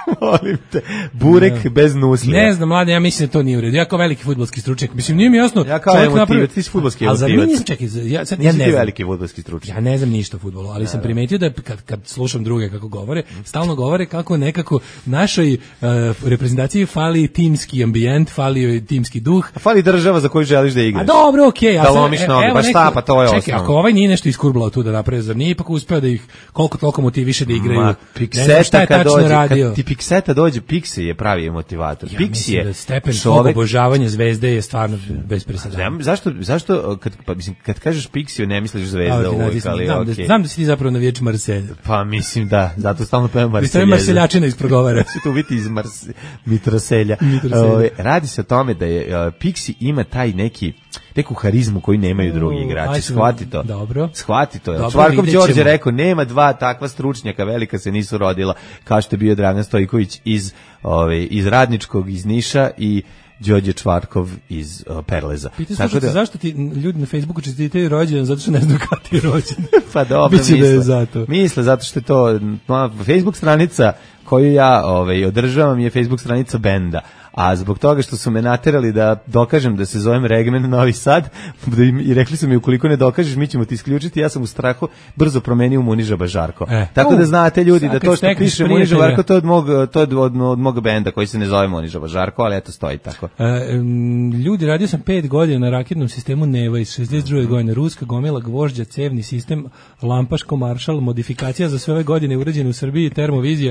Molim te, burek ne. bez nuslija. Ne znam, mlade, ja mislim da to nije u redu. Ja kao veliki fudbalski stručnjak, mislim, nije mi jasno. Ja kao emotivac, ti si fudbalski emotivac. Ali za mene, čekaj, ja, sad, ja ne znam. Veliki fudbalski stručnjak. Ja ne znam ništa o fudbalu, ali ne, sam primetio da kad, kad slušam druge kako govore, stalno govore kako nekako našoj uh, reprezentaciji fali timski ambijent, fali joj timski duh. A fali država za koju želiš da igraš. A dobro, okej. Okay, da lomiš e, noge, pa šta, pa to je osnovno. Čekaj, ako ovaj nije nešto iskurblao tu da napravi, zar nije ipak uspeo da ih koliko toliko motiviše da igraju. Ma, Pikseta kad dođe, kad ti Pikseta dođe, Piksi je pravi motivator. Ja Piksi je da stepen čovek... obožavanja Zvezde je stvarno bez presedana. Zašto, zašto kad, pa, mislim, kad kažeš Piksi, ne misliš Zvezda uvijek, ali znam, okay. da, znam da si ti zapravo navijač Marselja. Pa mislim da, zato stalno pevam Marselja. Vi ste Marseljačina isprogovara. Će tu biti iz Mars, Mitroselja. Mitroselja. O, radi se o tome da je uh, Piksi ima taj neki neku harizmu koju nemaju drugi igrači. Shvati to. Dobro. Shvati to. Čvarkov Đorđe rekao, nema dva takva stručnjaka velika se nisu rodila, kao što je bio Dragan Stojković iz, ove, iz Radničkog, iz Niša i Đorđe Čvarkov iz uh, Perleza. Pita slušajte, da... zašto ti ljudi na Facebooku čestitaju rođendan, zato što ne znaju kada ti je rođendan. Pa dobro, misle. Da je zato. Misle, zato što je to no, Facebook stranica koju ja ovaj, održavam je Facebook stranica benda. A zbog toga što su me naterali da dokažem da se zovem Regmen Novi Sad da im, i rekli su mi ukoliko ne dokažeš mi ćemo ti isključiti, ja sam u strahu brzo promenio Muniža Bažarko. E. Tako uh, da znate ljudi da to što piše Muniža Bažarko to je od mog, to je od, od, od mog benda koji se ne zove Muniža Bažarko, ali eto stoji tako. E, ljudi, radio sam pet godina na raketnom sistemu Neva iz šezdeset druge godine. Ruska gomila, gvožđa, cevni sistem, lampaško maršal, modifikacija za sve ove godine urađene u Srbiji, termovizija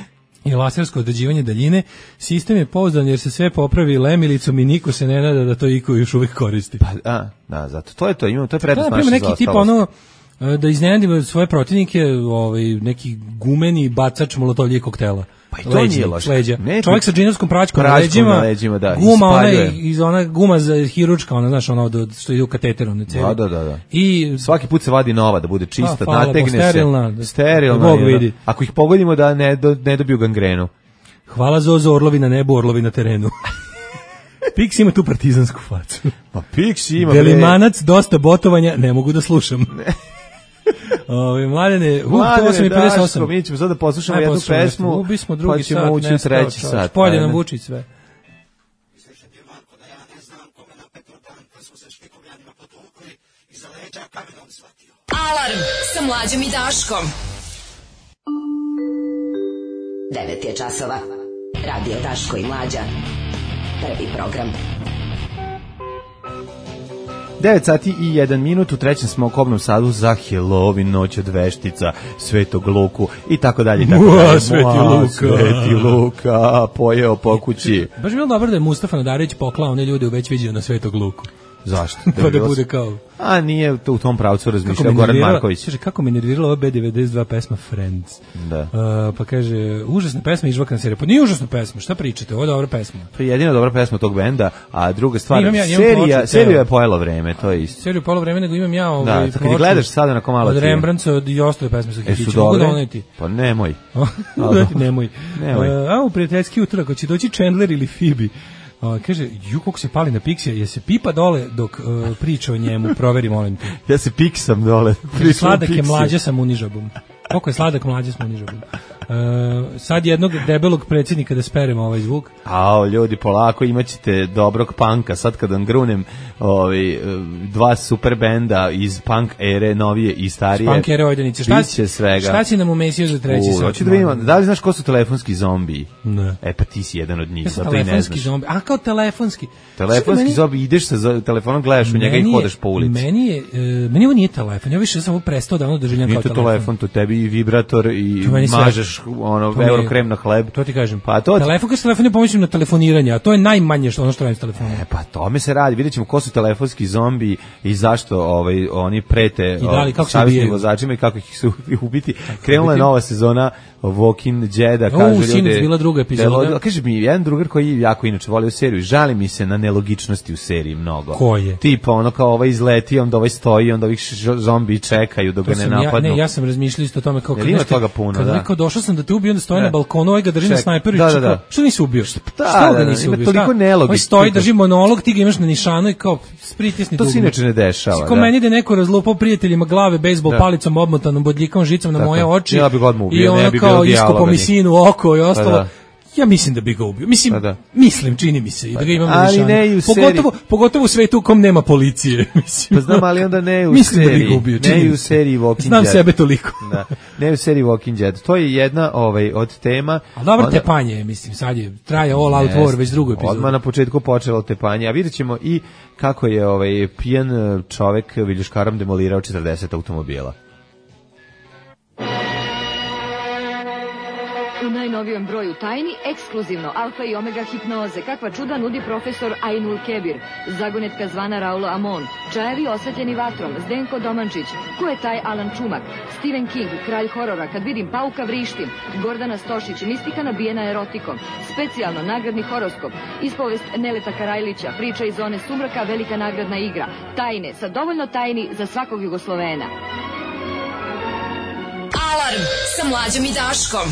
i lasersko određivanje daljine. Sistem je pouzdan jer se sve popravi lemilicom i niko se ne nada da to iko još uvijek koristi. Pa, a, da, zato to je to, imamo, to je prednost naše zaostalosti. Neki tip ono, da iznenadimo svoje protivnike, ovaj, neki gumeni bacač molotovljivih koktela. Pa i to leđi, nije loše. Leđa. Ne, čovjek sa džinovskom pračkom na leđima, leđima da, guma, ona, iz ona guma za hiručka, ona, znaš, ono, što ide u kateter, ono, da, da, da, da. I svaki put se vadi nova, da bude čista, pa, nategne se. Sterilna. Da, sterilna. Da vidi. Ako ih pogodimo da ne, do, ne dobiju gangrenu. Hvala Zozo, orlovi na nebu, orlovi na terenu. Piksi ima tu partizansku facu. Pa Piksi ima... Velimanac, dosta botovanja, ne mogu da slušam. Ne. Ove, mladene, uh, Mladene, Daško, mi ćemo sad da poslušamo jednu pesmu, ubismo drugi pa ćemo sat, ući u treći sat. Polje nam Vučić sve. Alarm sa Mlađom i Daškom. devet je časova. Radio Daško i Mlađa. Prvi program. devet sati i jedan minut, u trećem smo u Kobnom Sadu za Halloween, noć od veštica, Svetog Luku i tako dalje i tako dalje. Sveti Luka. Sveti Luka, pojeo po kući. Baš je bilo dobro da je Mustafa Nadarević poklao one ljude u već viđeo na Svetog Luku. Zašto? Da pa da bude kao... A nije to u tom pravcu razmišljao Goran Marković. Kaže, kako me nervirala ova B devedeset dva pesma Friends. Da. Uh, pa kaže, užasna pesma, izvakana serija. Pa nije užasna pesma, šta pričate, ovo je dobra pesma. Pa jedina dobra pesma tog benda, a druga stvar, imam ja, imam serija, ploču, seriju je pojelo vreme, to je isto. Seriju je pojelo vreme, nego imam ja ovaj da, kad ti gledaš sada na komala od Rembrandta i ostale pesme sa Hitićem. E su dobre? Pa nemoj. nemoj. nemoj. Uh, a u prijateljski utorak, ako će doći Chandler ili Phoebe, Uh, kaže, ju koliko se pali na Pixija, je se pipa dole dok uh, priča o njemu, proveri, molim te. Ja se piksam dole. Sladak je Mlađa sa munižabom. Koliko je sladak Mlađa sa munižabom. Uh, sad jednog debelog predsjednika da speremo ovaj zvuk. Ao, ljudi, polako imaćete dobrog panka. Sad kad vam grunem ovaj, dva super benda iz punk ere, novije i starije. Punk ere ojdenice. Šta, svega. Šta si nam umesio za treći U, sat? Da, vidimo, da li znaš ko su telefonski zombiji? Ne. E pa ti si jedan od njih. Ja sam telefonski zombi. A kao telefonski. Telefonski meni... zombi, ideš sa telefonom, gledaš u njega i hodaš po ulici. Meni je, uh, meni ovo nije telefon. Ja više sam prestao davno da željam kao telefon. Nije to telefon, to tebi i vibrator i mažeš ono eurokrem na hleb. To ti kažem. Pa to telefon kad telefon je pomoćnim na telefoniranje, a to je najmanje što ono što radim s telefonom. E pa tome se radi. Videćemo ko su telefonski zombi i zašto ovaj oni prete savjesnim vozačima i kako ih su ubiti. Krenula je nova sezona Walking Deada, kaže ljudi. Sinoć bila druga epizoda. Kaže mi jedan drugar koji jako inače volio seriju, žali mi se na nelogičnosti u seriji mnogo. Ko je? Tipa ono kao ovaj izleti, onda ovaj stoji, onda ovih zombi čekaju dok ga ne napadnu. Ja, ne, ja sam razmišljao isto o tome kao kad ima toga puno, kad da. Kao došao sam da te ubije, onda stoji na balkonu, ovaj ga drži na snajperu i da, da, da. Što nisi ubio? Što da, ga nisi ubio? Toliko nelogično. Ovaj stoji, drži monolog, ti ga imaš na nišanu i kao pritisni dugme. To se inače ne dešava. Ko meni da neko razlupao prijateljima glave bejsbol palicom obmotanom bodljikavom žicom na moje oči. Ja bih ga odmah ubio, ne bi bilo dijaloga. I ono kao iskopao mi sinu oko i ostalo. Ja mislim da bi ga ubio. Mislim, da. mislim, čini mi se i da ga imamo ali ne u pogotovo, pogotovo u svetu u kom nema policije. Mislim. Pa znam, ali onda ne u mislim seriji. Da bi ga ubio, ne u seriji Walking Dead. Znam sebe toliko. Da. Ne u seriji Walking Dead. To je jedna ovaj, od tema. A dobro onda... tepanje, mislim, sad je traje All Out yes. War već drugu epizodu. Odmah na početku počelo tepanje, a vidjet ćemo i kako je ovaj, pijan čovek viljuškarom demolirao četrdeset automobila. U najnovijem broju tajni, ekskluzivno alfa i omega hipnoze, kakva čuda nudi profesor Ainul Kebir, zagonetka zvana Raulo Amon, čajevi osvetljeni vatrom, Zdenko Domančić, ko je taj Alan Čumak, Stephen King, kralj horora, kad vidim pauka vrištim, Gordana Stošić, mistika nabijena erotikom, specijalno nagradni horoskop, ispovest Neleta Karajlića, priča iz zone sumraka, velika nagradna igra, tajne, sa dovoljno tajni za svakog Jugoslovena. Alarm sa Mlađom i Daškom.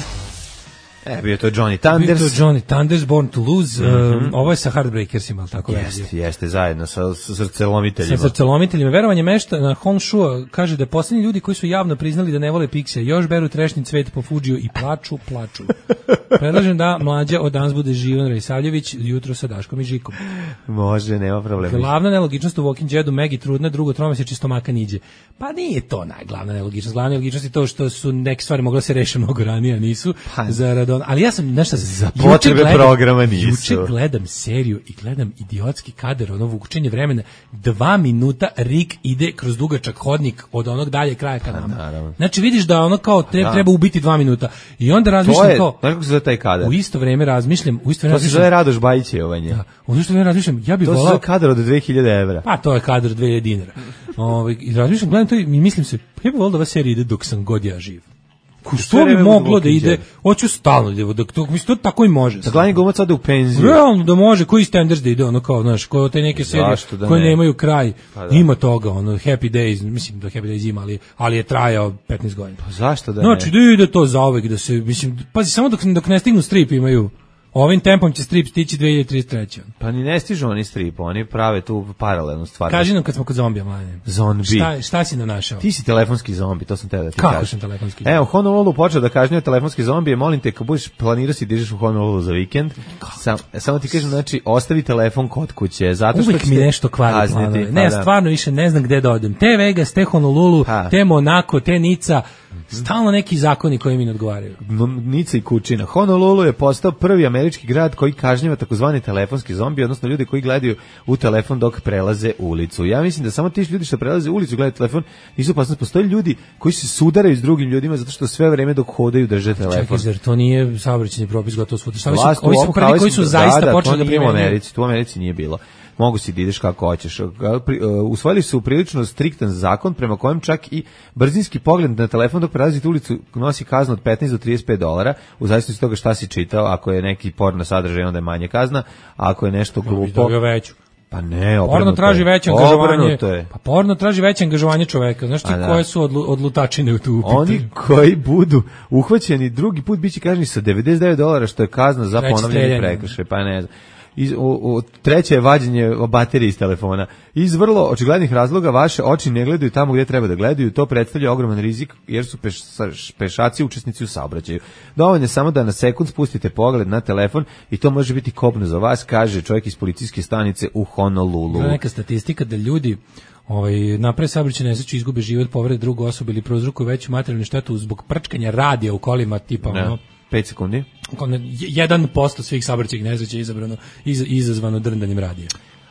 E, bio to Johnny Thunders. Bio to Johnny Thunders, Born to Lose. Mm-hmm. um, ovo je sa Heartbreakersima, ali tako jeste, verzija. Jeste, jeste, zajedno sa, sa srcelomiteljima. Sa srcelomiteljima. Verovanje mešta na Hong Shua kaže da posljednji ljudi koji su javno priznali da ne vole Pixija još beru trešnji cvet po Fudžiju i plaču, plaču. Predlažem da Mlađa od danas bude Živan Rajsavljević, jutro sa Daškom i Žikom. Može, nema problema. Glavna nelogičnost u Walking Deadu, Maggie trudna, drugo tromesečje stomaka niđe. Pa nije to najglavna nelogičnost. Glavna nelogičnost je to što su neke stvari mogle se rešiti mnogo ranije, a nisu. Pa, zarad on... Ali ja sam nešto za potrebe gledam, programa nisu. Juče gledam seriju i gledam idiotski kadar, ono vučenje vremena, dva minuta Rick ide kroz dugačak hodnik od onog dalje kraja ka nama. Znači vidiš da ono kao treba, treba ubiti dva minuta. I onda razmišljam je, kao... Znaš kako se zove taj kadar? U isto vreme razmišljam... U isto vreme to se zove Radoš Bajićevanje. Da, u isto vreme razmišljam, ja bih volao... To se zove kadar od dve hiljade evra. Pa to je kadar od dve hiljade dinara. Ovaj I razmišljam, gledam to i mislim se, ja bih volao da ova serija ide dok sam god ja živ. Što bi moglo da ide, hoću stalno da dok to mislim to tako i može. Da glavni glumac ode u penziju. Realno da može, koji standards da ide ono kao, znaš, koje te neke serije da koje ne? nemaju kraj. Pa da. Ima toga, ono Happy Days, mislim da Happy Days ima, ali ali je trajao petnaest godina. Pa zašto da ne? Znači da ide to zauvek da se mislim pazi samo dok dok ne stignu strip imaju. Ovim tempom će strip stići dve hiljade trideset treće. Pa ni ne stižu oni strip, oni prave tu paralelnu stvar. Kaži nam kad smo kod zombija, mlade. Zombi. Šta, šta si našao? Ti si telefonski zombi, to sam te da ti kažem. kažem. Kako sam telefonski zombi? Evo, Honolulu počeo da kažnjuje telefonski zombije, molim te, kad budeš planirao si da ideš u Honolulu za vikend, sam, samo ti kažem, znači, ostavi telefon kod kuće, zato što uvijek mi nešto kvari planove. Ne, ja stvarno više ne znam gde da odem. Te Vegas, te Honolulu, ha. te Monako, te Nica, stalno neki zakoni koji mi ne odgovaraju. Nica i Kučina. Honolulu je postao prvi američki grad koji kažnjava takozvani telefonski zombi, odnosno ljudi koji gledaju u telefon dok prelaze ulicu. Ja mislim da samo ti ljudi što prelaze ulicu gledaju telefon nisu opasni. Postoje ljudi koji se sudaraju s drugim ljudima zato što sve vreme dok hodaju drže telefon. Čekaj, zar to nije saobraćajni propis gotovo svuda? Šta mislim, ovi su prvi koji su zaista da, da, počeli da u Americi, tu u Americi nije bilo. Mogu si da ideš kako hoćeš. Usvojili su prilično striktan zakon prema kojem čak i brzinski pogled na telefon dok prelazite ulicu nosi kaznu od petnaest do trideset pet dolara, u zavisnosti od toga šta si čitao. Ako je neki porno sadržaj, onda je manje kazna, a ako je nešto glupo... Pa ne, porno traži veće angažovanje. Pa porno traži veće angažovanje čoveka. Znaš ti da. koje su odlu, odlutačine u tu upitanju? Oni koji budu uhvaćeni drugi put biće kažnjeni sa devedeset devet dolara, što je kazna za ponovljeni prekršaj. Pa ne znam. Iz, u, u, treće je vađenje baterije iz telefona. Iz vrlo očiglednih razloga vaše oči ne gledaju tamo gdje treba da gledaju, to predstavlja ogroman rizik jer su peš, pešaci učesnici u saobraćaju. Dovoljno je samo da na sekund spustite pogled na telefon i to može biti kobno za vas, kaže čovjek iz policijske stanice u Honolulu. To je neka statistika da ljudi ovaj, naprave saobraćajnu nesreću, izgube život, povrede drugu osobu ili prouzrokuju veću materijalnu štetu zbog prčkanja radija u kolima tipa ne. ono pet sekundi. jedan posto svih saobraćajnih nesreća je izabrano iz, izazvano drndanjem radija.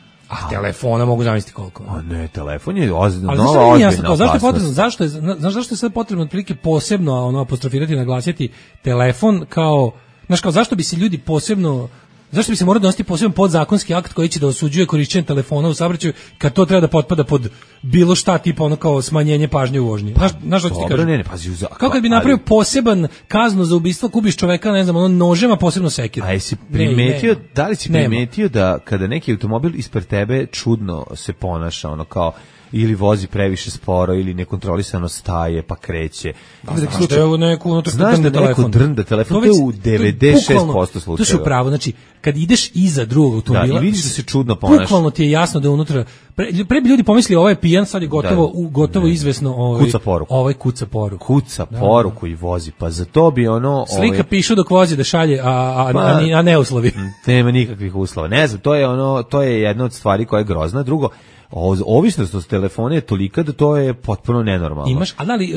A telefona mogu zamisliti koliko. A ne, telefon je ozbiljna, nova ozbiljna opasnost. Zašto je potrebno, zašto je, znaš zašto je sad potrebno otprilike posebno ono apostrofirati i naglasiti telefon kao, znaš kao zašto bi se ljudi posebno Zašto bi se morao donositi poseban podzakonski akt koji će da osuđuje korišćenje telefona u saobraćaju kad to treba da potpada pod bilo šta tipa ono kao smanjenje pažnje u vožnji? Znaš, znaš što ti kažem? Ne, ne, pazi, uza, kako kad bi napravio ali... poseban kaznu za ubistvo, kubiš čoveka, ne znam, ono nožema, posebno sekira. A jesi primetio, ne, da li si primetio nema. da kada neki automobil ispred tebe čudno se ponaša, ono kao ili vozi previše sporo ili nekontrolisano staje pa kreće. Pa, znaš slučaj, da je ovo neko unutra znaš da neko drnda telefon, to je u devedeset šest posto slučajeva. To su pravo, znači, kad ideš iza drugog automobila, da, i vidiš da se čudno ponaša. Bukvalno ti je jasno da je unutra, pre, pre bi ljudi pomislili ovo je pijan, sad je gotovo, da, u, gotovo ne. izvesno ovaj, kuca poruku. Ovaj kuca poruku. Kuca da, poruku i vozi, pa za to bi ono... Slika ovaj, pišu dok vozi da šalje, a, a, pa, a, a ne uslovi. Nema nikakvih uslova. Ne znam, to je ono, to je jedna od stvari koja je grozna. Drugo, ovisnost od telefona je tolika da to je potpuno nenormalno. Imaš, a da li, e,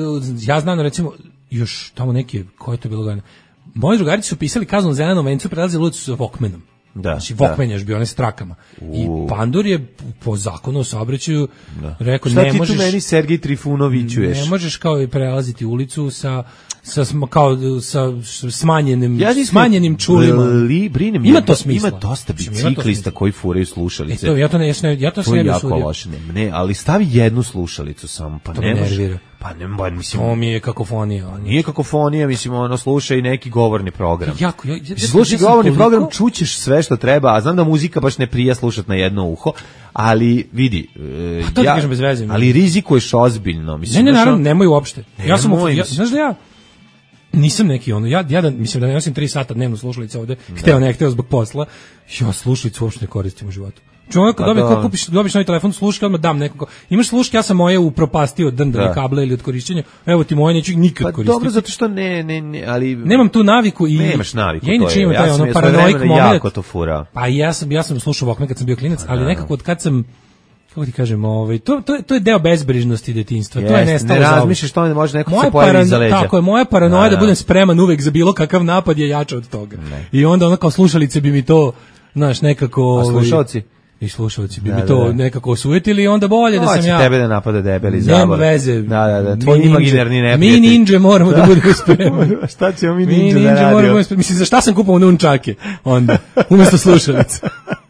ja znam recimo, još tamo neke, koje to bilo gledano, moji drugarici su pisali kaznu zelenom vencu, prelazili ulicu sa Walkmanom. Da, znači Walkman je bio onaj s trakama. U. I Pandur je po zakonu o saobraćaju rekao ne možeš... Šta ti tu meni Sergej Trifunovićuješ? Ne možeš kao i prelaziti ulicu sa sa kao sa smanjenim ja smanjenim čulima. Li, brinem, ima to smisla. Ima dosta biciklista koji furaju slušalice. E to, ja to ne, ja, ne, ja to, to ne jako loše, ne, ne, ali stavi jednu slušalicu samo, pa to ne nervira. Pa ne, ba, mislim, to mi je kakofonija. Nije kakofonija, mislim, ono sluša i neki govorni program. Jako, ja, ja, slušaj ja govorni toliko... program, čućeš sve što treba, a znam da muzika baš ne prija slušat na jedno uho, ali vidi, e, ja, kažem bez veze, ali rizikuješ ozbiljno, mislim. Ne, ne, naravno, nemoj uopšte. Ne, ja sam, nemoj, ja, znaš da ja nisam neki ono, ja, ja da, mislim da ne nosim tri sata dnevno slušalice ovde, hteo ne hteo zbog posla, ja slušalicu uopšte ne koristim u životu. Čovjek kad dobi, ko kupiš, dobiš novi telefon, sluške, odmah dam nekako. Imaš sluške, ja sam moje upropastio od drndane kable ili od korišćenja. Evo ti moje, neću nikad pa koristiti. Dobro, zato što ne, ne, ne, ali... Nemam tu naviku i... Nemaš naviku, ja to je. Imam taj, ja sam ono, paranoik moment. jako to fura. Pa ja sam, ja sam slušao Walkman kad sam bio klinac, ali nekako od kad sam... Kako ti kažem, ovaj, to, to, to je deo bezbrižnosti detinjstva. Yes, to je nestalo. Ne razmišljaš to, ne može neko se pojavi iza leđa. Tako je, moja paranoja da, da budem spreman uvek za bilo kakav napad je jača od toga. Ne. I onda ono kao slušalice bi mi to, znaš, nekako... A slušalci? I slušalci bi da, mi to da, da. nekako osujetili i onda bolje no, da sam ja... tebe da napada debeli zabor. Nema veze. Da, da, da, tvoj imaginarni neprijatelj. Mi ninja moramo da budemo spremani. Šta ćemo mi ninja, mi ninja da radimo? Mislim, za šta sam kupao nunčake onda, umjesto slušalica?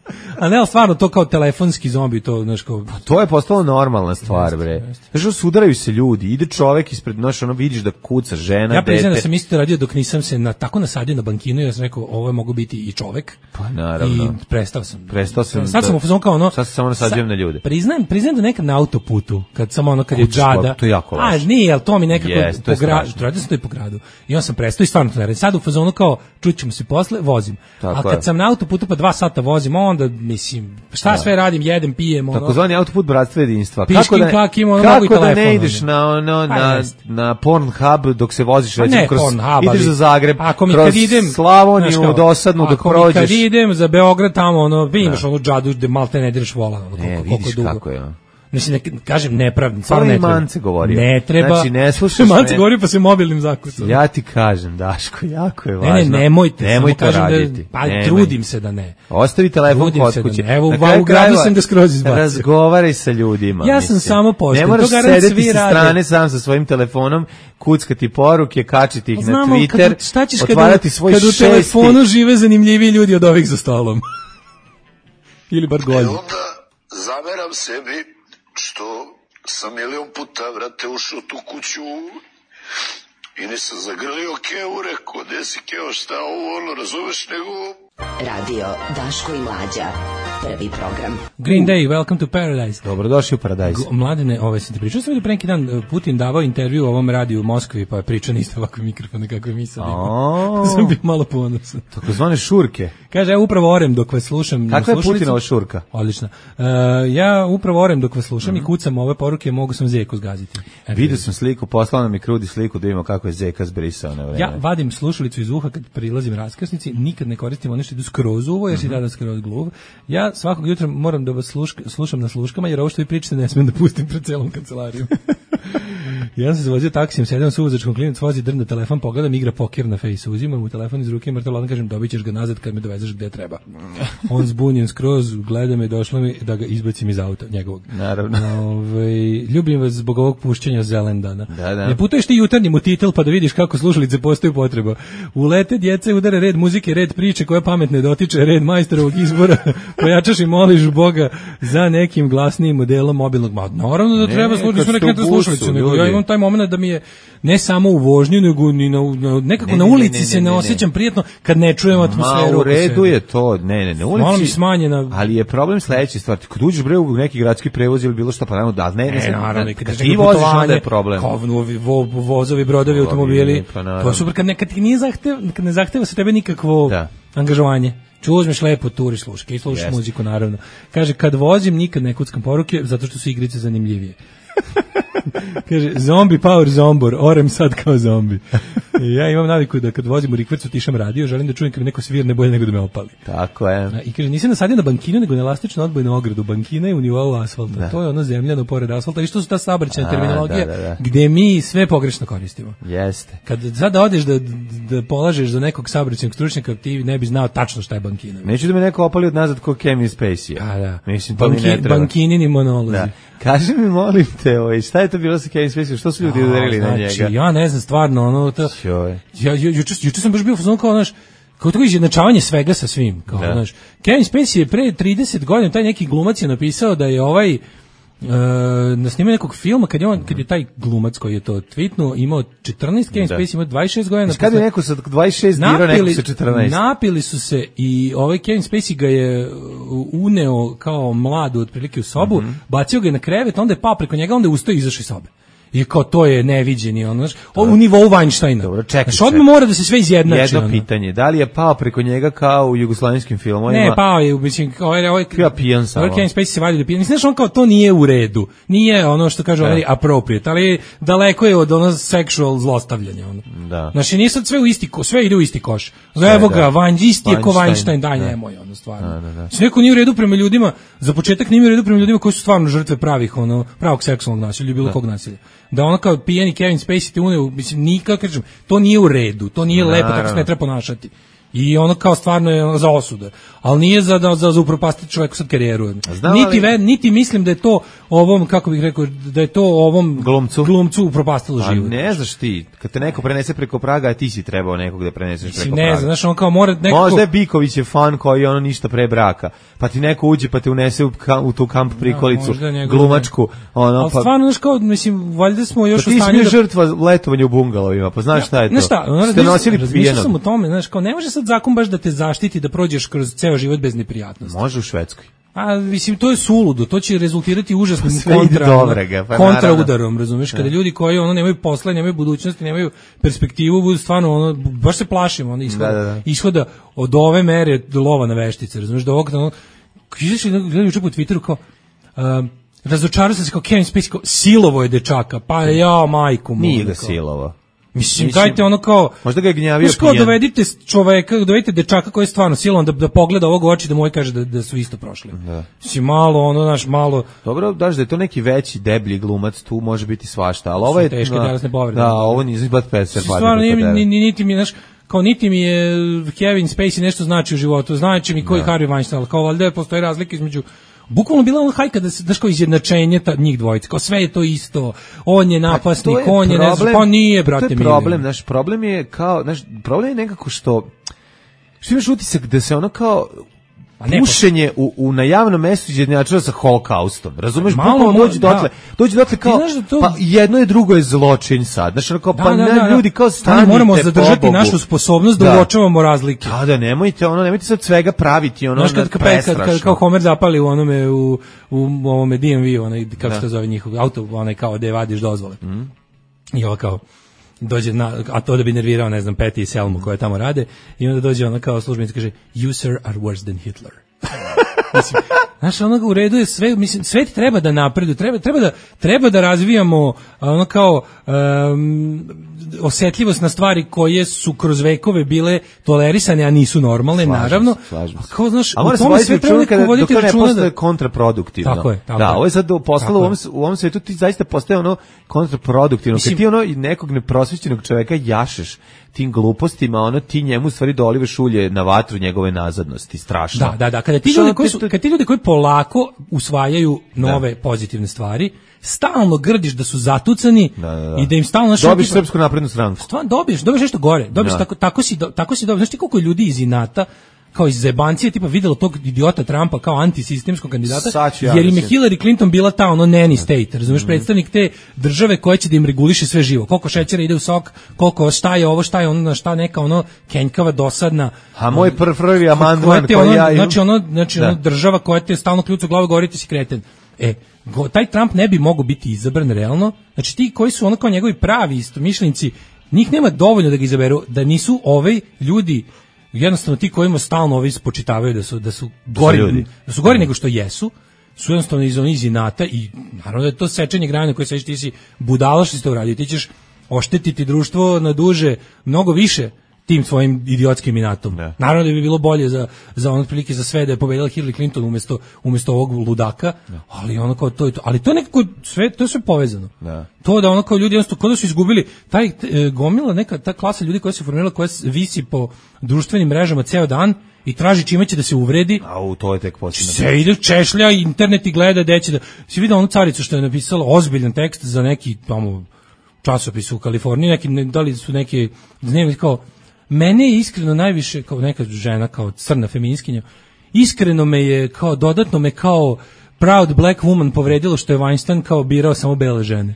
A ne, stvarno, to kao telefonski zombi, to, znaš, kao... Pa to je postalo normalna stvar, bre. Znaš, sudaraju se ljudi, ide čovek ispred, znaš, ono, vidiš da kuca žena, dete. Ja priznam da sam isto radio dok nisam se na, tako nasadio na bankinu, ja sam rekao, ovo je mogu biti i čovek. Pa, naravno. I prestao sam. Prestao sam. Sad sam u fazonu kao ono... Sad se samo nasađujem na ljude. Priznajem, priznajem da nekad na autoputu, kad samo ono, kad je džada... To je jako loše. A, nije, ali to mi nekako... Yes, to je strašno. Radio sam to i po gradu. I on sam prestao i stvarno to ne radim. Sad u fazonu kao, čućemo se posle, vozim. A kad sam na autoputu pa dva sata vozim, onda, mislim, šta sve radim, jedem, pijem, ono. Takozvani autoput bratstva jedinstva. Kako da, kakim, ono, kako da telefon, ne ideš na ono, na, na Pornhub dok se voziš, recimo, kroz, Pornhub, ideš za Zagreb, ako mi kroz idem, Slavoniju, kao, dosadnu dok prođeš. Ako mi kad idem za Beograd, tamo, ono, vi imaš onu džadu gde malte ne ideš vola, ono, ne, koliko, vidiš dugo. Kako je. Mislim, ne, kažem nepravno, stvarno ne treba. Mance govorio. Ne treba. Znači, ne slušaš Mance govori pa se mobilnim zakucam. Ja ti kažem, Daško, jako je važno. Ne, ne, nemojte. Nemoj to raditi. Da, pa nemoj. Trudim se da ne. Ostavi telefon kod kuće. Da evo, u gradu sam ga skroz izbacio. Razgovaraj sa ljudima. Ja sam samo pošten. Ne moraš sedeti sa strane sam sa svojim telefonom, kuckati poruke, kačiti ih Znamo, na Twitter, kad, šta ćeš otvarati kad, svoj kad šesti. Kad u telefonu žive zanimljiviji ljudi od ovih za stolom. Ili bar golji. E onda zameram sebi što sam milion puta, vrate, ušao tu kuću i nisam zagrlio Keo, rekao, gde si Keo, šta ovo, ono, razumeš, nego... Radio Daško i Mlađa, prvi program. Green Day, Welcome to Paradise. Dobrodošli u Paradise. Mladene, ove sam te pričao, sam vidio pre neki dan Putin davao intervju u ovom radiju u Moskvi, pa je pričao isto ovakve mikrofone kako mi sad imamo. Sam bio malo ponosan. Tako zvane šurke. Kaže, ja upravo orem dok vas slušam. Kakva je Putinova šurka? Odlično. Uh, ja upravo orem dok vas slušam mm-hmm. i kucam ove poruke, mogu sam Zeku zgaziti. Vidio sam sliku, poslao nam i Krudi sliku da vidimo kako je Zeka zbrisao na vreme. Ja vadim slušalicu iz uha kad prilazim raskrsnici, nikad ne koristim ono što idu skroz uvo, jer si mm-hmm. tada skroz gluv. Ja svakog jutra moram da vas sluška, slušam na sluškama, jer ovo što vi pričate ne smijem da pustim pred celom kancelarijom. Ja sam se vozio taksijem, sedam su uvozačkom, klinac vozi, drnda telefon, pogledam, igra poker na fejsu, uzimam mu telefon iz ruke i mrtav ladan, kažem, dobit ćeš ga nazad kad me dovezeš gde treba. On zbunjen skroz, gleda me, došlo mi da ga izbacim iz auta njegovog. Naravno. Ove, ljubim vas zbog ovog pušćanja Zelendana. Da, da. Ne putuješ ti jutarnjim u titel pa da vidiš kako slušalice postaju potreba. Ulete djece, udare red muzike, red priče koje pametne dotiče, red majstorovog izbora, pojačaš i moliš Boga za nekim glasnijim modelom mobilnog. Ma, naravno da treba slušati, smo rekli da slušalice. ulicu, nego ja imam taj moment da mi je ne samo u vožnju, nego ni na, na nekako ne, na ulici ne, ne, ne, se ne, ne osjećam ne. prijatno kad ne čujem atmosferu. Ma u redu je to, ne, ne, ne, ulici. Malo mi smanjena. Ali je problem sledeći stvar, kad uđeš bre u neki gradski prevoz ili bilo šta, pa naravno da, ne, ne, ne, naravno, kad ti voziš onda je problem. Kao vo, vozovi, brodovi, automobili, to je super, kad ne, kad ti nije zahtev, kad ne zahteva se tebe nikakvo da. angažovanje. Ču uzmeš lepo turi sluške i slušaš yes. muziku naravno. Kaže, kad vozim nikad ne kuckam poruke zato što su igrice zanimljivije. Kaže, zombi power zombor, orem sad kao zombi. I ja imam naviku da kad vozim u rikvercu tišam radio, želim da čujem kad mi neko svirne bolje nego da me opali. Tako je. I kaže, nisam nasadio na bankinu, nego na elastičnu odbojnu ogradu. Bankina je u nivou asfalta. Da. To je ono zemljano pored asfalta. I što su ta saobraćajna terminologija da, da, da. gde mi sve pogrešno koristimo. Jeste. Kad sada odeš da, da polažeš za nekog saobraćajnog stručnjaka, ti ne bi znao tačno šta je bankina. Neću da me neko opali od nazad kao Kevin Spacey. A da. Mislim, to Banki, mi ne treba. Bankinini monolozi. Da. Kaži mi, molim te, ovaj, šta je to bilo sa Kevin Spacey? Što su ljudi udarili na njega? Znači, ja ne znam, stvarno, ono, to, ja, juče, juče sam baš bio fazon kao, znaš, kao tako izjednačavanje svega sa svim, kao, da. Znaš, Kevin Spacey je pre trideset godina, taj neki glumac je napisao da je ovaj, Uh, na snimanju nekog filma kad je on kad je taj glumac koji je to tweetnuo imao četrnaest, Kevin da. Spacey imao dvadeset šest godina. Kad je neko sa dvadeset šest dirao neko sa četrnaest. Napili su se i ovaj Kevin Spacey ga je uneo kao mladu otprilike u sobu, mm-hmm. bacio ga na krevet, onda je pao preko njega, onda je ustao i izašao iz sobe. I kao to je neviđeni, ono, znaš, u nivou Weinsteina. Dobro, čekaj. Znači, odmah mora da se sve izjednači. Jedno ono. pitanje, da li je pao preko njega kao u jugoslavenskim filmovima? Ne, pao je, mislim, kao ovaj, ovaj, kao pijan samo. Ovaj Kevin Spacey se vadi da pijan. Mislim, znaš, on kao to nije u redu. Nije ono što kaže ovaj appropriate, ali daleko je od ono sexual zlostavljanja. Ono. Da. Znači, nije sad sve u isti koš, sve ide u isti koš. Evo ga, Van, isti je ko Weinstein, daj, nemoj, ono, stvarno. Da, da, da. Znači, neko nije u redu prema ljudima, za početak nije u redu prema ljudima koji su stvarno žrtve pravih, ono, pravog seksualnog nasilja ili bilo da. kog nasilja. Da ono kao pijeni Kevin Spacey te uneo, mislim, nikak, kažem, to nije u redu, to nije lepo, tako se ne treba ponašati. I ono kao stvarno je za osude. Ali nije za da za, za upropastiti čovjeku sad karijeru. Znam, niti, ve, niti mislim da je to ovom, kako bih rekao, da je to ovom glumcu, glumcu upropastilo život. A ne znaš ti, kad te neko prenese preko praga, a ti si trebao nekog da preneseš mislim, preko ne praga. Ne znaš, on kao mora nekako... Možda je Biković je fan koji ono ništa pre braka, pa ti neko uđe pa te unese u, kam, u tu kamp prikolicu, ja, glumačku. Ono, ali pa, stvarno, znaš kao, mislim, valjda smo još pa u stanju... Pa ti si da... žrtva letovanja u bungalovima, pa znaš ja, šta je to? Znaš šta, ono, ste nosili pijenom. Sam u tome, znaš, kao, ne može sad zakon baš da te zaštiti da prođeš kroz ceo život bez neprijatnosti. Može u Švedskoj. A mislim to je suludo, to će rezultirati užasnim kontra, dobrega, pa kontra udarom, razumeš, kada ljudi koji ono nemaju posla, nemaju budućnosti, nemaju perspektivu, budu stvarno ono baš se plašimo, ono ishoda, da, da, da. ishoda od ove mere do lova na veštice, razumeš, do ovog ono izašli gledaju juče po Twitteru kao um, razočarao sam se kao Kevin Spacey kao silovo je dečaka, pa ja majku mu. Nije ga silovo. Mislim, Mislim, dajte ono kao... Možda ga je gnjavio pijan. Kao dovedite čoveka, dovedite dečaka koji je stvarno silovan da, da pogleda ovog oči da mu kaže da, da su isto prošli. Da. Mislim, malo, ono, naš, malo... Dobro, daš da je to neki veći, deblji glumac, tu može biti svašta, ali ovo je... Teške telesne povrede. Da, ovo nije izbad peser. Stvarno, ni, ni, niti mi, znaš, kao niti mi je Kevin Spacey nešto znači u životu, znači mi koji Harvey Weinstein, kao valjda postoji razlika između bukvalno bila on hajka da se daš kao izjednačenje ta njih dvojice, kao sve je to isto. On je napasnik, pa on je ne znam, pa nije, brate mi. To je problem, naš problem je kao, naš problem je nekako što što imaš utisak da se ono kao pušenje u, u na javnom mestu izjednačava sa holokaustom. Razumeš? Malo dođe dotle, dođe dotle kao da to... pa jedno je drugo je zločin sad. Znaš, kao da, pa da, ne, da, ljudi kao stanite, moramo zadržati pobogu. Našu sposobnost da, da uočavamo razlike. Da, da, nemojte, ono nemojte sad svega praviti, ono znaš, kad, kad, kad, kad kao Homer zapali u onome u u ovome D M V, onaj kako se zove njihov auto, onaj kao da vadiš dozvole. Mm. I ovo kao dođe na, a to da bi nervirao, ne znam, Peti i Selmu koje tamo rade, i onda dođe ona kao službenica kaže, you sir are worse than Hitler. Mislim, znaš, ono u redu je sve, mislim, sve ti treba da napreduje, treba, treba, da, treba da razvijamo ono kao um, osetljivost na stvari koje su kroz vekove bile tolerisane, a nisu normalne, slažem naravno. Slažem a kao, znaš, a u tome sve treba nekako voditi računa. Dok to ne postaje kontraproduktivno. Tako je, tako da, je. ovo je sad postalo u ovom, u ovom svetu ti zaista postaje ono kontraproduktivno. Mislim, kad ti ono nekog neprosvećenog čoveka jašeš tim glupostima, ono ti njemu stvari doliveš ulje na vatru njegove nazadnosti, strašno. Da, da, da, kada ti ljudi koji su, kada ti ljudi koji polako usvajaju nove da. pozitivne stvari, stalno grdiš da su zatucani da, da, da. i da im stalno naš dobiš tipa, Srpsku naprednu stranku. Stvarno dobiješ, dobiješ nešto gore. Dobiješ da. tako tako si tako si dobiješ, znaš ti koliko ljudi iz inata kao iz zebancije tipa videlo tog idiota Trumpa kao antisistemskog kandidata, jer im je Hillary Clinton bila ta ono nanny state, razumeš, mm. predstavnik te države koja će da im reguliše sve živo, koliko šećera ide u sok, koliko šta je ovo, šta je ono, šta neka ono kenjkava, dosadna. A moj prvi amandman koji ono, ja imam. Znači ono, znači ono država koja te stalno kljuca u glavu, govorite si kreten. E, go, taj Trump ne bi mogao biti izabran realno, znači ti koji su ono kao njegovi pravi istomišljenici, njih nema dovoljno da ga izaberu, da nisu ovaj ljudi jednostavno ti kojima stalno ovi spočitavaju da su da su gori, da su gori nego što jesu, su jednostavno iz onih zinata i naravno da je to sečenje grane koje seš ti si budala što si to uradio, ti ćeš oštetiti društvo na duže, mnogo više tim svojim idiotskim inatom. Ne. Naravno da bi bilo bolje za za ono prilike za sve da je pobedila Hillary Clinton umesto umesto ovog ludaka, ne. ali ono kao to je to, ali to je nekako sve to je sve povezano. Ne. To da ono kao ljudi jednostavno kao da su izgubili taj e, gomila neka ta klasa ljudi koja se formirala, koja visi po društvenim mrežama ceo dan i traži čime će da se uvredi. A u to je tek počinje. Se ide češlja internet i gleda gde će da si vidio onu caricu što je napisala ozbiljan tekst za neki tamo časopis u Kaliforniji, neki da li su neke dnevnik kao mene je iskreno najviše, kao neka žena, kao crna feminiskinja, iskreno me je, kao dodatno me kao proud black woman povredilo što je Weinstein kao birao samo bele žene.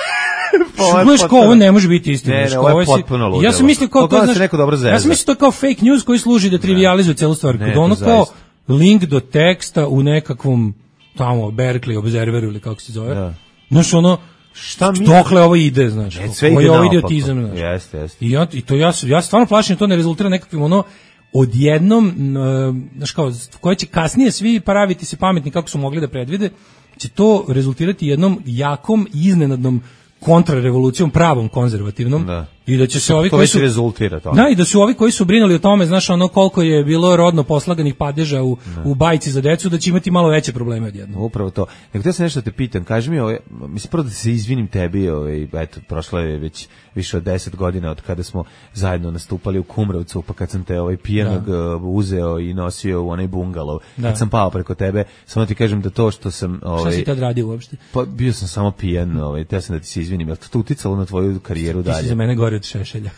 Znaš kao, ovo ne može biti istina. Ne, ne, ovo je potpuno ludilo. Ja sam mislio kao, to, znaš, neko dobro zezda. Ja sam mislio to kao fake news koji služi da trivializuje celu stvar. Kod ono kao link do teksta u nekakvom tamo Berkeley Observeru ili kako se zove. Da. Znaš ono, šta mi dokle ovo ide, znači ovo je ovo idiotizam, znači jeste jeste i ja i to ja ja stvarno plašim to ne rezultira nekakvim ono odjednom, znači kao koje će kasnije svi praviti se pametni kako su mogli da predvide, će to rezultirati jednom jakom iznenadnom kontrarevolucijom, pravom konzervativnom, da. I da će se ovi koji su rezultira to. Da, i da su ovi koji su brinuli o tome, znaš, ono koliko je bilo rodno poslaganih padeža u da. u bajci za decu, da će imati malo veće probleme odjednom. Upravo to. Nego te se nešto te pitam, kaži mi, ovaj, mislim prvo da se izvinim tebi, ovaj, eto, prošlo je već više od deset godina od kada smo zajedno nastupali u Kumrovcu, pa kad sam te ovaj pijanog da. uzeo i nosio u onaj bungalov, da. Kad sam pao preko tebe, samo ti kažem da to što sam ovaj, šta si tad radio uopšte? Pa bio sam samo pijan, ovaj, te sam da ti se izvinim, jel to uticalo na tvoju karijeru dalje? Ti si za mene gore od Šešelja.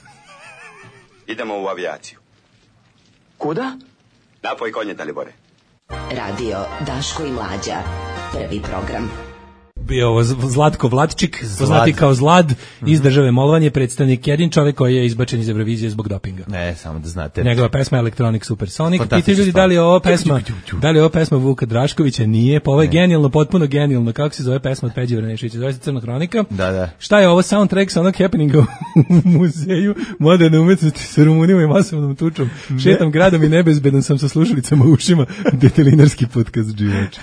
Idemo u avijaciju. Kuda? Napoj konje, Dalibore. Radio Daško i Mlađa. Prvi program. Bio ovo Zlatko Vlatčik, poznati kao Zlad, iz države Molvanje, predstavnik, jedin čovjek koji je izbačen iz Eurovizije zbog dopinga. Ne, samo da znate. Njegova pesma Electronic Supersonic. Piti ljudi da li je ovo pesma, da li je ovo pesma Vuka Draškovića? Nije, pa ovo je ne. Genijalno, potpuno genijalno. Kako se zove pesma od Peđe Vraniševića? Zove se Crna hronika. Da, da. Šta je ovo soundtrack sa onog happeninga u muzeju moderne umetnosti sa Rumunima i masovnom tučom? Ne. Šetam gradom i nebezbedan sam sa slušalicama u ušima, detelinarski podcast dživač.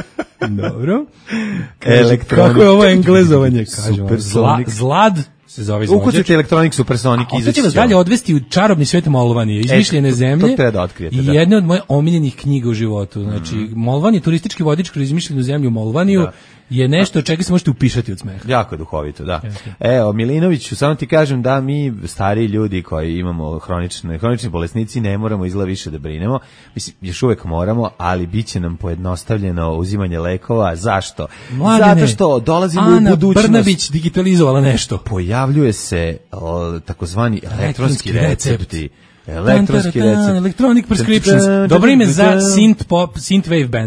Dobro. Kaže, kako je ovo englezovanje? Kaže, zla, Zlad se zove izvođač. Ukucite Electronic Supersonic i izaći. To će vas dalje odvesti u čarobni svet Molvanije, izmišljene e, zemlje. To treba da otkrijete. I jedne od moje omiljenih knjiga u životu. Znači, mm. Molvan je turistički vodič kroz izmišljenu zemlju Molvaniju. Da. Je nešto čega se možete upišati od smeha. Jako je duhovito, da. Evo, Milinoviću, samo ti kažem da mi, stari ljudi koji imamo hronične, hronični bolesnici, ne moramo izgleda više da brinemo. Mislim, još uvek moramo, ali bit će nam pojednostavljeno uzimanje lekova. Zašto? Mladine, zato što dolazimo Ana u budućnost. Ana Brnabić digitalizovala nešto. Pojavljuje se o, takozvani elektronski recepti. Recept. Elektronski recept. Electronic prescriptions. Dobro ime za synth pop, synth wave band.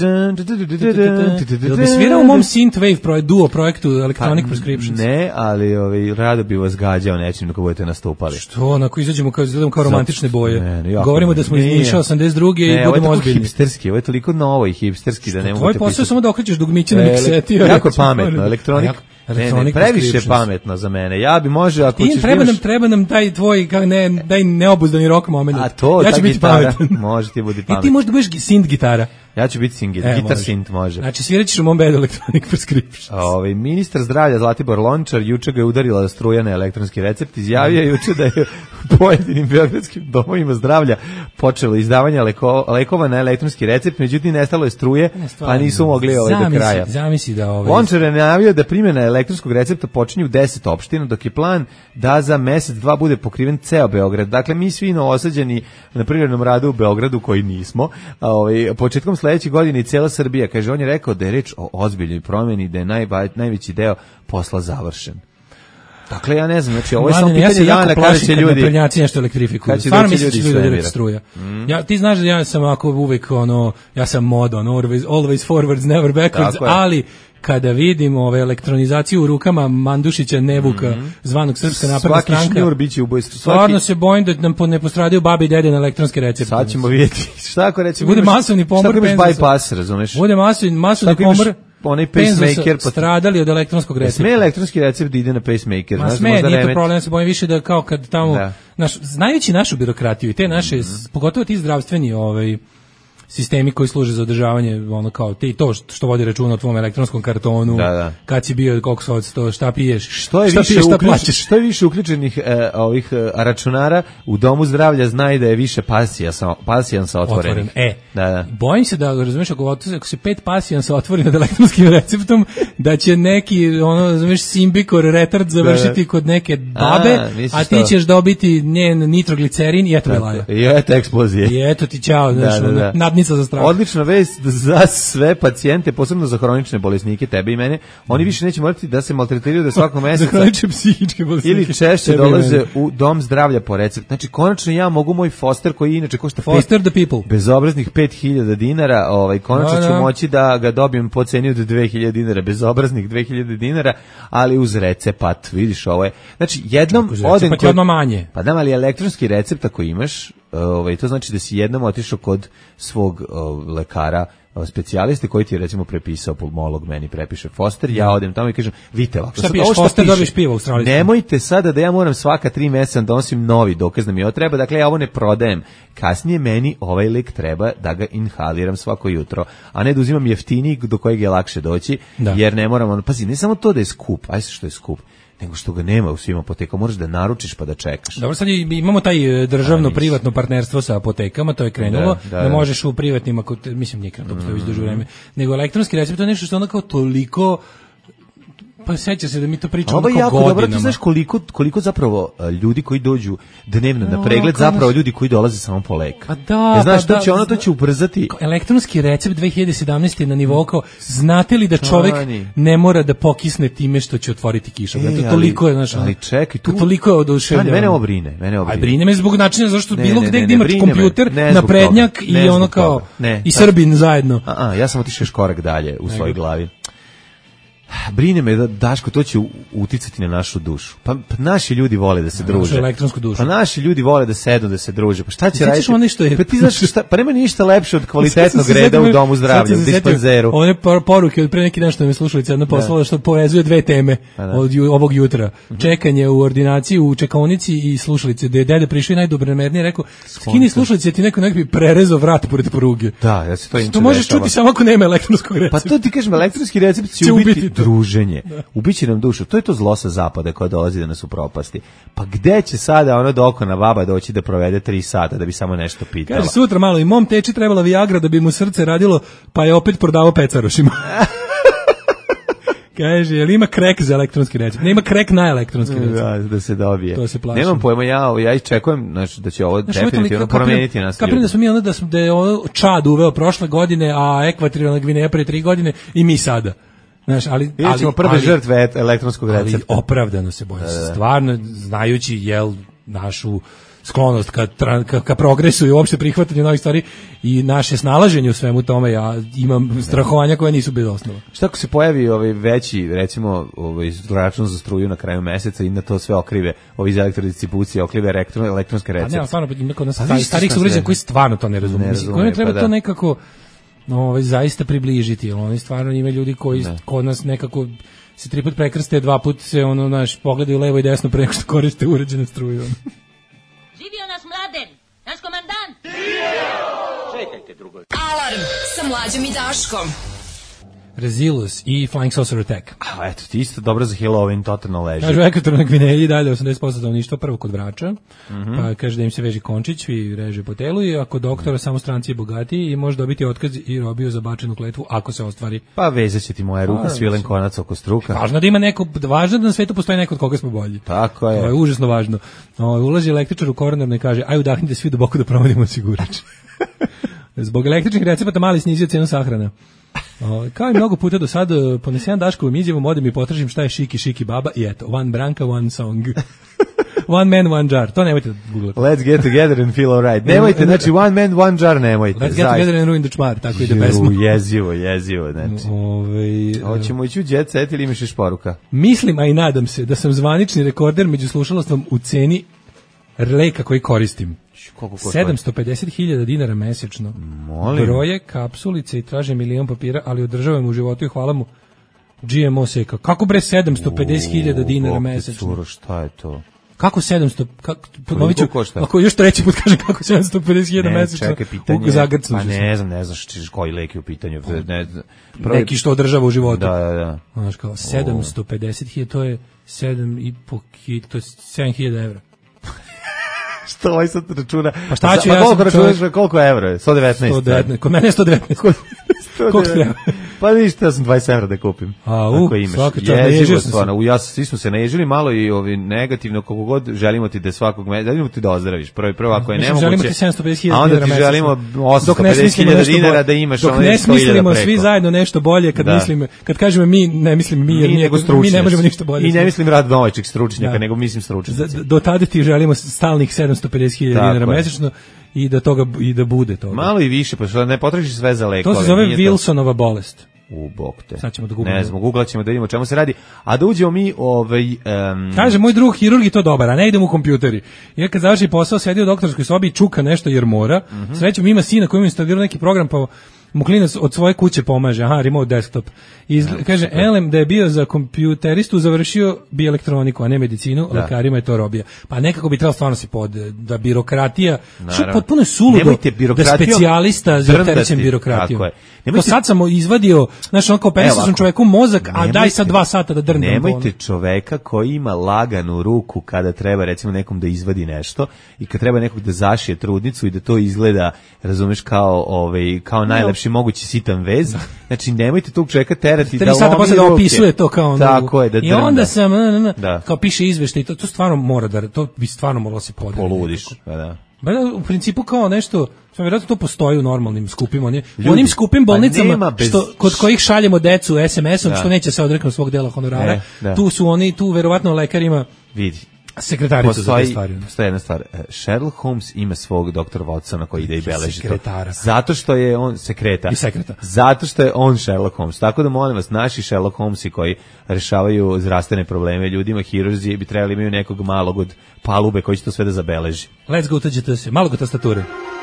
Jel bi svirao u mom synth wave duo projektu Electronic prescriptions? Ne, ali ovaj, rado bi vas gađao nečim dok budete nastupali. Što, onako izađemo kao, izgledamo kao romantične boje. Ne, ne, Govorimo da smo iz Niša osamdeset druge i budemo ozbiljni. Hipsterski, ovo je toliko novo i hipsterski da ne mogu. Tvoj posao je samo da okrećeš dugmiće na miksetiju. Jako pametno, Electronic. Ne, ne, previše pametno za mene. Ja bi može ako ćeš treba nam treba nam taj tvoj kako ne daj neobuzdani rock moment. A to ja ću biti pametan. Može ti biti pametan. I ti možda budeš synth gitara. Ja ću biti synth, gitar može. Synth može. Znači sviraćeš u mom bedu Electronic prescriptions. Ovaj ministar zdravlja Zlatibor Lončar juče ga je udarila struja na elektronski recept. Izjavio je juče da je u pojedinim beogradskim domovima zdravlja počelo izdavanje leko, lekova na elektronski recept, međutim nestalo je struje, ne, pa nisu mogli ovaj zamisli, do kraja. Zamisli da ovaj Lončar je najavio da primjena elektronskog recepta počinje u deset opština, dok je plan da za mesec dva bude pokriven ceo Beograd. Dakle, mi svi novosađeni na privrednom radu u Beogradu koji nismo, a ovaj početkom sledeće godine i cela Srbija, kaže, on je rekao da je reč o ozbiljnoj promjeni, da je najba, najveći deo posla završen. Dakle, ja ne znam, znači ovo je samo pitanje dana kada će ljudi... Naprednjaci nešto elektrifikuju. Stvarno mislim da će ljudi udariti struja. Mm. Ja, ti znaš da ja sam ovako uvek, ono, ja sam mod, ono, always, always forwards, never backwards, ali kada vidim ove elektronizaciju u rukama Mandušića Nevuka, mm-hmm. zvanog Srpska napredna stranka. Svaki šnjur biće ubojstvo. Stvarno se bojim da nam ne postradaju babi i dede na elektronske recepte. Sad ćemo vidjeti. Šta ako recimo... Bude masovni pomor. Šta ako imaš bypass, razumeš? Bude masovni, masovni pomor. Onaj pacemaker stradali od elektronskog recepta. Sme elektronski recept da ide na pacemaker. Ma sme, nije to problem, se bojim više da kao kad tamo... Da. Naš, znajući našu birokratiju i te naše, mm-hmm. pogotovo ti zdravstveni ovaj, sistemi koji služe za održavanje, ono kao ti to što vodi računa o tvom elektronskom kartonu, da, da. kad si bio, koliko se odsto, šta piješ, što je šta više piješ, šta uključ, plaćeš. Što je više uključenih e, ovih e, računara u domu zdravlja, zna da je više pasijansa, pasijansa otvorenih. Otvoren. E, da, da. Bojim se da, razumiješ, ako, ako se pet pasijansa otvori nad elektronskim receptom, da će neki, ono, razumiješ, simbikor, retard završiti da, da. kod neke babe, a, a ti ćeš dobiti njen nitroglicerin i eto velaja. I eto eksplozije. I eto ti čao, znaš, da, da, da. nadnica za strah. Odlična vest za sve pacijente, posebno za hronične bolesnike, tebe i mene. Oni više neće morati da se maltretiraju da svakog meseca za hronične psihičke bolesnike ili češće dolaze u dom zdravlja po recept. Znači konačno ja mogu moj Foster koji inače košta Foster pet, the people bezobraznih pet hiljada dinara, ovaj konačno ću moći da ga dobijem po ceni od dve hiljade dinara, bezobraznih dve hiljade dinara, ali uz recept. Vidiš, ovo je. Znači jednom odem kod odmah manje. Pa da, ali elektronski recept ako imaš, ovaj to znači da si jednom otišao kod svog uh, lekara, uh, specijaliste koji ti je recimo prepisao pulmolog, meni prepiše Foster, ja odem tamo i kažem, vidite ovako, šta piješ, Foster dobiš pivo u Australiji. Nemojte sada da ja moram svaka tri meseca donosim novi dokaz da mi ovo treba, dakle ja ovo ne prodajem. Kasnije meni ovaj lek treba da ga inhaliram svako jutro, a ne da uzimam jeftiniji do kojeg je lakše doći, da. Jer ne moram, on, pazi, ne samo to da je skup, aj se što je skup, nego što ga nema u svim apotekama, možeš da naručiš pa da čekaš. Dobro, sad imamo taj državno-privatno partnerstvo sa apotekama, to je krenulo, da, da, da možeš u privatnim, ako te, mislim, nije krenulo, to postoji duže vreme, nego elektronski recept, to je nešto što ono kao toliko, pa seća se da mi to pričamo kao jako godinama. Dobro, ti znaš koliko, koliko zapravo ljudi koji dođu dnevno na pregled, zapravo ljudi koji dolaze samo po lek. Pa da, e, znaš, pa to će da, ono, to će ubrzati. Elektronski recept dve hiljade sedamnaeste na nivou kao, znate li da čovek ne mora da pokisne time što će otvoriti kišu? E, to toliko je, znaš, ali čekaj, tu toliko je oduševljeno. Mene ovo brine, mene ovo brine. Aj, brine me zbog načina zašto bilo gde gde imaš kompjuter, naprednjak i ono kao i Srbin zajedno. A, a, ja sam otišao još korak dalje u svojoj glavi. Brine me da, Daško, to će uticati na našu dušu. Pa, pa naši ljudi vole da se na druže. Elektronsku dušu. Pa naši ljudi vole da sednu, da se druže. Pa šta će raditi? Ono što je... Pa ti znaš šta, pa nema ništa lepše od kvalitetnog reda u domu zdravlja, u dispanzeru. One poruke od pre neki dan što me slušalica jedna poslala što povezuje dve teme od ju, ovog jutra. Mm-hmm. Čekanje u ordinaciji, u čekaonici i slušalice. Da je dede prišao i najdobronamernije rekao, skini slušalice, ti neko nekako bi prerezao vrat pored pruge. Da, ja se to inče. To možeš čuti samo ako nema elektronskog recepta. Pa to ti kažem, elektronski recept će ubiti druženje. Ubiće nam dušu. To je to zlo sa zapada koja dolazi da nas upropasti. Pa gde će sada ono dokona baba doći da provede tri sata da bi samo nešto pitala? Kaže, sutra malo i mom teči trebala Viagra da bi mu srce radilo, pa je opet prodavao pecarošima. Kaže, jel ima krek za elektronski recept? Ne ima krek na elektronski recept. Da, da se dobije. To se plašim. Nemam pojma, ja, ja iščekujem znači, da će ovo znaš, definitivno promijeniti nas. Kapiram da smo mi ono da, smo, da je ono Čad uveo prošle godine, a Ekvatorijalna Gvineja pre tri godine i mi sada. Znaš, ali ali ćemo prve ali, žrtve elektronskog recepta. Ali opravdano se bojim. Stvarno znajući jel našu sklonost ka, ka, ka progresu i uopšte prihvatanju novih stvari i naše snalaženje u svemu tome, ja imam strahovanja koja nisu bez osnova. Šta ako se pojavi ovaj veći, recimo, ovaj račun za struju na kraju meseca i na to sve okrive, ovi iz elektrodistribucije, okrive elektron, elektronske recepte? A ne, stvarno, ima kod nas starih sugrađana koji stvarno to ne razumiju. Kojima treba pa to nekako no, ovaj, zaista približiti, jer oni stvarno ima ljudi koji ne. Kod nas nekako se tri put prekrste, dva put se ono, naš, pogledaju levo i desno pre nego što koriste uređene struje. Živio nas Mladen, naš komandant! Čekajte drugo. Alarm sa Mlađom i Daškom. Rezilus i Flying Saucer Attack. A eto, ti isto dobro za Halloween, totalno leži. Kažu, Ekvatorna Gvineja i dalje osamdeset posto stanovništva prvo kod vrača, mm-hmm. pa kaže da im se veže končić i reže po telu i ako doktora samo stranci je bogatiji i može dobiti otkaz i robiju za bačenu kletvu ako se ostvari. Pa vezat će ti moja ruka, svilen konac oko struka. Važno da ima neko, važno da na svetu postoji neko od koga smo bolji. Tako je. To je užasno važno. O, ulazi električar u koronarno i kaže, aj udahnite svi duboko da promenimo osigurač. Zbog električnih recepata mali snizio cenu sahrana. O, kao i mnogo puta do sada, ponesem Daškovom izjavom, odem i potražim šta je šiki, šiki baba i eto, one branka, one song. One man, one jar. To nemojte da googlate. Let's get together and feel alright. Nemojte, znači one man, one jar nemojte. Let's get together and ruin the čmar, tako ide pesma. Jezivo, jezivo, znači. Ove, Hoćemo ići u jet set ili imaš još poruka? Mislim, a i nadam se, da sam zvanični rekorder među slušalostvom u ceni leka koji koristim. sedamsto pedeset hiljada dinara mesečno. Molim. Broje, kapsulice i traže milion papira, ali održavam u životu i hvala mu G M O seka. Kako bre sedamsto pedeset hiljada dinara mesečno? Curo, šta je to? Kako sedamsto, kako, ponovit ću, ako još treći put kažem kako sedamsto pedeset hiljada mesečno, čekaj, pitanje, zagrcnu pa ne znam, ne znaš koji lek je u pitanju. Ne, prvi, neki što održava u životu. Da, da, da. Znaš kao, sedamsto pedeset hiljada, to je sedam i po, to je sedam hiljada evra. Što ovaj sad računa? Pa šta ću pa ja koliko sam računaš, koliko evra je? sto devetnaest. sto devetnaest. Kod mene je sto devetnaest. Koliko treba? Pa ništa, ja sam dvadeset evra da kupim. A, u, svaka čast, naježio sam se. Ja, svi smo se naježili malo i ovi negativno, koliko god želimo ti da svakog meseca, želimo ti da ozdraviš. Prvo i prvo, ako je nemoguće. Želimo ti sedamsto pedeset hiljada dinara mesečno. A onda ti želimo osamsto pedeset hiljada dinara da imaš ono sto hiljada preko. Dok ne smislimo svi zajedno nešto bolje, kad mislim, kad kažemo mi, ne mislim mi, jer mi ne možemo ništa bolje. I ne mislim rad domaćeg stručnjaka, nego mislim stručnjaka. Do tada ti želimo stalnih sedamsto pedeset hiljada dinara mesečno i da toga i da bude toga. Malo i više, pa što ne potražiš sve za lekove. To se zove Wilsonova bolest. U bok te. Sad ćemo da googlamo. Ne znam, googlat ćemo da vidimo o čemu se radi. A da uđemo mi ovaj... Um... Kaže, moj drug hirurg je to dobar, a ne idem u kompjuteri. Jer kad završi posao, sedi u doktorskoj sobi i čuka nešto jer mora. Mm-hmm. Srećom ima sina koji ima instalirao neki program, pa mu klinac od svoje kuće pomaže. Aha, remote desktop. I ja, kaže, Elem da je bio za kompjuteristu, završio bi elektroniku, a ne medicinu, da. Lekarima je to robija. Pa nekako bi trebalo stvarno se pod, da birokratija, što potpuno je suludo, da specijalista za opterećen birokratijom. To sad sam izvadio, znaš, onako penisao sam čoveku mozak, a nemojte, daj sad dva sata da drnem. Nemojte čoveka koji ima laganu ruku kada treba, recimo, nekom da izvadi nešto i kad treba nekog da zašije trudnicu i da to izgleda, razumeš, kao, ovaj, kao najlepši mogući sitan vez. Znači, nemojte tog čoveka terati da sada posle da opisuje to kao tako je, da i onda sam na, na, na, da. Kao piše izveštaj, to to stvarno mora da to bi stvarno moralo se podeliti. Poludiš, pa da. Ba da, u principu kao nešto, što vjerojatno to postoji u normalnim skupim, onim, onim skupim bolnicama bez... što, kod kojih šaljemo decu es em esom, da. Što neće se odreknuti svog dela honorara, e, da. Tu su oni, tu verovatno lekarima vidi. Sekretarica za te stvari. Postoji jedna stvar. Sherlock Holmes ima svog doktora Watsona koji ide i beleži to. Zato što je on sekretar. I sekretar. Zato što je on Sherlock Holmes. Tako da molim vas, naši Sherlock Holmesi koji rešavaju zdravstvene probleme ljudima, hirurzi, bi trebali imaju nekog malog od palube koji će to sve da zabeleži. Let's go, utađete se. Malo go tastature.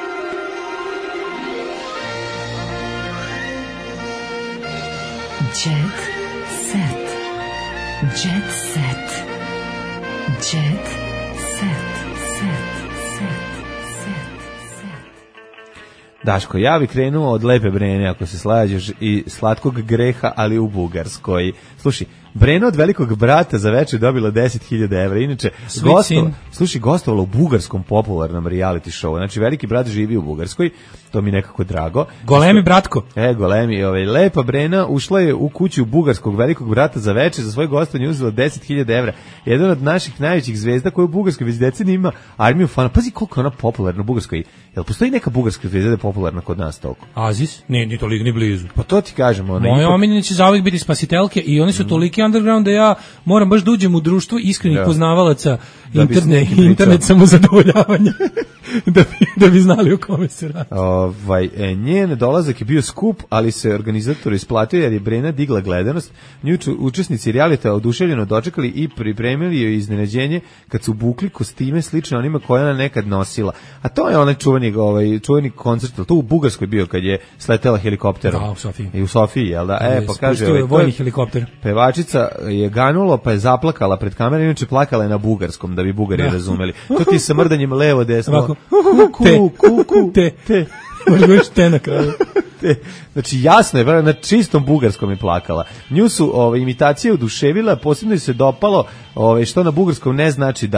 Jet set. Jet set. Jet set, set, set, set, set. Daško, ja bih krenuo od Lepe Brene, ako se slađeš, i Slatkog greha, ali u Bugarskoj. Slušaj, Brena od Velikog brata za večer dobila deset hiljada evra. Inače, gostov, slušaj, gostovala u bugarskom popularnom reality showu. Znači, Veliki brat živi u Bugarskoj, to mi je nekako drago. Golemi bratko. E, golemi, ovaj, Lepa Brena ušla je u kuću bugarskog Velikog brata za večer, za svoj gostovanje uzela deset hiljada evra. Jedan od naših najvećih zvezda koja u Bugarskoj već decenija ima armiju fana. Pazi koliko je ona popularna u Bugarskoj. Jel postoji neka bugarska zvezda da je popularna kod nas toliko? Azis? Ne, ni toliko, ni blizu. Pa to ti kažemo. Moje ipak... omiljeni će zauvijek biti spasitelke i oni su mm. toliki underground da ja moram baš da uđem u društvo iskrenih ja. poznavalaca da interne, internet samozadovoljavanja da, bi, da bi znali o kome se radi. Ovaj, njen dolazak je bio skup, ali se organizator isplatio jer je Brena digla gledanost. Nju učesnici realita oduševljeno dočekali i pripremili joj iznenađenje kad su bukli kostime slične onima koje ona nekad nosila. A to je onaj čuveni, ovaj, čuveni koncert, to u Bugarskoj bio kad je sletela helikopterom. Da, u Sofiji. I u Sofiji, jel da? E, pa kaže, ovaj, vojni helikopter. Pevačica je ganulo pa je zaplakala pred kamerom, inače plakala je na bugarskom, da bi Bugari da. razumeli. To ti sa mrdanjem levo, desno. Ovako, ku, ku, ku, te, te. Možda još te na kraju. Znači jasno je, na čistom bugarskom je plakala. Nju su ove, imitacije oduševila, posebno je se dopalo ove, što na bugarskom ne znači da.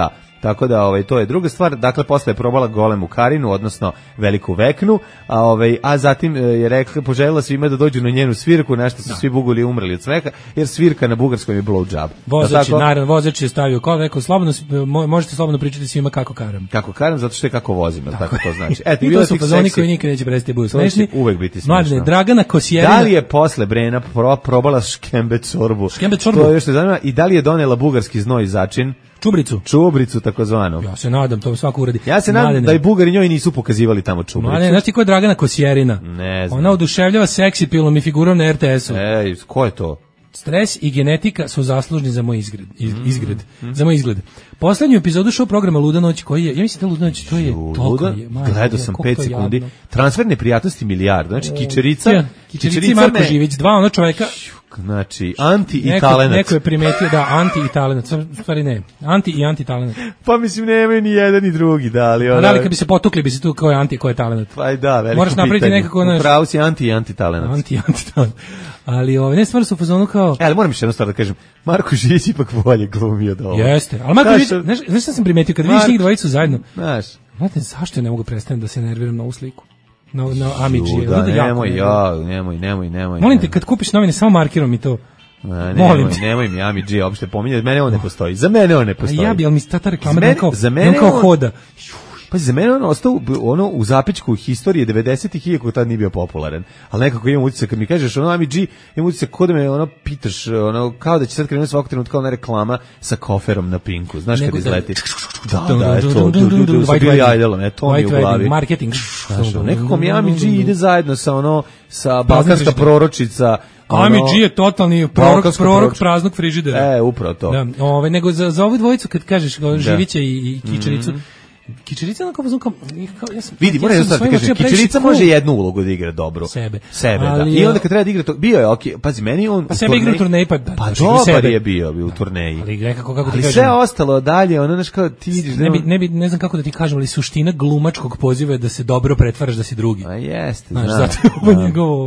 Tako da ovaj to je druga stvar. Dakle posle je probala golemu Karinu, odnosno veliku Veknu, a ovaj a zatim je rekla poželjela svima da dođu na njenu svirku, nešto su da. Svi Buguli umrli od smeha, jer svirka na bugarskom je blow job. Vozač, naravno, vozač je stavio kao rekao slobodno možete slobodno pričati svima kako karam. Kako karam zato što je kako vozim, tako, tako to znači. Eto, i to su fazoni koji nikad neće prestati budu smešni. Uvek biti smešno. Mladine, Dragana Kosjerina. Da li je posle Brena pro, probala škembe čorbu? Škembe čorbu. To je što zanima. I da li je donela bugarski znoj začin? Čubricu. Čubricu, takozvano. Ja se nadam, to svako uradi. Ja se nadam Mladene. Da i Bugari njoj nisu pokazivali tamo čubricu. Mladene, znaš ti ko je Dragana Kosjerina? Ne znam. Ona oduševljava seksi pilom i figurom na er te esu. Ej, ko je to? Stres i genetika su zaslužni za moj izgled, izgled mm, mm. za moj izgled. Poslednju epizodu show programa Luda noć, koji je, ja mislim da Luda noć, to je toliko je. Gledao sam pet sekundi. Transferne prijatnosti milijardu. Znači Kičerica, ja, Kičerica i Marko Živić, dva ona čoveka. Znači, anti i neko, talenat. Neko je primetio da anti i talenat, stvari ne, anti i anti talenat. Pa mislim nemaju ni jedan ni drugi, da ali ona. Da li kad bi se potukli bi se tu ko je anti, ko je talenat. Pa i da, veliko. Moraš napraviti nekako naš. Upravo si anti i anti talenat. Anti i anti talenat. Ali ovaj ne stvarno su u fazonu kao. E, ali moram još jednu stvar da kažem. Marko Živić ipak bolje glumi od ovoga. Jeste. Ali Marko Živić, znaš, znaš šta sam primetio kad vidiš njih dvojicu zajedno. Znaš. Znate zašto ne mogu prestati da se nerviram na ovu sliku? Na na Amidži. Da, nemoj, ja, nemoj, nemoj, nemoj. Molim te kad kupiš novine samo markirom mi to. Ne, nemoj, nemoj mi Amidži uopšte pominjati. Mene on ne postoji. Za mene on ne postoji. A ja bi, ali mi ta reklama da kao, za mene kao hoda. Pa za mene on ostao ono u zapičku historije devedesetih i kako tad nije bio popularan. Ali nekako imam utisak kad mi kažeš ono Amidži, imam utisak kod me ono pitaš, ono kao da će sad krenuti svakog trenutka kao ona reklama sa koferom na Pinku. Znaš kad izleti? Da, da, eto, sa Billy Idolom, e, to mi je u glavi. Marketing. Nekako mi Amidži ide zajedno sa ono, sa balkanska proročica. Amidži je totalni prorok, prorok praznog frižidera. E, upravo to. Da, ovaj, nego za, za ovu dvojicu kad kažeš Živića i, i Kičericu, Kičerica onako kao, ja sam vidi, moram ja sad kažem, Kičerica može jednu ulogu da igra dobro. Sebe. Sebe, ali, da. I onda kad treba da igra to, bio je okej, pazi, meni on pa sebe igra u turneji, pa, pa dobar je bio, bio u turneji. Ali nekako kako ti kažem. Ali sve ostalo dalje, ono znaš kao ti vidiš, ne bi ne bi ne znam kako da ti kažem, ali suština glumačkog poziva je da se dobro pretvaraš da si drugi. A jeste, znaš, zato je njegovo.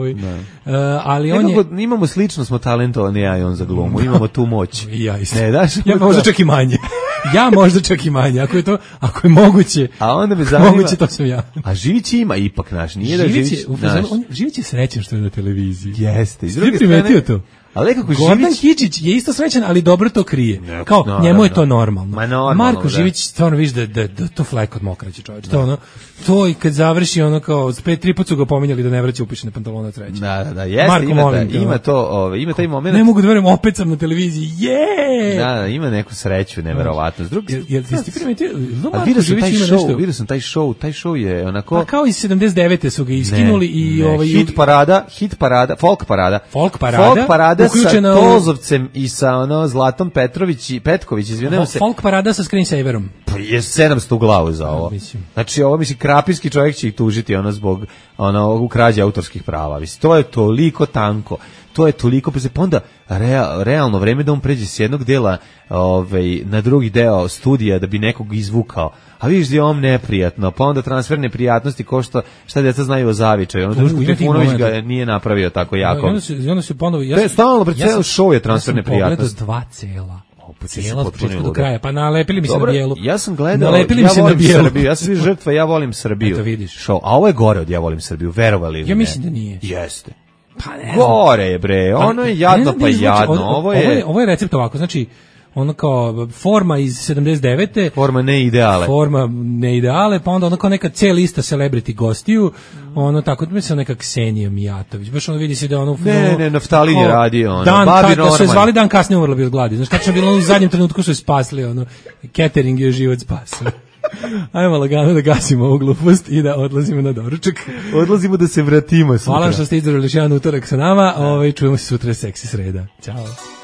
Ali on je imamo slično smo talentovani ja i on za glumu, imamo tu moć. Ja isto. Ne, daš? Ja možda čak i manje. Ja možda čak i manje, ako je to, ako je moguće. A onda me zanima. Moguće to sam ja. A Živić ima ipak naš, nije da Živić. On Živić je srećan što je na televiziji. Jeste, iz druge strane. Primetio to? Ali kako Gordon Živić Kičić je isto srećan, ali dobro to krije. Ne, kao no, njemu je to normalno. Ma normalno Marko da. Živić stvarno vidiš da, da, da to flek od mokraće, čoveče. To ono, to i kad završi ono kao pet tri put su ga pominjali da ne vraća upišene pantalone treće. Da, da, da, jeste, Marko, ima, molim, da, ima to, ove, ima taj momenat. Ne mogu da verujem, opet sam na televiziji. Je! Yeah! Da, da, ima neku sreću, neverovatno. S druge, jel, jel ti primetio? A vidio sam taj show, vidio sam taj show, taj show je onako. Pa kao iz sedamdeset devete su ga iskinuli i ne, ovaj hit parada, hit parada, folk parada. Folk parada. Folk parada uključena Tozovcem i sa ono Zlatom Petrović i Petković, izvinjavam se. Folk parada sa screensaverom. Pa je sedamsto u glavu za ovo. Znači ovo mislim krapinski čovjek će ih tužiti ono zbog ono u krađi autorskih prava. Mislim to je toliko tanko. To je toliko pa onda real, realno vreme da on pređe s jednog dela ovaj na drugi deo studija da bi nekog izvukao. A vidiš da je on neprijatno, pa onda transferne prijatnosti ko što šta deca znaju o zavičaju. Ono Duško Trifunović ga nije napravio tako jako. I onda se i onda se ponovo ja sam stalno pred ceo show je transferne prijatnosti. Dva cela. Cijela od početka do kraja, pa nalepili mi se na bijelu. Ja sam gledao, nalepili ja mi se na bijelu. Srbiju, ja sam žrtva, ja volim Srbiju. Eto vidiš. Show, a ovo je gore od ja volim Srbiju, verovali li ja mislim da nije. Jeste. Pa ne gore je bre, ono je jadno pa jadno, ovo je... Ovo je, ovo je recept ovako, znači, ono kao forma iz sedamdeset devete Forma ne ideale. Forma ne ideale, pa onda ono kao neka C lista celebrity gostiju, ono tako, mislim neka Ksenija Mijatović, baš ono vidi se da ono... Ne, ne, Naftalin je radio, ono, dan, Babi Norman. Da su je zvali dan kasnije umrla bi od gladi, znaš, tačno bilo u zadnjem trenutku su je spasli, ono, catering je život spasio. Ajmo lagano da gasimo ovu glupost i da odlazimo na doručak. Odlazimo da se vratimo sutra. Hvala što ste izdržali još jedan utorak sa nama, ovaj, čujemo se sutra seksi sreda. Ćao.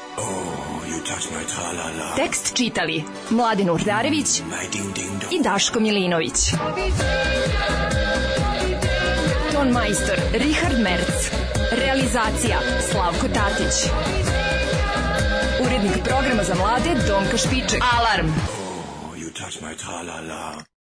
Tekst čitali Mladin Urdarević i Daško Milinović. Ton majstor Richard Merc. Realizacija Slavko Tatić. Urednik programa za mlade Donka Špiček. Alarm!